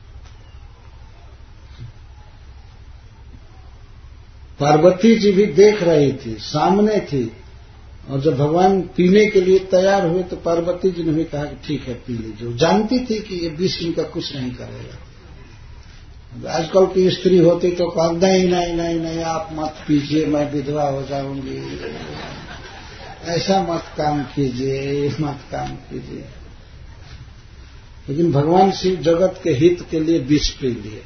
पार्वती जी भी देख रही थी, सामने थी, और जब भगवान पीने के लिए तैयार हुए तो पार्वती जी ने भी कहा कि ठीक है पी लीजिए। जानती थी कि ये विष इनका कुछ नहीं करेगा। आजकल की स्त्री होती तो कहा नहीं नहीं नहीं नहीं, आप मत पीजिए, मैं विधवा हो जाऊंगी, ऐसा मत काम कीजिए, मत काम कीजिए। लेकिन भगवान शिव जगत के हित के लिए विष पी लिए।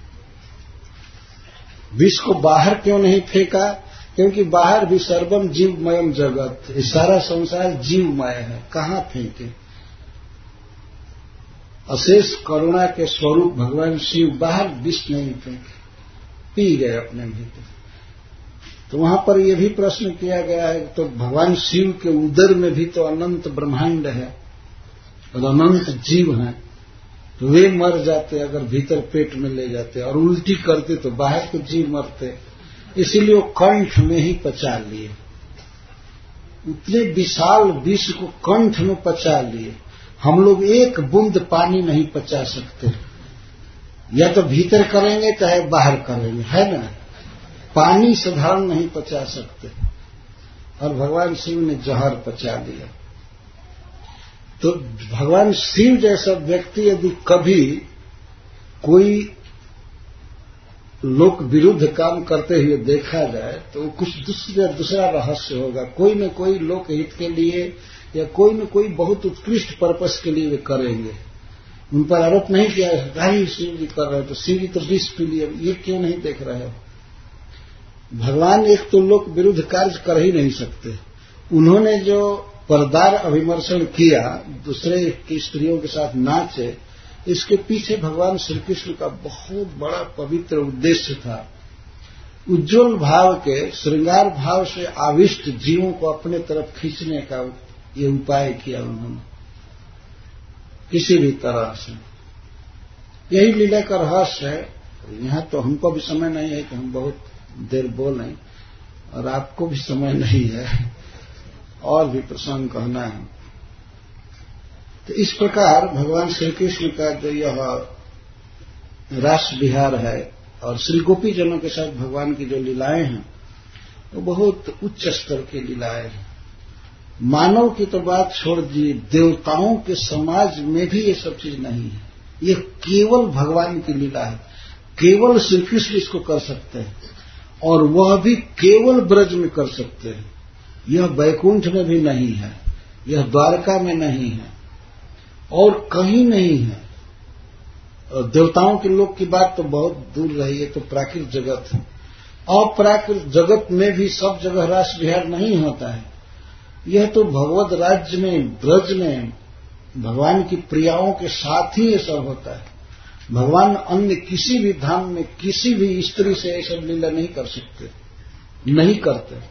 विष को बाहर क्यों नहीं फेंका? क्योंकि बाहर भी सर्वम जीवमयम जगत, सारा संसार जीवमय है, कहां फेंके? अशेष करुणा के स्वरूप भगवान शिव बाहर विष नहीं फेंके, पी गए अपने भीतर। तो वहां पर यह भी प्रश्न किया गया है, तो भगवान शिव के उदर में भी तो अनंत ब्रह्मांड है और अनंत जीव हैं, तो वे मर जाते अगर भीतर पेट में ले जाते, और उल्टी करते तो बाहर के जीव मरते। इसीलिए वो कंठ में ही पचा लिए, उतने विशाल विष को कंठ में पचा लिए। हम लोग एक बूंद पानी नहीं पचा सकते, या तो भीतर करेंगे चाहे बाहर करेंगे, है ना? पानी साधारण नहीं पचा सकते, और भगवान शिव ने जहर पचा लिया। तो भगवान शिव जैसा व्यक्ति यदि कभी कोई लोक विरुद्ध काम करते हुए देखा जाए तो कुछ दूसरा रहस्य होगा। कोई न कोई लोक हित के लिए या कोई न कोई बहुत उत्कृष्ट पर्पस के लिए वे करेंगे। उन पर आरोप नहीं किया भाई शिव जी कर रहे हो, तो शिव जी तो विष पी लिए, ये क्यों नहीं देख रहे हो? भगवान एक तो लोक विरुद्ध कार्य कर ही नहीं सकते। उन्होंने जो परदार अभिमर्शन किया, दूसरे की स्त्रियों के साथ नाचे, इसके पीछे भगवान श्री कृष्ण का बहुत बड़ा पवित्र उद्देश्य था। उज्ज्वल भाव के, श्रृंगार भाव से आविष्ट जीवों को अपने तरफ खींचने का ये उपाय किया उन्होंने, किसी भी तरह से। यही लीला का रहस्य है। यहां तो हमको भी समय नहीं है कि हम बहुत देर बोलें, और आपको भी समय नहीं है, और भी प्रसंग कहना है। तो इस प्रकार भगवान श्री कृष्ण का जो यह रास विहार है और श्री गोपी जनों के साथ भगवान की जो लीलाएं हैं वो बहुत उच्च स्तर की लीलाएं हैं। मानव की तो बात छोड़ दीजिए, देवताओं के समाज में भी ये सब चीज नहीं है। ये केवल भगवान की लीला है, केवल श्री कृष्ण इसको कर सकते हैं, और वह भी केवल ब्रज में कर सकते हैं। यह वैकुंठ में भी नहीं है, यह द्वारका में नहीं है, और कहीं नहीं है। और देवताओं के लोक की बात तो बहुत दूर रही है, तो प्राकृत जगत है। अप्राकृत जगत में भी सब जगह रास विहार नहीं होता है। यह तो भगवत राज्य में, ब्रज में, भगवान की प्रियाओं के साथ ही ये सब होता है। भगवान अन्य किसी भी धाम में किसी भी स्त्री से ऐसा लीला नहीं कर सकते, नहीं करते।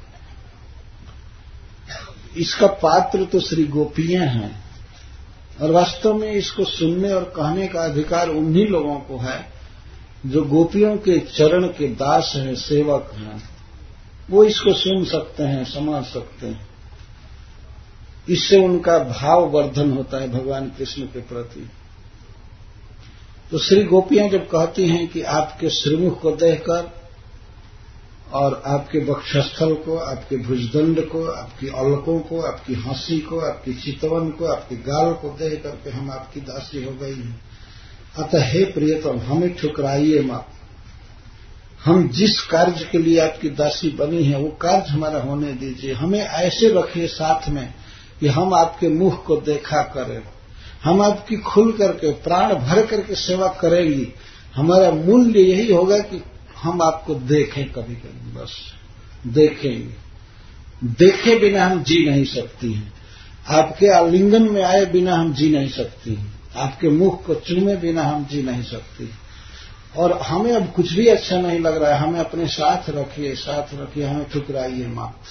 इसका पात्र तो श्री गोपियां हैं, और वास्तव में इसको सुनने और कहने का अधिकार उन्हीं लोगों को है जो गोपियों के चरण के दास हैं, सेवक हैं। वो इसको सुन सकते हैं, समझ सकते हैं। इससे उनका भाव वर्धन होता है भगवान कृष्ण के प्रति। तो श्री गोपियां जब कहती हैं कि आपके श्रीमुख को देखकर और आपके वक्षस्थल को, आपके भुजदंड को, आपकी अलकों को, आपकी हंसी को, आपकी चितवन को, आपके गाल को देख करके हम आपकी दासी हो गई हैं। अतः हे प्रियतम, हमें ठुकराइए मत। हम जिस कार्य के लिए आपकी दासी बनी है वो कार्य हमारा होने दीजिए। हमें ऐसे रखिए साथ में कि हम आपके मुख को देखा करें, हम आपकी खुल करके प्राण भर करके सेवा करेंगी। हमारा मूल्य यही होगा कि हम आपको देखें, कभी कभी बस देखेंगे। देखे बिना हम जी नहीं सकती हैं, आपके आलिंगन में आए बिना हम जी नहीं सकती हैं। आपके मुख को चूमे बिना हम जी नहीं सकती, और हमें अब कुछ भी अच्छा नहीं लग रहा है, हमें अपने साथ रखिए, हमें ठुकराइए मत।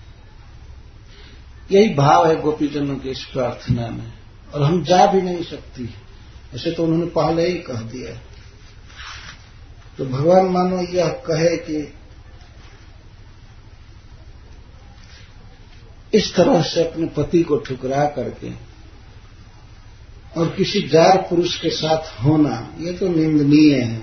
यही भाव है गोपीजनों की इस प्रार्थना में, और हम जा भी नहीं सकती, ऐसे तो उन्होंने पहले ही कह दिया। तो भगवान मानो यह कहे कि इस तरह से अपने पति को ठुकरा करके और किसी जार पुरुष के साथ होना, ये तो निंदनीय है।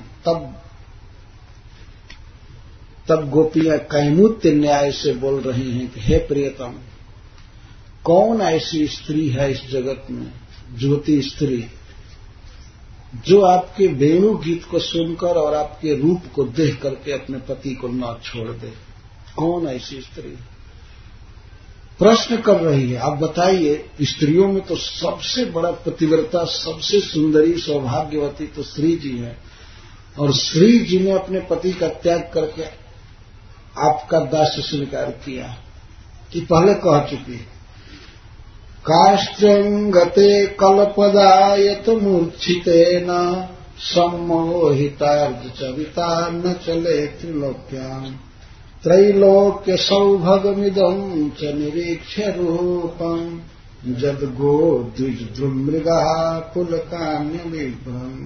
तब गोपियां कैमुत्य न्याय से बोल रही हैं कि हे प्रियतम, कौन ऐसी स्त्री है इस जगत में, ज्योति स्त्री, जो आपके वेणु गीत को सुनकर और आपके रूप को देख करके अपने पति को न छोड़ दे? कौन ऐसी स्त्री? प्रश्न कर रही है। आप बताइए, स्त्रियों में तो सबसे बड़ा पतिव्रता, सबसे सुंदरी सौभाग्यवती तो श्री जी है, और श्री जी ने अपने पति का त्याग करके आपका दास्य स्वीकार किया, कि पहले कह चुकी है। काष्ठ्यंगते कल्पदायत मूर्छितेन सम्मोहितार्ध चरिता न चले त्रिलोक्याम् त्रैलोक्य सौभगमिदं च निरीक्ष्य रूपम् जद्गो द्विजद्रुमृगा पुलकान्य विभ्रम।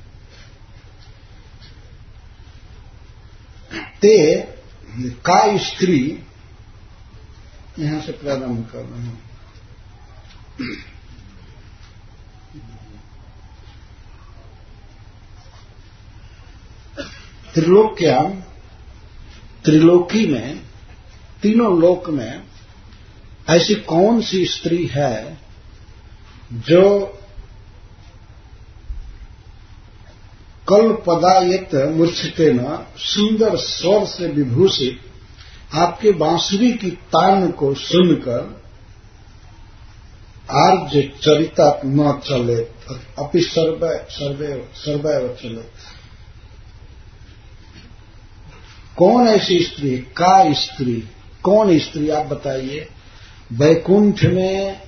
ते का स्त्री, यहां से प्रारंभ कर रहे हैं। त्रिलोक्याम, त्रिलोकी में, तीनों लोक में ऐसी कौन सी स्त्री है जो कल्पदायत मूर्छितेन, सुंदर स्वर से विभूषित आपके बांसुरी की तान को सुनकर आर्य चरिता न चले, अपि सर्वैव चले। कौन ऐसी स्त्री? का स्त्री, कौन स्त्री आप बताइए? वैकुंठ में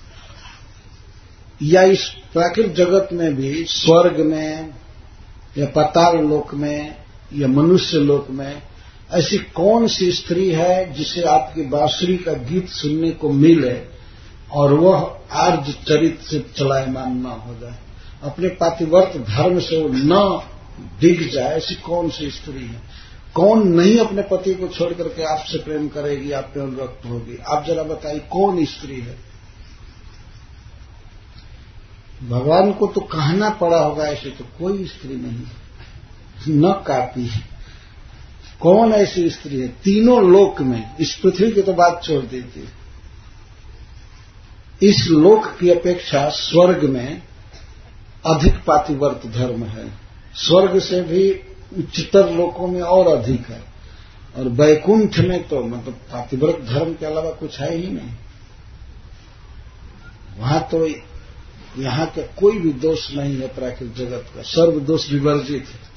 या इस प्राकृतिक जगत में भी, स्वर्ग में या पाताल लोक में या मनुष्य लोक में, ऐसी कौन सी स्त्री है जिसे आपकी बांसुरी का गीत सुनने को मिले और वह आर्य चरित से चलायमान न हो जाए, अपने पातिव्रत धर्म से वो न डिग जाए? ऐसी कौन सी स्त्री है? कौन नहीं अपने पति को छोड़ करके आपसे प्रेम करेगी, आप पे अनुरक्त होगी? आप जरा बताइए, कौन स्त्री है? भगवान को तो कहना पड़ा होगा, ऐसे तो कोई स्त्री नहीं, न कापी है। कौन ऐसी स्त्री है तीनों लोक में? इस पृथ्वी की तो बात छोड़ दीजिए, इस लोक की अपेक्षा स्वर्ग में अधिक पातिव्रत धर्म है, स्वर्ग से भी उच्चतर लोकों में और अधिक है, और वैकुंठ में तो मतलब पातिव्रत धर्म के अलावा कुछ है ही नहीं। वहां तो यहां का कोई भी दोष नहीं है, प्राकृतिक जगत का सर्व दोष विवर्जित है।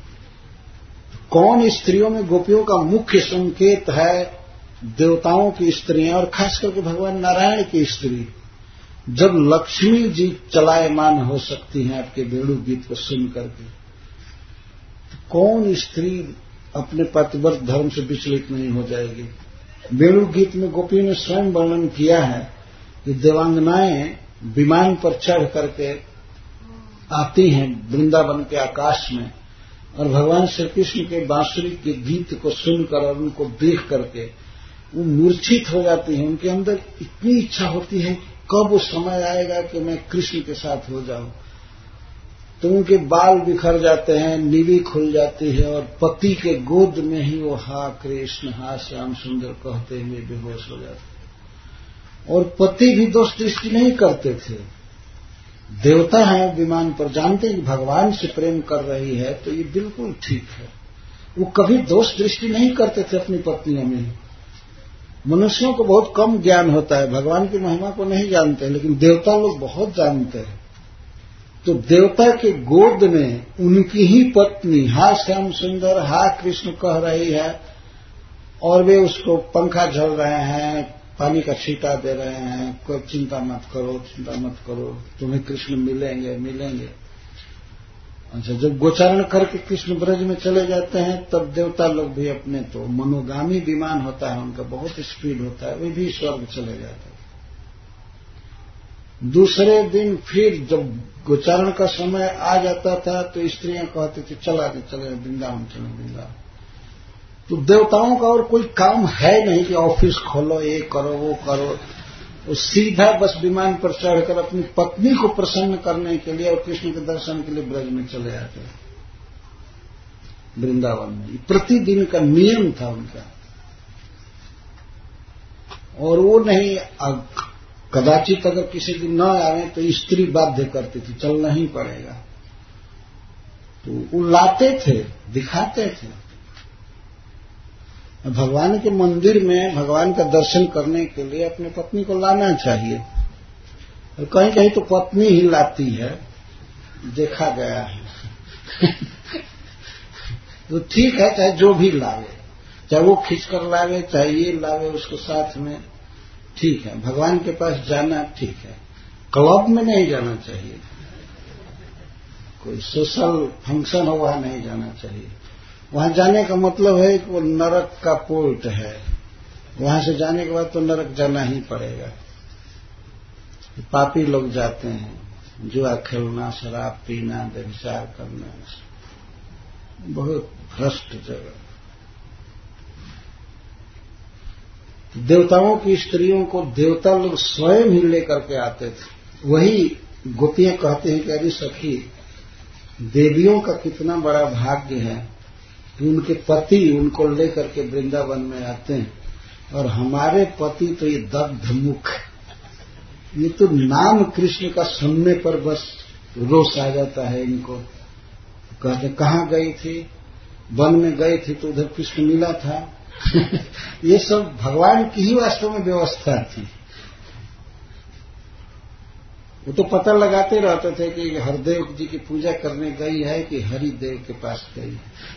कौन स्त्रियों में गोपियों का मुख्य संकेत है देवताओं की स्त्रियां, और खास करके भगवान नारायण की स्त्री। जब लक्ष्मी जी चलायमान हो सकती हैं आपके वेणु गीत को सुन करके, तो कौन स्त्री अपने पातिव्रत धर्म से विचलित नहीं हो जाएगी? वेणु गीत में गोपियों ने स्वयं वर्णन किया है कि देवांगनाएं विमान पर चढ़ करके आती हैं वृंदावन के आकाश में, और भगवान श्री कृष्ण के बांसुरी के गीत को सुनकर और उनको देख करके वो मूर्छित हो जाती हैं। उनके अंदर इतनी इच्छा होती है कि कब वो समय आएगा कि मैं कृष्ण के साथ हो जाऊं। तो उनके बाल बिखर जाते हैं, नीवी खुल जाती है, और पति के गोद में ही वो हा कृष्ण हा श्याम सुंदर कहते हुए बेहोश हो जाते। और पति भी दोष दृष्टि नहीं करते थे, देवता हैं विमान पर, जानते हैं भगवान से प्रेम कर रही है तो ये बिल्कुल ठीक है। वो कभी दोष दृष्टि नहीं करते थे अपनी पत्नियों में। मनुष्यों को बहुत कम ज्ञान होता है, भगवान की महिमा को नहीं जानते, लेकिन देवता लोग बहुत जानते हैं। तो देवता के गोद में उनकी ही पत्नी हा श्याम सुंदर हा कृष्ण कह रही है, और वे उसको पंखा झल रहे हैं, पानी का छींटा दे रहे हैं, कोई चिंता मत करो, तुम्हें कृष्ण मिलेंगे मिलेंगे। अच्छा, जब गोचारण करके कृष्ण ब्रज में चले जाते हैं तब देवता लोग भी अपने तो मनोगामी विमान होता है उनका, बहुत स्पीड होता है, वे भी स्वर्ग चले जाते हैं। दूसरे दिन फिर जब गोचारण का समय आ जाता था तो स्त्रियां कहती थी चले वृंदावन, चले वृंदावन। तो देवताओं का और कोई काम है नहीं कि ऑफिस खोलो, ये करो वो करो, वो सीधा बस विमान पर चढ़कर अपनी पत्नी को प्रसन्न करने के लिए और कृष्ण के दर्शन के लिए ब्रज में चले आते वृंदावन में। प्रतिदिन का नियम था उनका, और वो नहीं कदाचित अगर किसी दिन न आए तो स्त्री बाध्य करती थी, चलना ही पड़ेगा। तो वो लाते थे, दिखाते थे। भगवान के मंदिर में भगवान का दर्शन करने के लिए अपनी पत्नी को लाना चाहिए, और कहीं कहीं तो पत्नी ही लाती है, देखा गया है। तो ठीक है, चाहे जो भी लावे, चाहे वो खींचकर लावे, चाहे ये लावे उसको साथ में, ठीक है। भगवान के पास जाना ठीक है, क्लब में नहीं जाना चाहिए, कोई सोशल फंक्शन हो वहां नहीं जाना चाहिए। वहां जाने का मतलब है कि वो नरक का पोर्ट है, वहां से जाने के बाद तो नरक जाना ही पड़ेगा। पापी लोग जाते हैं, जुआ खेलना, शराब पीना, व्यभिचार करना, बहुत भ्रष्ट जगह। देवताओं की स्त्रियों को देवता लोग स्वयं ही लेकर के आते थे। वही गोपियां कहते हैं कि अरे सखी, देवियों का कितना बड़ा भाग्य है कि उनके पति उनको लेकर के वृंदावन में आते हैं, और हमारे पति तो ये दग्ध मुख, ये तो नाम कृष्ण का सुनने पर बस रोष आ जाता है इनको। कहते कहाँ गई थी, वन में गई थी तो उधर कृष्ण मिला था। ये सब भगवान की ही वास्तव में व्यवस्था थी। वो तो पता लगाते रहते थे कि हरदेव जी की पूजा करने गई है कि हरिदेव के पास गई।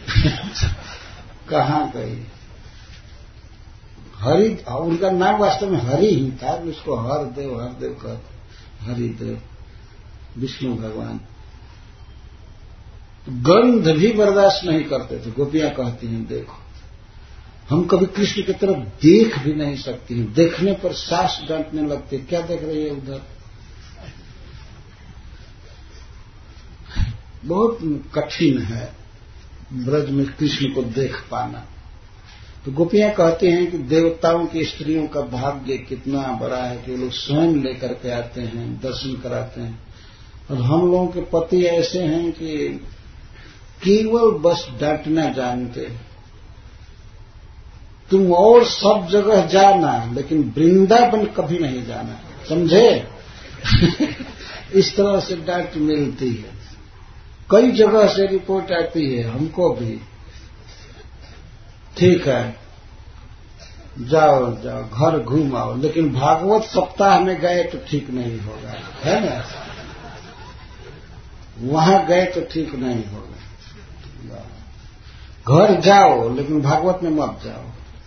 कहाँ गई? हरि, उनका नाम वास्तव में हरि ही था, उसको हरदेव कहते, हरिदेव विष्णु भगवान। गंध भी बर्दाश्त नहीं करते थे। गोपियां कहती हैं देखो, हम कभी कृष्ण की तरफ देख भी नहीं सकती हैं, देखने पर सांस डांटने लगते, क्या देख रही है उधर। बहुत कठिन है ब्रज में कृष्ण को देख पाना। तो गोपियां कहते हैं कि देवताओं की स्त्रियों का भाग्य कितना बड़ा है कि लोग स्वयं लेकर के आते हैं, दर्शन कराते हैं, और हम लोगों के पति ऐसे हैं कि केवल बस डांटना जानते। तुम और सब जगह जाना लेकिन वृंदावन कभी नहीं जाना, समझे। इस तरह से डांट मिलती है, कई जगह से रिपोर्ट आती है हमको भी। ठीक है, जाओ घर घूम आओ, लेकिन भागवत सप्ताह में गए तो ठीक नहीं होगा, है ना। वहां गए तो ठीक नहीं होगा। घर जाओ लेकिन भागवत में मत जाओ।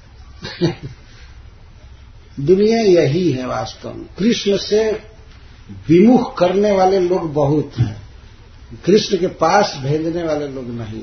दुनिया यही है वास्तव में। कृष्ण से विमुख करने वाले लोग बहुत हैं, कृष्ण के पास भेजने वाले लोग नहीं।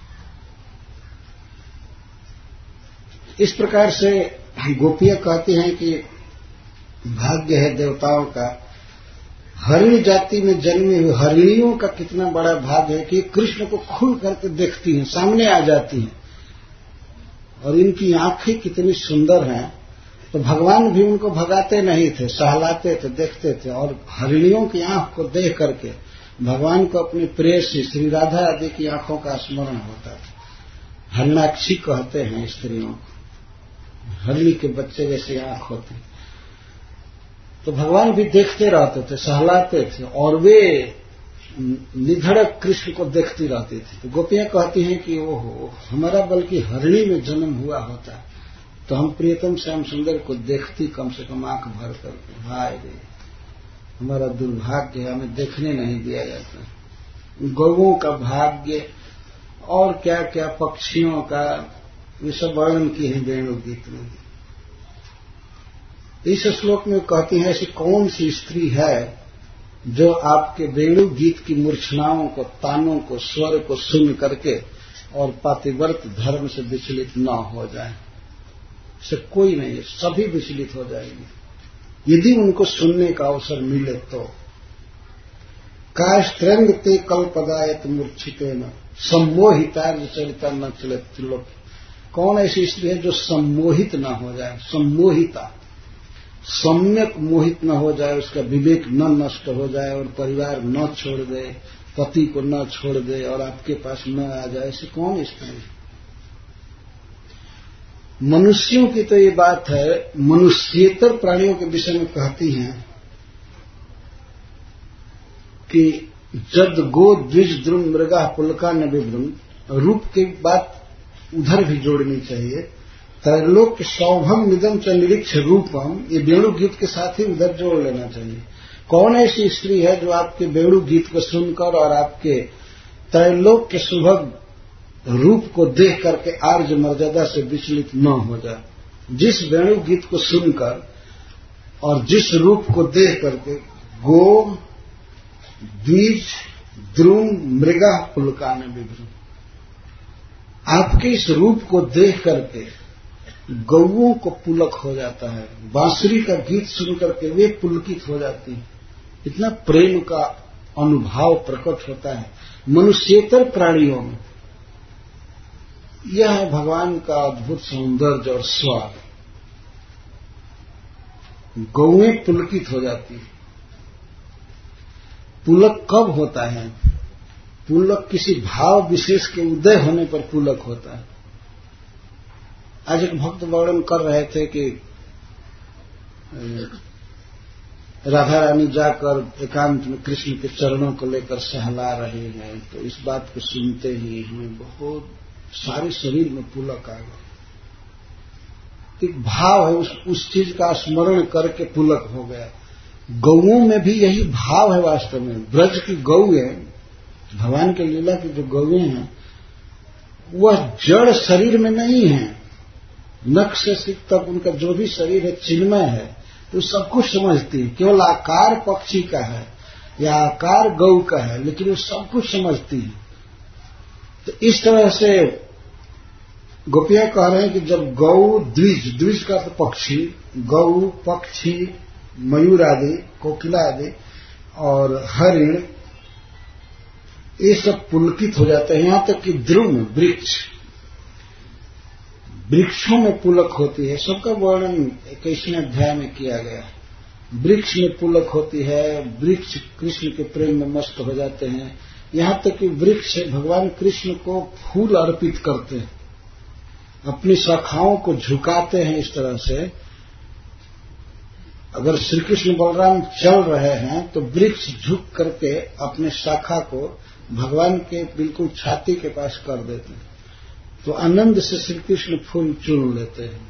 इस प्रकार से गोपियां कहती हैं कि भाग्य है देवताओं का, हरिणी जाति में जन्मी हुई हरिणियों का कितना बड़ा भाग्य है कि कृष्ण को खुल करके देखती हैं, सामने आ जाती हैं, और इनकी आंखें कितनी सुंदर हैं। तो भगवान भी उनको भगाते नहीं थे, सहलाते थे, देखते थे, और हरिणियों की आंख को देख करके भगवान को अपनी प्रेयसी श्री राधा आदि की आंखों का स्मरण होता था। हरिणाक्षी कहते हैं स्त्रियों को, हरिणी के बच्चे जैसी आंख होती। तो भगवान भी देखते रहते थे, सहलाते थे, और वे निधड़क कृष्ण को देखती रहती थी। तो गोपियां कहती हैं कि ओहो, हमारा बल्कि हरिणी में जन्म हुआ होता तो हम प्रियतम श्याम सुंदर को देखती कम से कम आंख भर करके। भाई रे, हमारा दुर्भाग्य है, हमें देखने नहीं दिया जाता। गौओं का भाग्य और क्या क्या पक्षियों का, ये सब वर्णन की है वेणु गीत में। इस श्लोक में कहती है ऐसी कौन सी स्त्री है जो आपके वेणु गीत की मूर्छनाओं को, तानों को, स्वर को सुन करके और पातिव्रत धर्म से विचलित न हो जाए। से कोई नहीं है, सभी विचलित हो जाएंगे यदि उनको सुनने का अवसर मिले तो। कास्त्रंग ते कल्पदायत मूर्छिते न सम्मोहितार्य चरिता न चले त्रिलोक। कौन ऐसी स्त्री है जो सम्मोहित न हो जाए, सम्मोहिता, सम्यक मोहित न हो जाए, उसका विवेक न नष्ट हो जाए और परिवार न छोड़ दे, पति को न छोड़ दे और आपके पास न आ जाए, ऐसी कौन स्त्री है? मनुष्यों की तो ये बात है, मनुष्येतर प्राणियों के विषय में कहती हैं कि जद गो द्विज द्रुम मृगा पुलका न विभ्रम। रूप की बात उधर भी जोड़नी चाहिए। त्रैलोक्य सौभम निदम च निरीक्ष रूपम, ये वेणु गीत के साथ ही उधर जोड़ लेना चाहिए। कौन ऐसी स्त्री है जो आपके वेणु गीत को सुनकर और आपके त्रैलोक्य सुभग रूप को देख करके आर्य मर्यादा से विचलित न हो जाए। जिस वेणु गीत को सुनकर और जिस रूप को देख करके गो द्विज द्रुम मृगा पुलकान विभ्रम, आपके इस रूप को देख करके गौओं को पुलक हो जाता है, बांसुरी का गीत सुनकर के वे पुलकित हो जाती हैं। इतना प्रेम का अनुभव प्रकट होता है मनुष्येतर प्राणियों में। यह है भगवान का अद्भुत सौंदर्य और स्वाद। गौएं पुलकित हो जाती है। पुलक कब होता है? पुलक किसी भाव विशेष के उदय होने पर पुलक होता है। आज एक भक्त वर्णन कर रहे थे कि राधा रानी जाकर एकांत में कृष्ण के चरणों को लेकर सहला रहे हैं, तो इस बात को सुनते ही हमें बहुत सारे शरीर में पुलक आ गई। एक भाव है, उस चीज का स्मरण करके पुलक हो गया। गौओं में भी यही भाव है वास्तव में। ब्रज की गौएं, भगवान के लीला की जो गौएं हैं, वह जड़ शरीर में नहीं है। नख से सिर तक उनका जो भी शरीर है चिन्मय है, तो सब कुछ समझती है। केवल आकार पक्षी का है या आकार गौ का है, लेकिन वो सब कुछ समझती है। तो इस तरह से गोपियां कह रहे हैं कि जब गौ द्विज, द्विज का तो पक्षी, गौ पक्षी मयूर आदि, कोकिला आदि और हरिण, ये सब पुलकित हो जाते हैं। यहां तक कि द्रुम वृक्ष, वृक्षों में पुलक होती है। सबका वर्णन 21वें अध्याय में किया गया है। वृक्ष में पुलक होती है, वृक्ष कृष्ण के प्रेम में मस्त हो जाते हैं। यहां तक कि वृक्ष भगवान कृष्ण को फूल अर्पित करते हैं, अपनी शाखाओं को झुकाते हैं। इस तरह से अगर श्री कृष्ण बलराम चल रहे हैं तो वृक्ष झुक करके अपने शाखा को भगवान के बिल्कुल छाती के पास कर देते हैं, तो आनंद से श्री कृष्ण फूल चुन लेते हैं।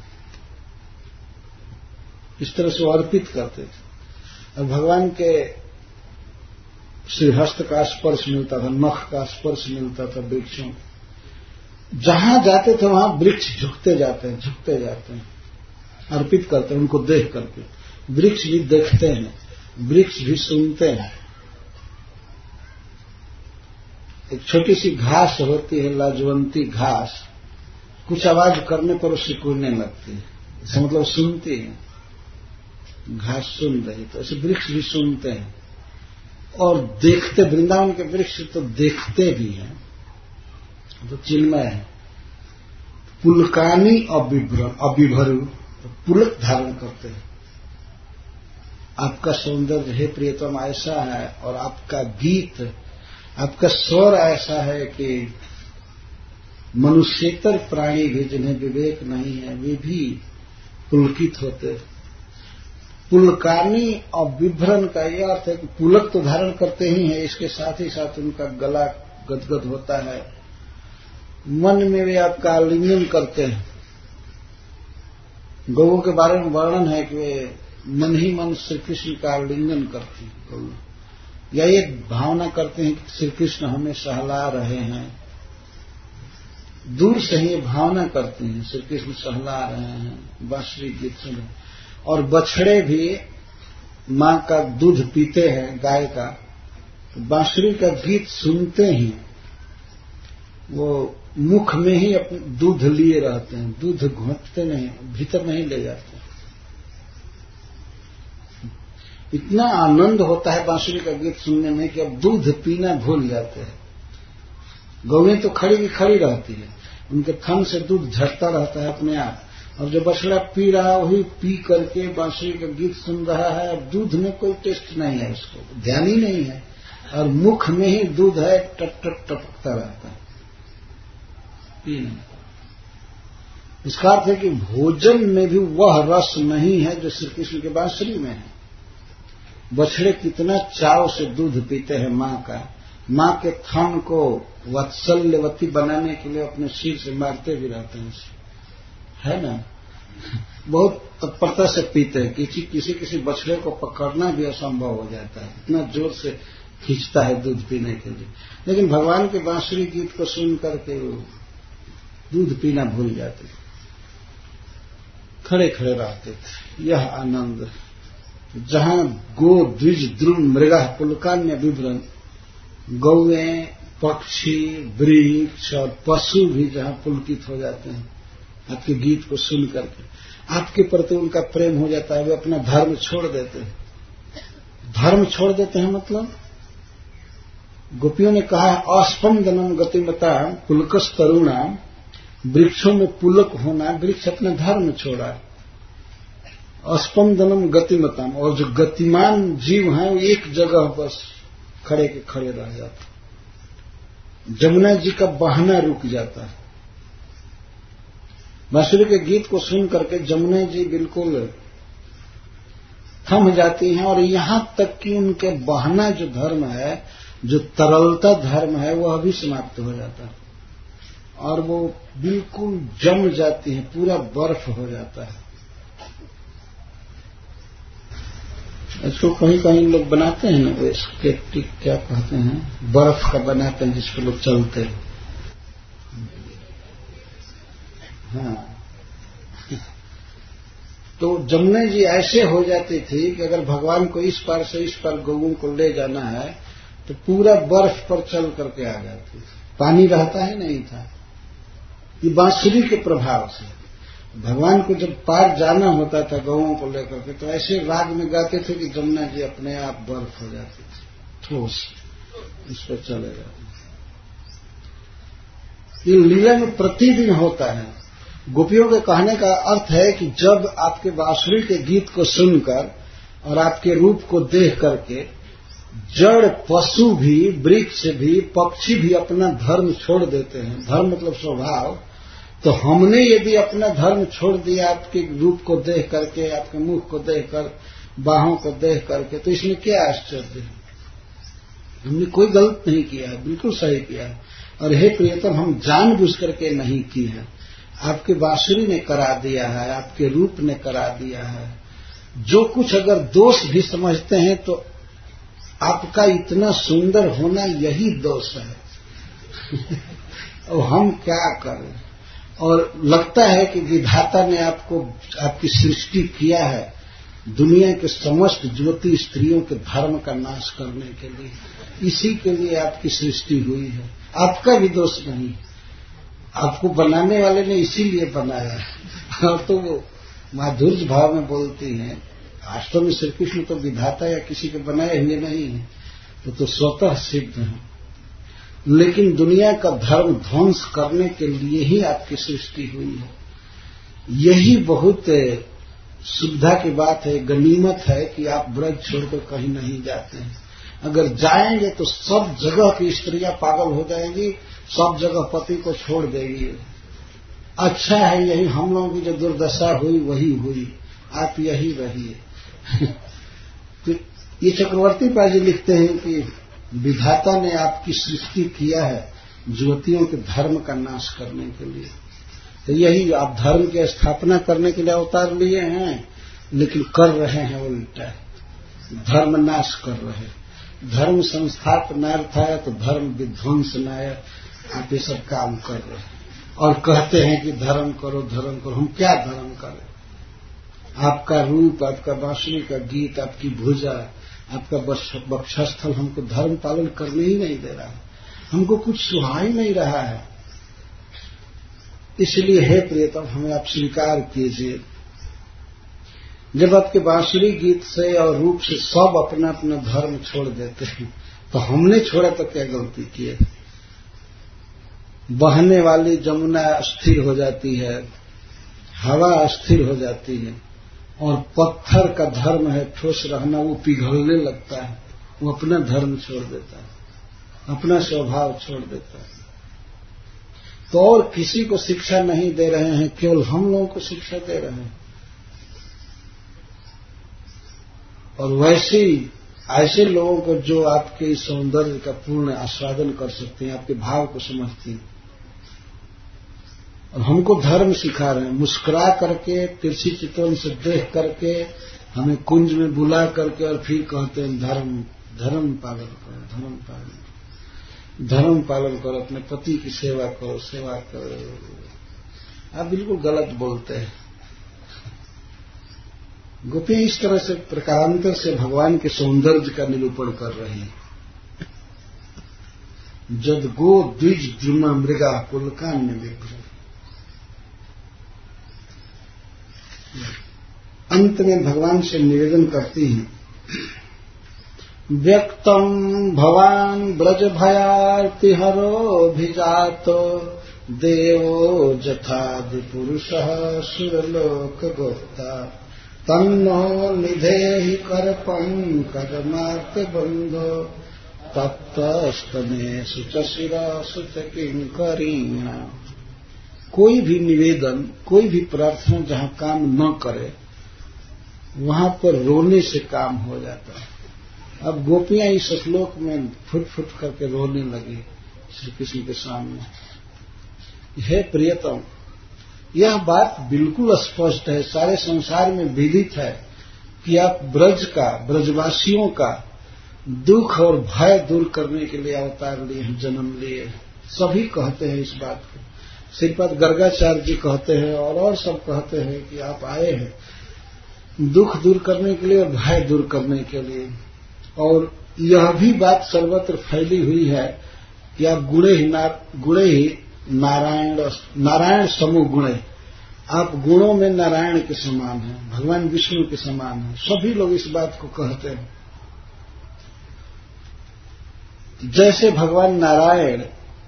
इस तरह से वो अर्पित करते थे। और भगवान के श्रीहस्त का स्पर्श मिलता था, नख का स्पर्श मिलता था वृक्षों। जहां जाते थे वहां वृक्ष झुकते जाते हैं, झुकते जाते हैं, अर्पित करते हैं उनको देख करके। वृक्ष भी देखते हैं, वृक्ष भी सुनते हैं। एक छोटी सी घास होती है, लाजवंती घास, कुछ आवाज करने पर वो सिकुड़ने लगती है, इसका मतलब सुनती है। घास सुन रही, तो ऐसे वृक्ष भी सुनते हैं और देखते। वृंदावन के वृक्ष तो देखते भी हैं, तो चिन्मय है। पुलकानी अविभरु, तो पुलक धारण करते हैं। आपका सौंदर्य हे प्रियतम ऐसा है और आपका गीत, आपका स्वर ऐसा है कि मनुष्येतर प्राणी भी जिन्हें विवेक नहीं है वे भी पुलकित होते। पुलकानी और विभ्रन का यह अर्थ है कि पुलक तो धारण करते ही हैं, इसके साथ ही साथ उनका गला गदगद होता है। मन में वे आपका आलिंगन करते हैं। गौओं के बारे में वर्णन है कि वे मन ही मन श्री कृष्ण का आलिंगन करती हैं, या ये भावना करते हैं कि श्री कृष्ण हमें सहला रहे हैं। दूर से ही भावना करते हैं श्री कृष्ण सहला रहे हैं, बांसुरी गीत सुन रहे हैं। और बछड़े भी मां का दूध पीते हैं, गाय का। तो बांसुरी का गीत सुनते ही वो मुख में ही अपने दूध लिए रहते हैं, दूध घोंटते नहीं, भीतर नहीं ले जाते। इतना आनंद होता है बांसुरी का गीत सुनने में कि अब दूध पीना भूल जाते हैं। गौएं तो खड़ी की खड़ी रहती है, उनके थन से दूध झरता रहता है अपने आप, और जो बछड़ा पी रहा है वही पी करके बांसुरी का गीत सुन रहा है। अब दूध में कोई टेस्ट नहीं है, उसको ध्यान ही नहीं है, और मुख में ही दूध है, टप टप टपकता रहता है, पी नहीं। इसका अर्थ है कि भोजन में भी वह रस नहीं है जो श्री कृष्ण के बांसुरी में है। बछड़े कितना चाव से दूध पीते हैं मां का, मां के थन को वत्सल्यवती बनाने के लिए अपने सिर से मारते भी रहते हैं, है ना। बहुत तत्परता से पीते हैं, किसी बछड़े को पकड़ना भी असंभव हो जाता है, इतना जोर से खींचता है दूध पीने के लिए। लेकिन भगवान के बांसुरी गीत को सुन करके दूध पीना भूल जाते थे, खड़े खड़े रहते थे। यह आनंद जहां गो द्विज द्रुम मृगा पुलकान्य विवरण, गौएं, पक्षी, वृक्ष और पशु भी जहां पुलकित हो जाते हैं आपके गीत को सुन करके, आपके प्रति उनका प्रेम हो जाता है, वे अपना धर्म छोड़ देते हैं। धर्म छोड़ देते हैं मतलब गोपियों ने कहा अस्पंदनम गतिमता पुलकस तरुणा, वृक्षों में पुलक होना, वृक्ष अपना धर्म छोड़ा। अस्पंदनम गतिमताम, और जो गतिमान जीव हैं वो एक जगह बस खड़े के खड़े रह जाते। जमुना जी का बहना रुक जाता है। बांसुरी के गीत को सुन करके जमुना जी बिल्कुल थम जाती हैं, और यहां तक कि उनके बहना जो धर्म है, जो तरलता धर्म है, वह भी समाप्त हो जाता है, और वो बिल्कुल जम जाती है, पूरा बर्फ हो जाता है। इसको कहीं कहीं लोग बनाते हैं ना, वो स्केटिक क्या कहते हैं, बर्फ का बनाते हैं जिस पर लोग चलते हैं। हाँ, तो जमुना जी ऐसे हो जाती थी कि अगर भगवान को इस पार से इस पार गौओं को ले जाना है तो पूरा बर्फ पर चल करके आ जाती, पानी रहता ही नहीं था। ये बांसुरी के प्रभाव से भगवान को जब पार जाना होता था गौओं को लेकर के, तो ऐसे राग में गाते थे कि जमुना जी अपने आप बर्फ हो जाती थी, ठोस, इस पर चले जाते। ये लीला में प्रतिदिन होता है। गोपियों के कहने का अर्थ है कि जब आपके बांसुरी के गीत को सुनकर और आपके रूप को देख करके जड़ पशु भी, वृक्ष भी, पक्षी भी अपना धर्म छोड़ देते हैं, धर्म मतलब स्वभाव, तो हमने यदि अपना धर्म छोड़ दिया आपके रूप को देख करके, आपके मुख को देखकर, बाहों को देख करके, तो इसमें क्या आश्चर्य है। हमने कोई गलत नहीं किया है, बिल्कुल सही किया है। और हे प्रियतम, हम जानबूझ करके नहीं की है, आपके बांसुरी ने करा दिया है, आपके रूप ने करा दिया है। जो कुछ अगर दोष भी समझते हैं तो आपका इतना सुंदर होना यही दोष है। और हम क्या करें। और लगता है कि विधाता ने आपको, आपकी सृष्टि किया है दुनिया के समस्त ज्योति स्त्रियों के धर्म का नाश करने के लिए, इसी के लिए आपकी सृष्टि हुई है, आपका भी दोष नहीं। आपको बनाने वाले ने इसीलिए बनाया है। और तो वो माधुर्य भाव में बोलती हैं, वास्तव में श्री कृष्ण तो विधाता या किसी के बनाए हुए नहीं है, तो स्वतः सिद्ध है। लेकिन दुनिया का धर्म ध्वंस करने के लिए ही आपकी सृष्टि हुई है। यही बहुत सुविधा की बात है, गनीमत है कि आप ब्रज छोड़कर कहीं नहीं जाते हैं। अगर जाएंगे तो सब जगह की स्त्रियां पागल हो जाएंगी, सब जगह पति को छोड़ देगी। अच्छा है, यही हम लोगों की जो दुर्दशा हुई वही हुई, आप यही रहिए। तो ये चक्रवर्ती पाजी लिखते हैं कि विधाता ने आपकी सृष्टि किया है ज्योतियों के धर्म का नाश करने के लिए। तो यही आप धर्म की स्थापना करने के लिए अवतार लिए हैं, लेकिन कर रहे हैं उल्टा, धर्म नाश कर रहे हैं। धर्म संस्थापनार्थाय तो धर्म विध्वंसनाय, आप ये सब काम कर रहे हैं और कहते हैं कि धर्म करो धर्म करो। हम क्या धर्म करें? आपका रूप, आपका बांसुरी का गीत, आपकी भुजा, आपका वक्षस्थल हमको धर्म पालन करने ही नहीं दे रहा है, हमको कुछ सुहा ही नहीं रहा है। इसलिए हे प्रियतम, हमें आप स्वीकार कीजिए। जब आपके बांसुरी गीत से और रूप से सब अपना अपना धर्म छोड़ देते हैं, तो हमने छोड़ा तो क्या गलती की है? बहने वाली जमुना अस्थिर हो जाती है, हवा अस्थिर हो जाती है, और पत्थर का धर्म है ठोस रहना, वो पिघलने लगता है, वो अपना धर्म छोड़ देता है, अपना स्वभाव छोड़ देता है। तो और किसी को शिक्षा नहीं दे रहे हैं, केवल हम लोगों को शिक्षा दे रहे हैं। और वैसे ऐसे लोगों को जो आपके इस सौंदर्य का पूर्ण आस्वादन कर सकते हैं, आपके भाव को समझते हैं, और हमको धर्म सिखा रहे हैं, मुस्कुरा करके, तिरछी चितवन से देख करके, हमें कुंज में बुला करके, और फिर कहते हैं धर्म पालन करो, धर्म पालन करो, धर्म पालन करो, अपने पति की सेवा करो, सेवा करो। आप बिल्कुल गलत बोलते हैं। गोपियां इस तरह से प्रकारांतर से भगवान के सौंदर्य का निरूपण कर रही हैं। जद गो द्विज द्रुमा मृगा पुलकान्य विभ्र। अंत में भगवान से निवेदन करती हैं, व्यक्तम भवान ब्रज भयार्ति हरो भिजातो देवो जथादि पुरुषः सुरलोक गोप्ता तन्नो निधेहि कर पंकजमार्त बंधो तप्तस्तने सुचशिरा सुच किंकरीणा। कोई भी निवेदन, कोई भी प्रार्थना जहां काम न करे, वहां पर रोने से काम हो जाता है। अब गोपियां इस श्लोक में फुट फुट करके रोने लगी श्री कृष्ण के सामने। हे प्रियतम, यह बात बिल्कुल स्पष्ट है, सारे संसार में विदित है कि आप ब्रज का, ब्रजवासियों का दुख और भय दूर करने के लिए अवतार लिए हैं, जन्म लिए। सभी कहते हैं इस बात को। श्रीपद गर्गाचार्य जी कहते हैं और सब कहते हैं कि आप आए हैं दुख दूर करने के लिए और भय दूर करने के लिए। और यह भी बात सर्वत्र फैली हुई है कि आप गुणे ही नारायण समूह गुणे, आप गुणों में नारायण के समान हैं, भगवान विष्णु के समान हैं। सभी लोग इस बात को कहते हैं। जैसे भगवान नारायण,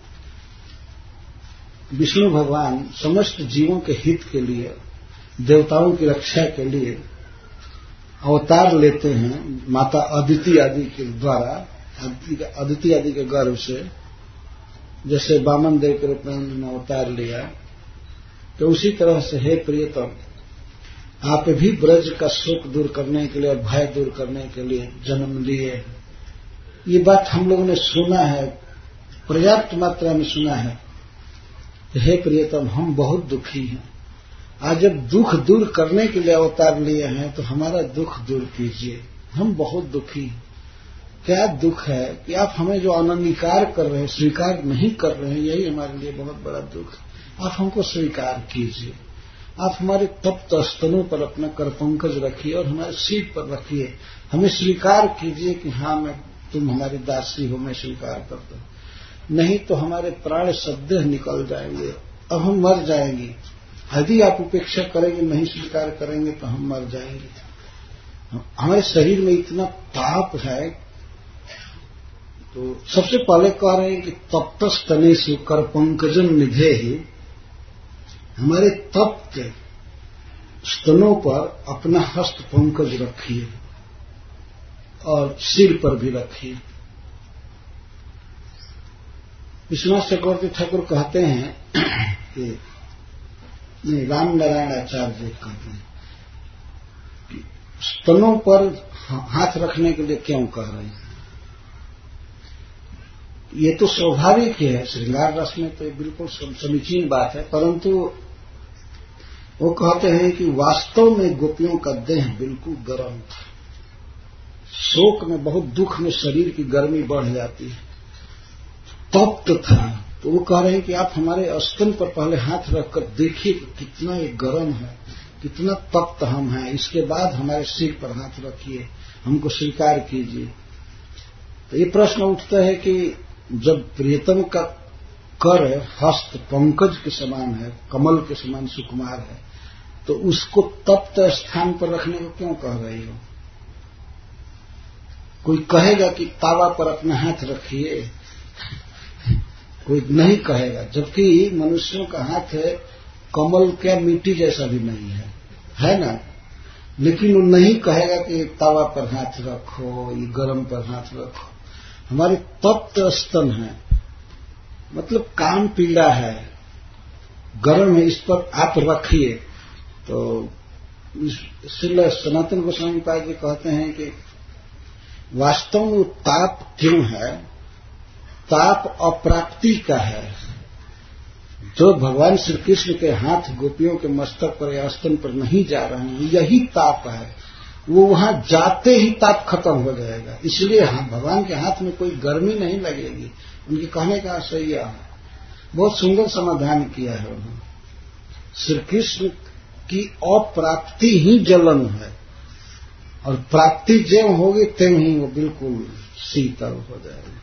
विष्णु भगवान समस्त जीवों के हित के लिए, देवताओं की रक्षा के लिए अवतार लेते हैं माता अदिति आदि के द्वारा, अदिति आदि के गर्भ से, जैसे वामन देव के रूप में उन्होंने अवतार लिया, तो उसी तरह से हे प्रियतम, आप भी ब्रज का शोक दूर करने के लिए और भय दूर करने के लिए जन्म लिए। ये बात हम लोगों ने सुना है, पर्याप्त मात्रा में सुना है। हे प्रियतम, हम बहुत दुखी हैं। आज जब दुख दूर करने के लिए अवतार लिए हैं, तो हमारा दुख दूर कीजिए। हम बहुत दुखी हैं। क्या दुख है कि आप हमें जो अनंगीकार कर रहे हैं, स्वीकार नहीं कर रहे हैं, यही हमारे लिए बहुत बड़ा दुख है। आप हमको स्वीकार कीजिए। आप हमारे तप्त स्तनों पर अपना करपंकज रखिए और हमारे सिर पर रखिए। हमें स्वीकार कीजिए कि हाँ, तुम हमारी दासी हो, मैं स्वीकार करता हूं। नहीं तो हमारे प्राण सद्य निकल जाएंगे, अब हम मर जाएंगे। यदि आप उपेक्षा करेंगे, नहीं स्वीकार करेंगे, तो हम मर जाएंगे। हमारे शरीर में इतना ताप है। तो सबसे पहले कह रहे हैं कि तप्त स्तनेषु कर पंकजम निधेहि, हमारे तप्त स्तनों पर अपना हस्त पंकज रखिए और सिर पर भी रखिए। विश्वनाथ चक्रवर्ती ठाकुर कहते हैं कि नहीं, राम नारायण आचार्य कहते हैं कि स्तनों पर हाथ रखने के लिए क्यों कह रहे हैं। ये तो स्वाभाविक ही है, श्रृंगार रस में तो बिल्कुल समीचीन बात है, परंतु वो कहते हैं कि वास्तव में गोपियों का देह बिल्कुल गर्म था। शोक में, बहुत दुख में शरीर की गर्मी बढ़ जाती है, तप्त था। तो वो कह रहे हैं कि आप हमारे स्तन पर पहले हाथ रखकर देखिए कि कितना ये गर्म है, कितना तप्त हम हैं, इसके बाद हमारे सिर पर हाथ रखिए, हमको स्वीकार कीजिए। तो ये प्रश्न उठता है कि जब प्रियतम का कर हस्त पंकज के समान है, कमल के समान सुकुमार है, तो उसको तप्त स्थान पर रखने को क्यों कह रही हो? कोई कहेगा कि तावा पर अपना हाथ रखिए, कोई नहीं कहेगा। जबकि मनुष्यों का हाथ है कमल क्या मिट्टी जैसा भी नहीं है ना? लेकिन वो नहीं कहेगा कि तावा पर हाथ रखो, ये गरम पर हाथ रखो। हमारे तप्त स्तन है, मतलब कान पीड़ा है, गरम है, इस पर आप रखिए। तो श्रील सनातन गोस्वामी पाद जी कहते हैं कि वास्तव में ताप क्यों है? ताप अप्राप्ति का है। जो भगवान श्री कृष्ण के हाथ गोपियों के मस्तक पर या स्तन पर नहीं जा रहे हैं, यही ताप है। वो वहां जाते ही ताप खत्म हो जाएगा। इसलिए भगवान के हाथ में कोई गर्मी नहीं लगेगी। उनके कहने का सही है। बहुत सुंदर समाधान किया है उन्होंने। श्री कृष्ण की अप्राप्ति ही जलन है, और प्राप्ति ज्यों होगी त्यों ही वो बिल्कुल शीतल हो जाएगी।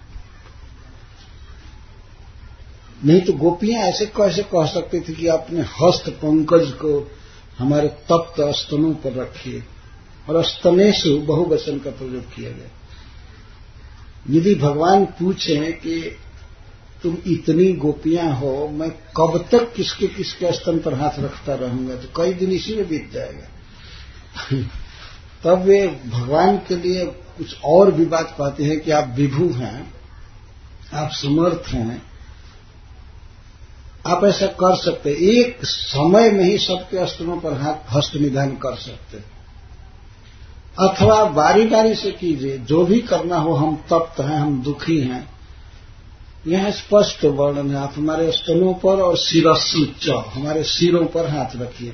नहीं तो गोपियां ऐसे कैसे कह सकती थी कि अपने हस्त पंकज को हमारे तप्त स्तनों पर रखिए, और स्तनेषु बहुवचन का प्रयोग किया गया। यदि भगवान पूछें कि तुम इतनी गोपियां हो, मैं कब तक किसके किसके स्तन पर हाथ रखता रहूंगा, तो कई दिन इसी में बीत जाएगा। तब वे भगवान के लिए कुछ और भी बात पाते हैं कि आप विभु हैं, आप समर्थ हैं, आप ऐसा कर सकते, एक समय में ही सबके स्तनों पर हाथ हस्त निधान कर सकते, अथवा बारी बारी से कीजिए। जो भी करना हो, हम तप्त हैं, हम दुखी हैं, यह स्पष्ट वर्णन है। आप हमारे स्तनों पर और शिरस्सुच्च, हमारे सिरों पर हाथ रखिए।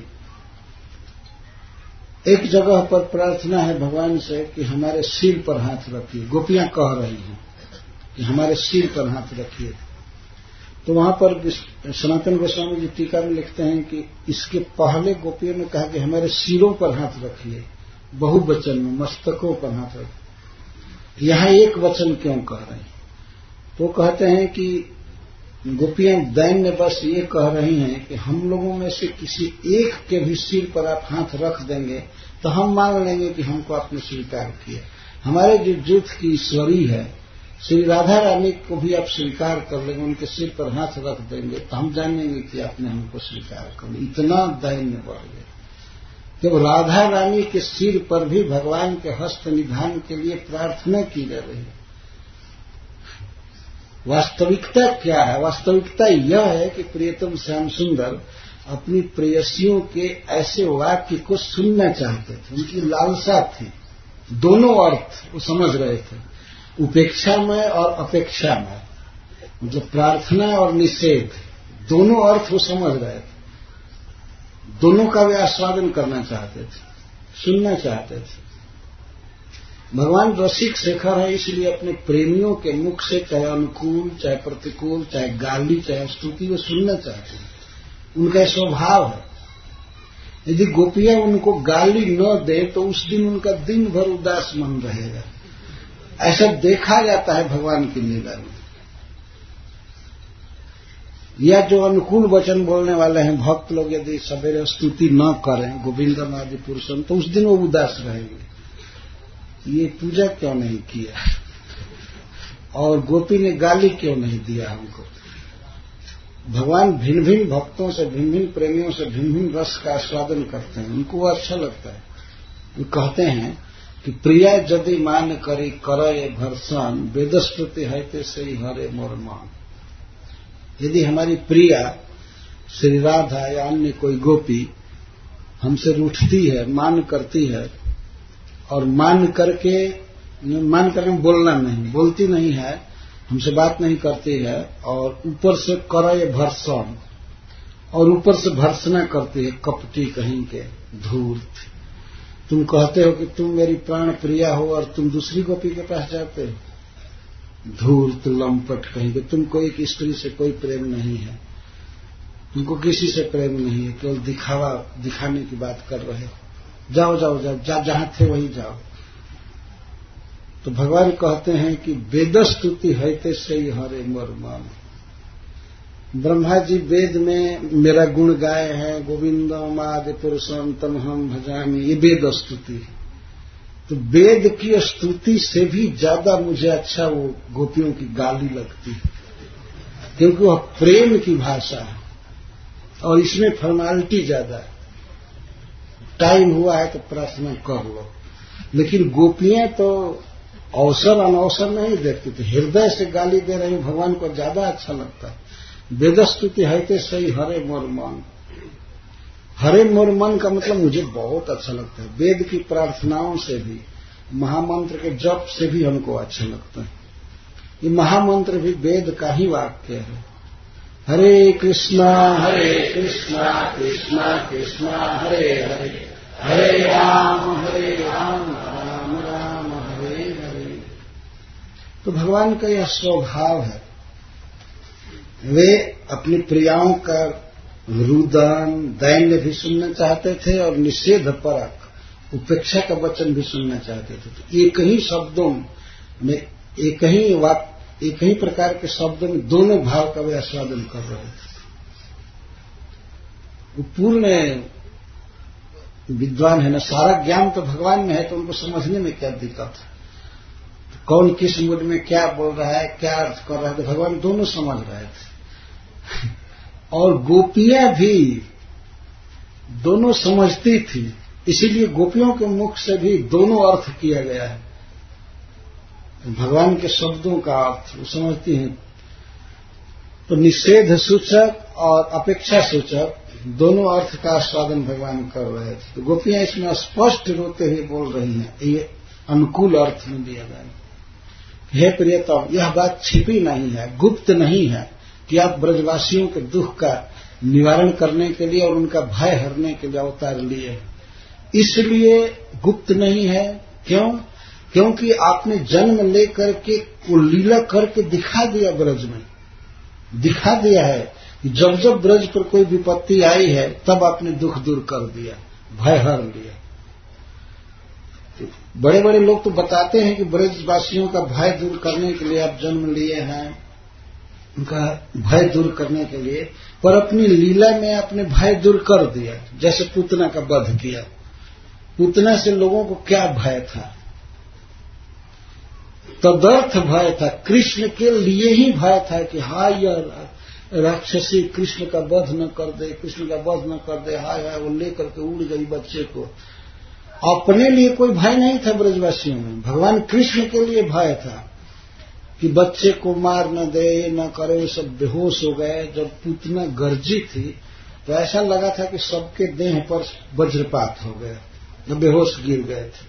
एक जगह पर प्रार्थना है भगवान से कि हमारे सिर पर हाथ रखिए। गोपियां कह रही हैं कि हमारे सिर पर हाथ रखिए। तो वहां पर सनातन गोस्वामी जी टीका में लिखते हैं कि इसके पहले गोपियों ने कहा कि हमारे सिरों पर हाथ रखिए, बहुवचन में, मस्तकों पर हाथ रखिए। यहां एक वचन क्यों कह रहे हैं? तो कहते हैं कि गोपियां दैन्य बस ये कह रही हैं कि हम लोगों में से किसी एक के भी सिर पर आप हाथ रख देंगे तो हम मान लेंगे कि हमको आपने स्वीकार किया। हमारे जो जुट की ईश्वरी है श्री राधा रानी को भी आप स्वीकार कर लेंगे, उनके सिर पर हाथ रख देंगे तो हम जानेंगे कि आपने हमको स्वीकार कर लिया। इतना दैन्य बढ़ गया कि राधा रानी के सिर पर भी भगवान के हस्त निधान के लिए प्रार्थना की जा रही है। वास्तविकता क्या है? वास्तविकता यह है कि प्रियतम श्याम सुंदर अपनी प्रेयसियों के ऐसे वाक्य को सुनना चाहते थे, उनकी लालसा थी। दोनों अर्थ वो समझ रहे थे, उपेक्षा में और अपेक्षा में, मतलब प्रार्थना और निषेध, दोनों अर्थ वो समझ रहे थे। दोनों का वे आस्वादन करना चाहते थे, सुनना चाहते थे। भगवान रसिक शेखर है, इसलिए अपने प्रेमियों के मुख से चाहे अनुकूल, चाहे प्रतिकूल, चाहे गाली, चाहे स्तुति, वो सुनना चाहते हैं। उनका स्वभाव है। यदि गोपियां उनको गाली न दे तो उस दिन उनका दिन भर उदास मन रहेगा। ऐसा देखा जाता है भगवान की लीला में। या जो अनुकूल वचन बोलने वाले हैं भक्त लोग, यदि सवेरे स्तुति न करें गोविंदम आदि पुरुषम, तो उस दिन वो उदास रहेंगे। ये पूजा क्यों नहीं किया, और गोपी ने गाली क्यों नहीं दिया हमको। भगवान भिन्न भिन्न भक्तों से, भिन्न भिन्न प्रेमियों से भिन्न भिन्न रस का आस्वादन करते हैं, उनको वो अच्छा लगता है। वो कहते हैं कि प्रिया यदि मान करी करे भर्सन, वेदस्तुति है से हरे मोर मान। यदि हमारी प्रिया श्री राधा या अन्य कोई गोपी हमसे रूठती है, मान करती है, और मान करके बोलना नहीं, बोलती नहीं है, हमसे बात नहीं करती है, और ऊपर से करे भर्सन, और ऊपर से भर्सना करती है, कपटी कहीं के, धूर्त। तुम कहते हो कि तुम मेरी प्राण प्रिया हो और तुम दूसरी गोपी के पास जाते हो, धूर्त लंपट कहीं के, तुमको एक स्त्री से कोई प्रेम नहीं है। उनको किसी से प्रेम नहीं है, केवल दिखाने की बात कर रहे। जाओ जाओ जाओ, जहां थे वहीं जाओ। तो भगवान कहते हैं कि वेदस्तुति हैते सही हरे मोर मन। ब्रह्मा जी वेद में मेरा गुण गाए हैं, गोविंदम आदि पुरुषम तम हम भजामि, ये वेद स्तुति है। तो वेद की स्तुति से भी ज्यादा मुझे अच्छा वो गोपियों की गाली लगती है, क्योंकि वह प्रेम की भाषा है और इसमें फॉर्मेलिटी ज्यादा है। टाइम हुआ है तो प्रार्थना कर लो, लेकिन गोपियां तो अवसर अनवसर नहीं देखती थी, हृदय से गाली दे रही भगवान को ज्यादा अच्छा लगता है। वेदस्तुति है तो सही हरे मोर मन। हरे मोर मन का मतलब मुझे बहुत अच्छा लगता है। वेद की प्रार्थनाओं से भी, महामंत्र के जप से भी हमको अच्छा लगता है। ये महामंत्र भी वेद का ही वाक्य है। हरे कृष्णा कृष्णा कृष्णा हरे हरे, हरे राम राम राम हरे हरे। तो भगवान का यह स्वभाव है। वे अपनी प्रियाओं का रुदन दैन्य भी सुनना चाहते थे और निषेध परक उपेक्षा का वचन भी सुनना चाहते थे। तो एक ही शब्दों में, एक ही प्रकार के शब्दों में दोनों भाव का वे आस्वादन कर रहे थे। वो पूर्ण विद्वान है ना, सारा ज्ञान तो भगवान में है, तो उनको समझने में क्या दिक्कत है। तो कौन किस मूड में क्या बोल रहा है, क्या अर्थ कर रहा है, तो भगवान दोनों समझ रहे थे। और गोपियां भी दोनों समझती थी, इसीलिए गोपियों के मुख से भी दोनों अर्थ किया गया है। भगवान के शब्दों का अर्थ वो समझती हैं। तो निषेध सूचक और अपेक्षा सूचक दोनों अर्थ का आस्वादन भगवान कर रहे थे। तो गोपियां इसमें स्पष्ट रोते हुए बोल रही हैं, ये अनुकूल अर्थ में दिया गया। हे प्रियतम, यह बात छिपी नहीं है, गुप्त नहीं है कि आप ब्रजवासियों के दुख का निवारण करने के लिए और उनका भय हरने के लिए अवतार लिए। इसलिए गुप्त नहीं है। क्यों? क्योंकि आपने जन्म लेकर के वो लीला करके दिखा दिया, ब्रज में दिखा दिया है कि जब जब ब्रज पर कोई विपत्ति आई है तब आपने दुख दूर कर दिया, भय हर लिया। बड़े बड़े लोग तो बताते हैं कि ब्रजवासियों का भय दूर करने के लिए आप जन्म लिए हैं, उनका भय दूर करने के लिए, पर अपनी लीला में आपने भय दूर कर दिया। जैसे पूतना का वध किया, पूतना से लोगों को क्या भय था? तदर्थ भय था, कृष्ण के लिए ही भय था कि हाय यह राक्षसी कृष्ण का वध न कर दे, कृष्ण का वध न कर दे, हाय हाय वो लेकर के उड़ गई बच्चे को। अपने लिए कोई भय नहीं था ब्रजवासियों में, भगवान कृष्ण के लिए भय था कि बच्चे को मार न दे, न करे। वो सब बेहोश हो गए। जब पूतना गर्जी थी तो ऐसा लगा था कि सबके देह पर वज्रपात हो गया, न बेहोश गिर गए थे।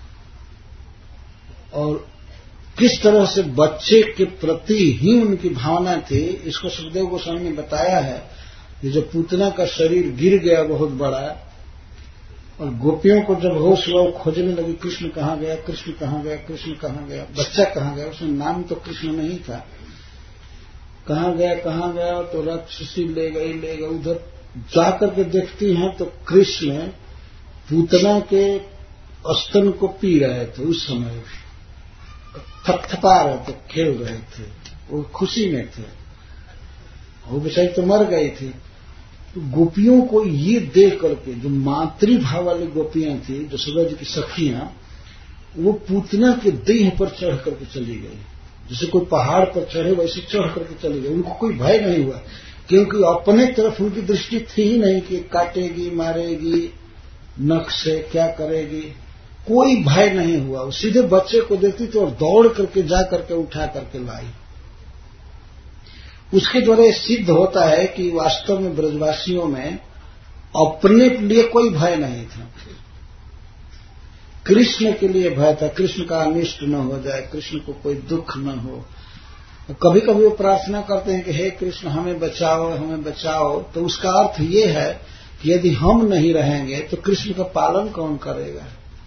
और किस तरह से बच्चे के प्रति ही उनकी भावना थी, इसको सुखदेव गोस्वामी ने बताया है कि जब पूतना का शरीर गिर गया बहुत बड़ा, और गोपियों को जब होश हुआ वो खोजने लगी, कृष्ण कहाँ गया, कृष्ण कहाँ गया, कृष्ण कहाँ गया, बच्चा कहाँ गया। उसमें नाम तो कृष्ण नहीं था। कहाँ गया, तो राक्षसी ले गई। उधर जाकर के देखती हैं तो कृष्ण पूतना के स्तन को पी रहे थे। उस समय थपथपा रहे थे, खेल रहे थे, वो खुशी में थे। वो बेचारी तो मर गई थी। तो गोपियों को ये देख करके, जो मातृभाव वाली गोपियां थी, जो सुधा जी की सखियां, वो पूतना के देह पर चढ़ करके चली गई। जैसे कोई पहाड़ पर चढ़े वैसे चढ़ करके चली गई। उनको कोई भय नहीं हुआ, क्योंकि अपने तरफ उनकी दृष्टि थी ही नहीं कि काटेगी, मारेगी, नख से क्या करेगी। कोई भय नहीं हुआ। वो सीधे बच्चे को देखती थी और दौड़ करके जा करके उठा करके लाई। उसके द्वारा यह सिद्ध होता है कि वास्तव में ब्रजवासियों में अपने लिए कोई भय नहीं था, कृष्ण के लिए भय था। कृष्ण का अनिष्ट न हो जाए, कृष्ण को कोई दुख न हो। कभी कभी वो प्रार्थना करते हैं कि हे कृष्ण हमें बचाओ, हमें बचाओ। तो उसका अर्थ ये है कि यदि हम नहीं रहेंगे तो कृष्ण का पालन कौन करेगा।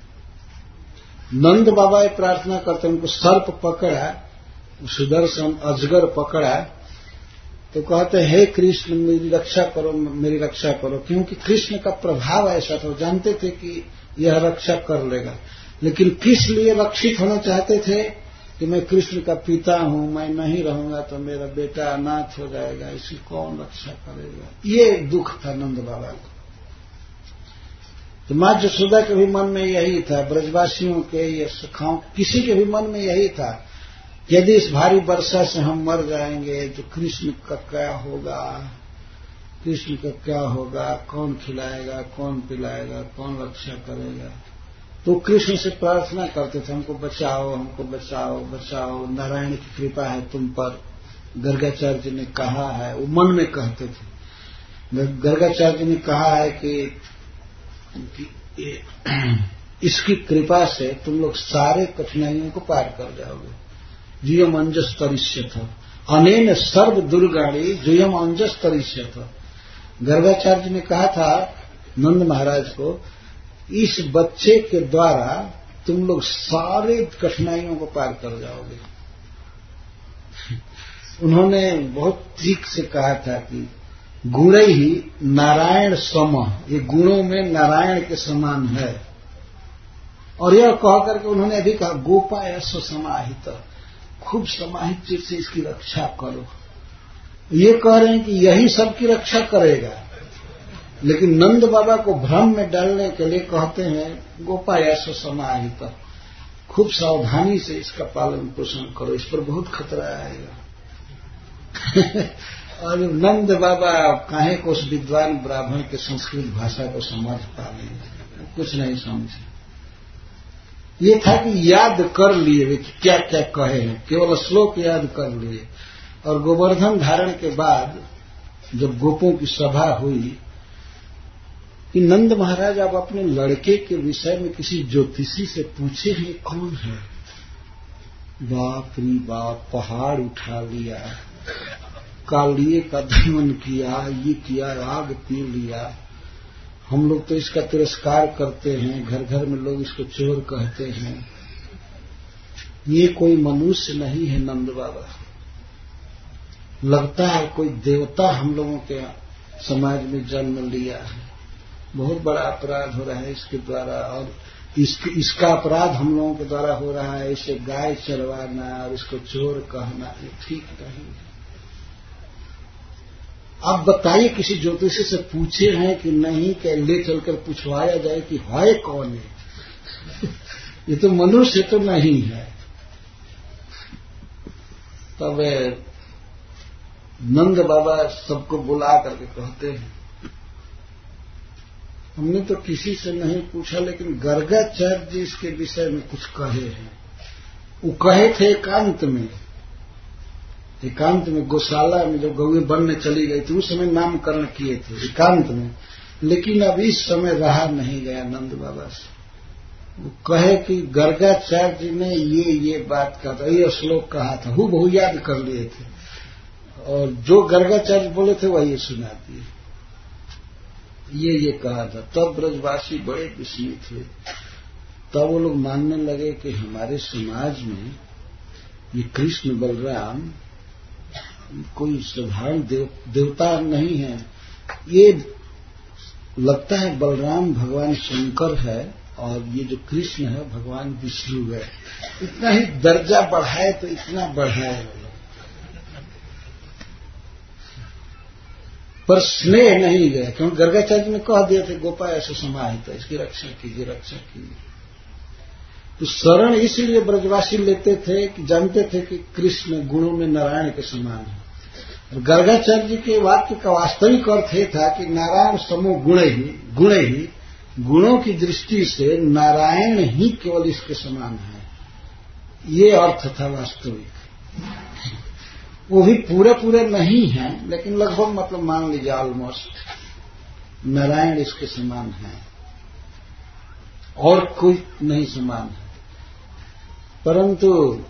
नंद बाबा ये प्रार्थना करते हैं, उनको सर्प पकड़ा, सुदर्शन अजगर पकड़ा, तो कहते हैं हे कृष्ण मेरी रक्षा करो, मेरी रक्षा करो, क्योंकि कृष्ण का प्रभाव ऐसा था, जानते थे कि यह रक्षा कर लेगा। लेकिन किस लिए रक्षित होना चाहते थे कि मैं कृष्ण का पिता हूं, मैं नहीं रहूंगा तो मेरा बेटा अनाथ हो जाएगा, इसकी कौन रक्षा करेगा, ये दुख था नंद बाबा को। तो माँ यशोदा के भी मन में यही था, ब्रजवासियों के या सखाओं किसी के भी मन में यही था, यदि इस भारी वर्षा से हम मर जाएंगे तो कृष्ण का क्या होगा, कृष्ण का क्या होगा, कौन खिलाएगा, कौन पिलाएगा, कौन रक्षा करेगा। तो कृष्ण से प्रार्थना करते थे, हमको बचाओ, हमको बचाओ, बचाओ, नारायण की कृपा है तुम पर। गर्गाचार्य जी ने कहा है, वो मन में कहते थे, गर्गाचार्य जी ने कहा है कि इसकी कृपा से तुम लोग सारे कठिनाइयों को पार कर जाओगे। जुयम अंजस तरिष्यथ अनेन सर्व दुर्गाणी जुयम अंजस तरिष्यथ। गर्गाचार्य जी ने कहा था नंद महाराज को, इस बच्चे के द्वारा तुम लोग सारे कठिनाइयों को पार कर जाओगे। उन्होंने बहुत ठीक से कहा था कि गुण ही नारायण सम, ये गुणों में नारायण के समान है। और यह कह करके उन्होंने अभी कहा गोपाय समाहित, खूब समाहित चीज से इसकी रक्षा करो। ये कह रहे हैं कि यही सबकी रक्षा करेगा, लेकिन नंद बाबा को भ्रम में डालने के लिए कहते हैं गोपाय समाहित, खूब सावधानी से इसका पालन पोषण करो, इस पर बहुत खतरा आएगा। और नंद बाबा काहे को उस विद्वान ब्राह्मण के संस्कृत भाषा को समझ पाए, कुछ नहीं समझे। ये था कि याद कर लिए वे क्या क्या कहे हैं, केवल श्लोक याद कर लिए। और गोवर्धन धारण के बाद जब गोपों की सभा हुई कि नंद महाराज आप अपने लड़के के विषय में किसी ज्योतिषी से पूछे हैं कौन है। बाप रे बाप, पहाड़ उठा लिया, कालिए का दमन किया, ये किया, आग पी लिया। हम लोग तो इसका तिरस्कार करते हैं, घर घर में लोग इसको चोर कहते हैं। ये कोई मनुष्य नहीं है नंद बाबा, लगता है कोई देवता हम लोगों के समाज में जन्म लिया है। बहुत बड़ा अपराध हो रहा है इसके द्वारा, और इसका अपराध हम लोगों के द्वारा हो रहा है। इसे गाय चरवाना और इसको चोर कहना ये ठीक नहीं है। आप बताइए किसी ज्योतिषी से पूछे हैं कि नहीं, कि ले चलकर पूछवाया जाए कि है कौन है। ये तो मनुष्य तो नहीं है। तब नंद बाबा सबको बुला करके कहते हैं, हमने तो किसी से नहीं पूछा, लेकिन गर्गाचार्य जी इसके विषय में कुछ कहे हैं। वो कहे थे एकांत में गौशाला में जब गौएं बनने चली गई थी उस समय नामकरण किए थे एकांत में, लेकिन अब इस समय रहा नहीं गया नंद बाबा से। वो कहे कि गर्गाचार्य जी ने ये बात कहा था, ये श्लोक कहा था, हूबहू याद कर लिए थे, और जो गर्गाचार्य बोले थे वही सुना दिए। ये कहा था। तब ब्रजवासी बड़े विस्मित थे। तब वो लोग मानने लगे कि हमारे समाज में ये कृष्ण बलराम कोई साधारण देवता नहीं है। ये लगता है बलराम भगवान शंकर है और ये जो कृष्ण है भगवान विष्णु है। इतना ही दर्जा बढ़ाए तो इतना बढ़ाए, पर स्नेह नहीं गया, क्योंकि गर्गाचार्य ने कह दिया था गोपाय ऐसे समाहित है, इसकी रक्षा कीजिए, रक्षा कीजिए। तो शरण इसलिए ब्रजवासी लेते थे कि जानते थे कि कृष्ण गुणों में नारायण के समान है। और गर्गाचार्य जी के वाक्य का वास्तविक अर्थ ये था कि नारायण समो गुण ही गुणों की दृष्टि से नारायण ही केवल इसके समान है। ये अर्थ था वास्तविक। वो भी पूरे नहीं है, लेकिन लगभग मतलब मान लीजिए ऑलमोस्ट नारायण इसके समान है और कोई नहीं समान है। परंतु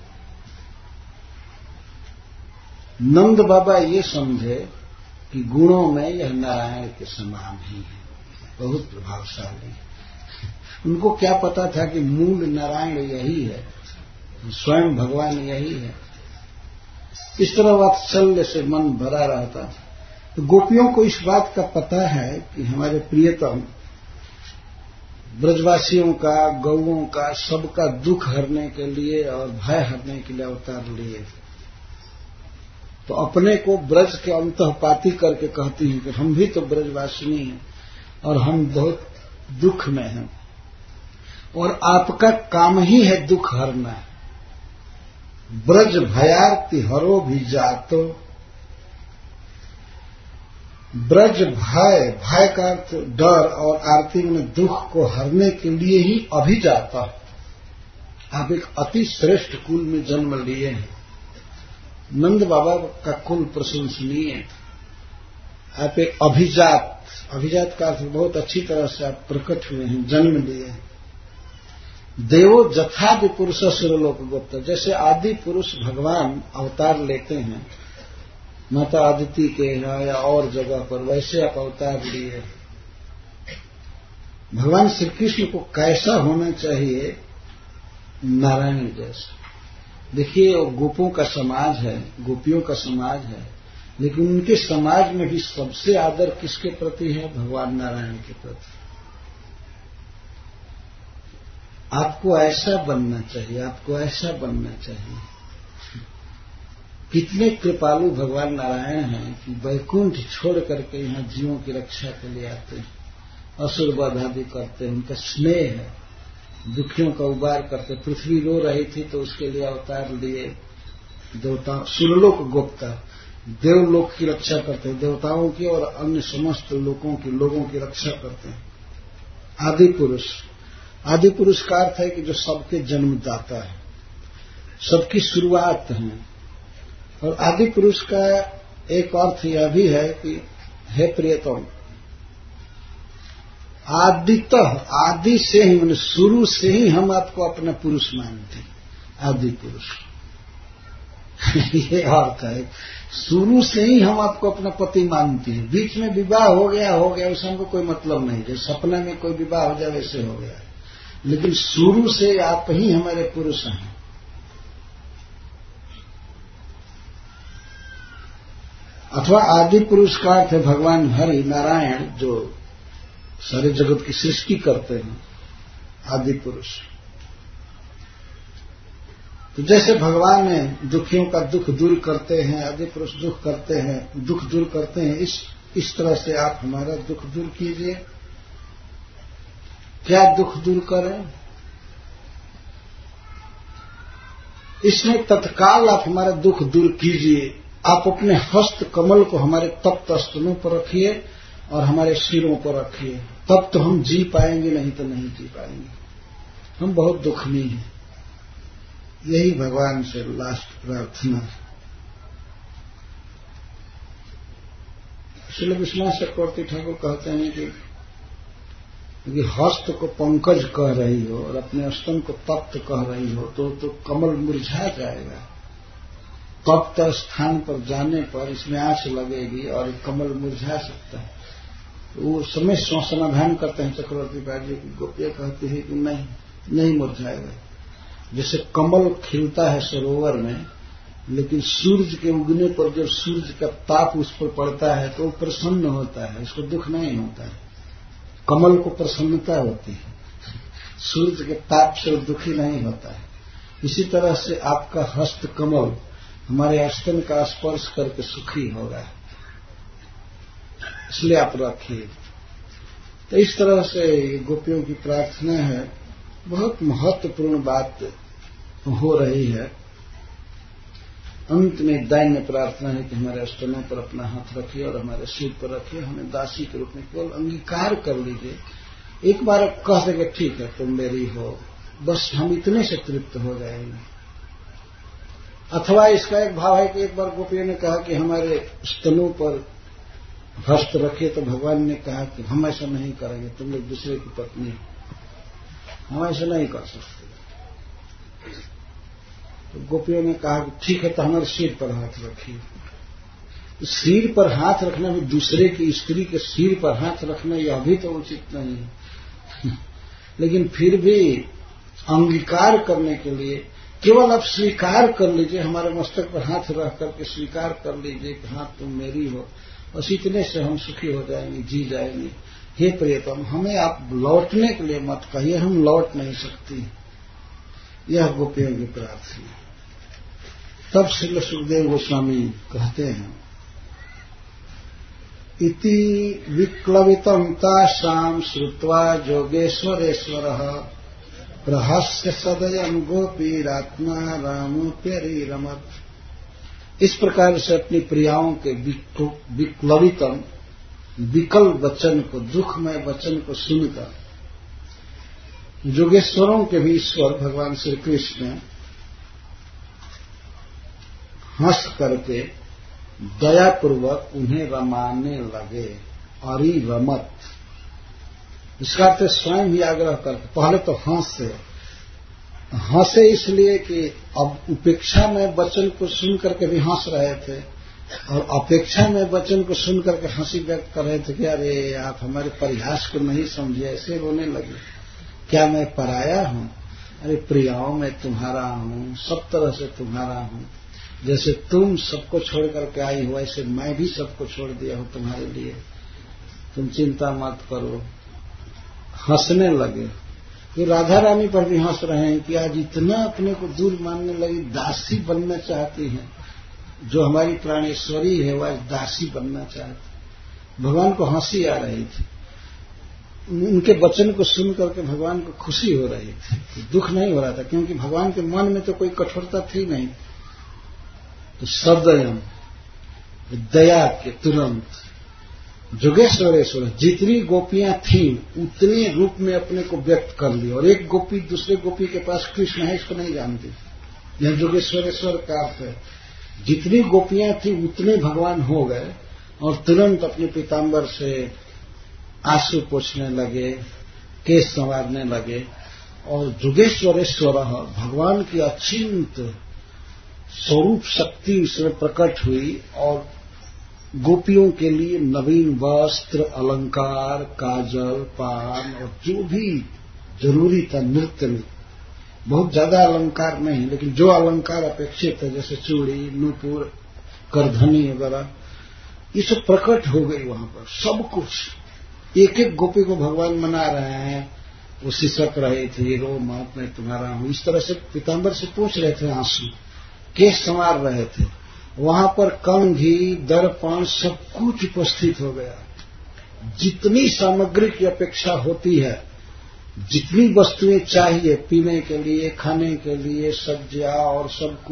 नंद बाबा ये समझे कि गुणों में यह नारायण के समान ही है, बहुत प्रभावशाली। उनको क्या पता था कि मूल नारायण यही है, स्वयं भगवान यही है। इस तरह वात्सल्य से मन भरा रहता। तो गोपियों को इस बात का पता है कि हमारे प्रियतम ब्रजवासियों का, गौओं का, सबका दुख हरने के लिए और भय हरने के लिए अवतार लिए। तो अपने को ब्रज के अंतःपाती करके कहती हैं कि हम भी तो ब्रजवासिनी हैं और हम बहुत दुख में हैं और आपका काम ही है दुख हरना। ब्रज भयार्ति हरो भी जातो। ब्रज भय, भय का अर्थ डर और आरती में दुख को हरने के लिए ही अभिजाता। आप एक अति श्रेष्ठ कुल में जन्म लिए हैं। नंद बाबा का कुल प्रशंसनीय है। आप एक अभिजात, अभिजात का अर्थ बहुत अच्छी तरह से आप प्रकट हुए हैं, जन्म लिए हैं। देवो जथादि पुरुष सुरलोक गुप्त, जैसे आदि पुरुष भगवान अवतार लेते हैं माता आदिति के यहाँ या और जगह पर, वैसे आप अवतार लिए। भगवान श्री कृष्ण को कैसा होना चाहिए? नारायण जैसा। देखिए वो गोपों का समाज है, गोपियों का समाज है, लेकिन उनके समाज में भी सबसे आदर किसके प्रति है? भगवान नारायण के प्रति। आपको ऐसा बनना चाहिए, आपको ऐसा बनना चाहिए। कितने कृपालु भगवान नारायण हैं कि वैकुंठ छोड़ करके यहाँ जीवों की रक्षा के लिए आते हैं, असुर वध आदि करते हैं। उनका स्नेह है, दुखियों का उबार करते। पृथ्वी रो रही थी तो उसके लिए अवतार लिए। देवता सुरलोक गुप्ता, देवलोक की रक्षा करते हैं, देवताओं की और अन्य समस्त लोगों की रक्षा करते हैं। आदि पुरुष, आदि पुरुष का अर्थ है कि जो सबके जन्मदाता है, सबकी शुरुआत है। और आदि पुरुष का एक अर्थ यह भी है कि हे प्रियतम, आदितः, आदि से ही, मैंने शुरू से ही हम आपको अपना पुरुष मानते हैं। आदि पुरुष ये अर्थ है, शुरू से ही हम आपको अपना पति मानते हैं। बीच में विवाह हो गया उससे हमको कोई मतलब नहीं। जैसे सपना में कोई विवाह हो जाए वैसे हो गया, लेकिन शुरू से आप ही हमारे पुरुष हैं। अथवा आदि पुरुष का अर्थ है भगवान हरि नारायण, जो सारे जगत की सृष्टि करते हैं, आदि पुरुष। तो जैसे भगवान दुखियों का दुख दूर करते हैं, आदि पुरुष दुख करते हैं, दुख दूर करते हैं, इस तरह से आप हमारा दुख दूर कीजिए। क्या दुख दूर करें? इसमें तत्काल आप हमारा दुख दूर कीजिए। आप अपने हस्त कमल को हमारे तप्त स्तनों पर रखिए और हमारे सिरों पर रखिए, तब तो हम जी पाएंगे, नहीं तो नहीं जी पाएंगे। हम बहुत दुखनी हैं। यही भगवान से लास्ट प्रार्थना। श्रील विश्वनाथ चक्रवर्ती ठाकुर कहते हैं कि हस्त को पंकज कह रही हो और अपने स्तन को तप्त कह रही हो तो कमल मुरझा जाएगा। तप्त स्थान पर जाने पर इसमें आंच लगेगी और कमल मुरझा सकता है। वो समय समाधान करते हैं चक्रवर्ती बाजी की। गोपियां कहती है कि नहीं मुरझाएगा। जैसे कमल खिलता है सरोवर में, लेकिन सूरज के उगने पर जब सूरज का ताप उस पर पड़ता है तो वो प्रसन्न होता है, इसको दुख नहीं होता है। कमल को प्रसन्नता होती है, सूरज के ताप से दुखी नहीं होता है। इसी तरह से आपका हस्त कमल हमारे स्तन का स्पर्श करके सुखी होगा, इसलिए आप रखिए। तो इस तरह से गोपियों की प्रार्थना है। बहुत महत्वपूर्ण बात हो रही है। अंत में दैन्य प्रार्थना है कि हमारे स्तनों पर अपना हाथ रखिए और हमारे सिर पर रखिए। हमें दासी के रूप में केवल अंगीकार कर लीजिए। एक बार कह देंगे ठीक है तुम मेरी हो, बस हम इतने से तृप्त हो जाएंगे। अथवा इसका एक भाव है कि एक बार गोपियों ने कहा कि हमारे स्तनों पर हस्त रखिए, तो भगवान ने कहा कि हम ऐसा नहीं करेंगे, तुम लोग दूसरे की पत्नी हो, हम ऐसा नहीं कर सकते। तो गोपियों ने कहा कि ठीक है तो हमारे सिर पर हाथ रखिए। तो सिर पर हाथ रखना भी, दूसरे की स्त्री के सिर पर हाथ रखना यह भी तो उचित नहीं है। लेकिन फिर भी अंगीकार करने के लिए, केवल आप स्वीकार कर लीजिए, हमारे मस्तक पर हाथ रख करके स्वीकार कर लीजिए कि हाँ तुम मेरी हो, बस इतने से हम सुखी हो जाएंगे, जी जाएंगे। हे प्रियतम, हमें आप लौटने के लिए मत कहिए, हम लौट नहीं सकती। यह गोपियों की प्रार्थना। तब श्री सुखदेव गोस्वामी कहते हैं, इति विक्लवितं तासां श्रुत्वा जोगेश्वरेश्वरः प्रहस्य सदयं गोपीरात्मा रामोप्यरीरमत्। इस प्रकार से अपनी प्रियाओं के विक्लवितम विकल वचन को, दुखमय वचन को सुनकर जोगेश्वरों के भी ईश्वर भगवान श्री कृष्ण हंस करके दयापूर्वक उन्हें रमाने लगे। अरिरमत इसका अर्थ स्वयं ही आग्रह करके, पहले तो हंसे इसलिए कि अब उपेक्षा में वचन को सुन करके भी हंस रहे थे और अपेक्षा में वचन को सुन करके हंसी व्यक्त कर रहे थे कि अरे आप हमारे परिहास को नहीं समझे, ऐसे रोने लगे। क्या मैं पराया हूं? अरे प्रियाओं में तुम्हारा हूं, सब तरह से तुम्हारा हूं। जैसे तुम सबको छोड़ करके आई हो, ऐसे मैं भी सबको छोड़ दिया हूं तुम्हारे लिए, तुम चिंता मत करो। हंसने लगे। तो राधा रानी पर भी हंस रहे हैं कि आज इतना अपने को दूर मानने लगी, दासी बनना चाहती हैं। जो हमारी प्राणेश्वरी है वह दासी बनना चाहती। भगवान को हंसी आ रही थी, उनके वचन को सुन करके भगवान को खुशी हो रही थी, दुख नहीं हो रहा था, क्योंकि भगवान के मन में तो कोई कठोरता थी नहीं। तो सदयम, दया के तुरंत जोगेश्वरेश्वर जितनी गोपियां थीं उतने रूप में अपने को व्यक्त कर लिया। और एक गोपी दूसरे गोपी के पास कृष्ण है इसको नहीं जानती। यह जोगेश्वरेश्वर का अर्थ है, जितनी गोपियां थी उतने भगवान हो गए और तुरंत अपने पीताम्बर से आंसू पोंछने लगे, केश संवारने लगे। और जोगेश्वरेश्वर भगवान की अचिंत स्वरूप शक्ति उसमें प्रकट हुई और गोपियों के लिए नवीन वस्त्र, अलंकार, काजल, पान और जो भी जरूरी था नृत्य में, बहुत ज्यादा अलंकार नहीं लेकिन जो अलंकार अपेक्षित है जैसे चूड़ी, नूपुर, करधनी वगैरह, ये सब प्रकट हो गई वहां पर। सब कुछ एक एक गोपी को भगवान मना रहे हैं। वो सिसक रहे थे, रो मत मैं तुम्हारा हूं, इस तरह से पीताम्बर से पूछ रहे थे आंसू, केश संवार रहे थे। वहां पर कंघी, दर्पण सब कुछ उपस्थित हो गया। जितनी सामग्री की अपेक्षा होती है, जितनी वस्तुएं चाहिए पीने के लिए, खाने के लिए, सज्जा और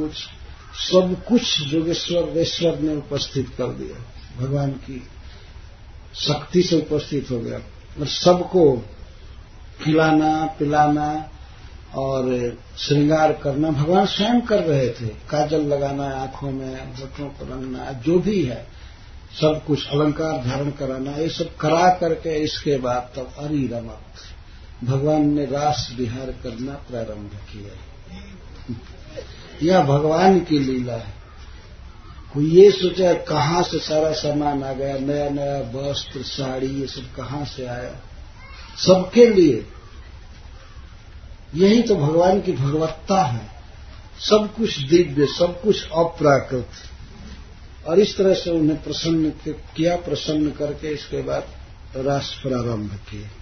सब कुछ जोगेश्वर ने उपस्थित कर दिया। भगवान की शक्ति से उपस्थित हो गया और सबको खिलाना, पिलाना और श्रृंगार करना भगवान स्वयं कर रहे थे। काजल लगाना आंखों में, होठों पर रंगना, जो भी है सब कुछ, अलंकार धारण कराना, ये सब करा करके इसके बाद तब अरिरमत भगवान ने रास विहार करना प्रारंभ किया। यह भगवान की लीला है। कोई ये सोचा कहां से सारा सामान आ गया, नया नया वस्त्र, साड़ी, ये सब कहां से आया? सबके लिए यही तो भगवान की भगवत्ता है। सब कुछ दिव्य, सब कुछ अप्राकृत। और इस तरह से उन्हें प्रसन्न किया, प्रसन्न करके इसके बाद रास प्रारंभ किए।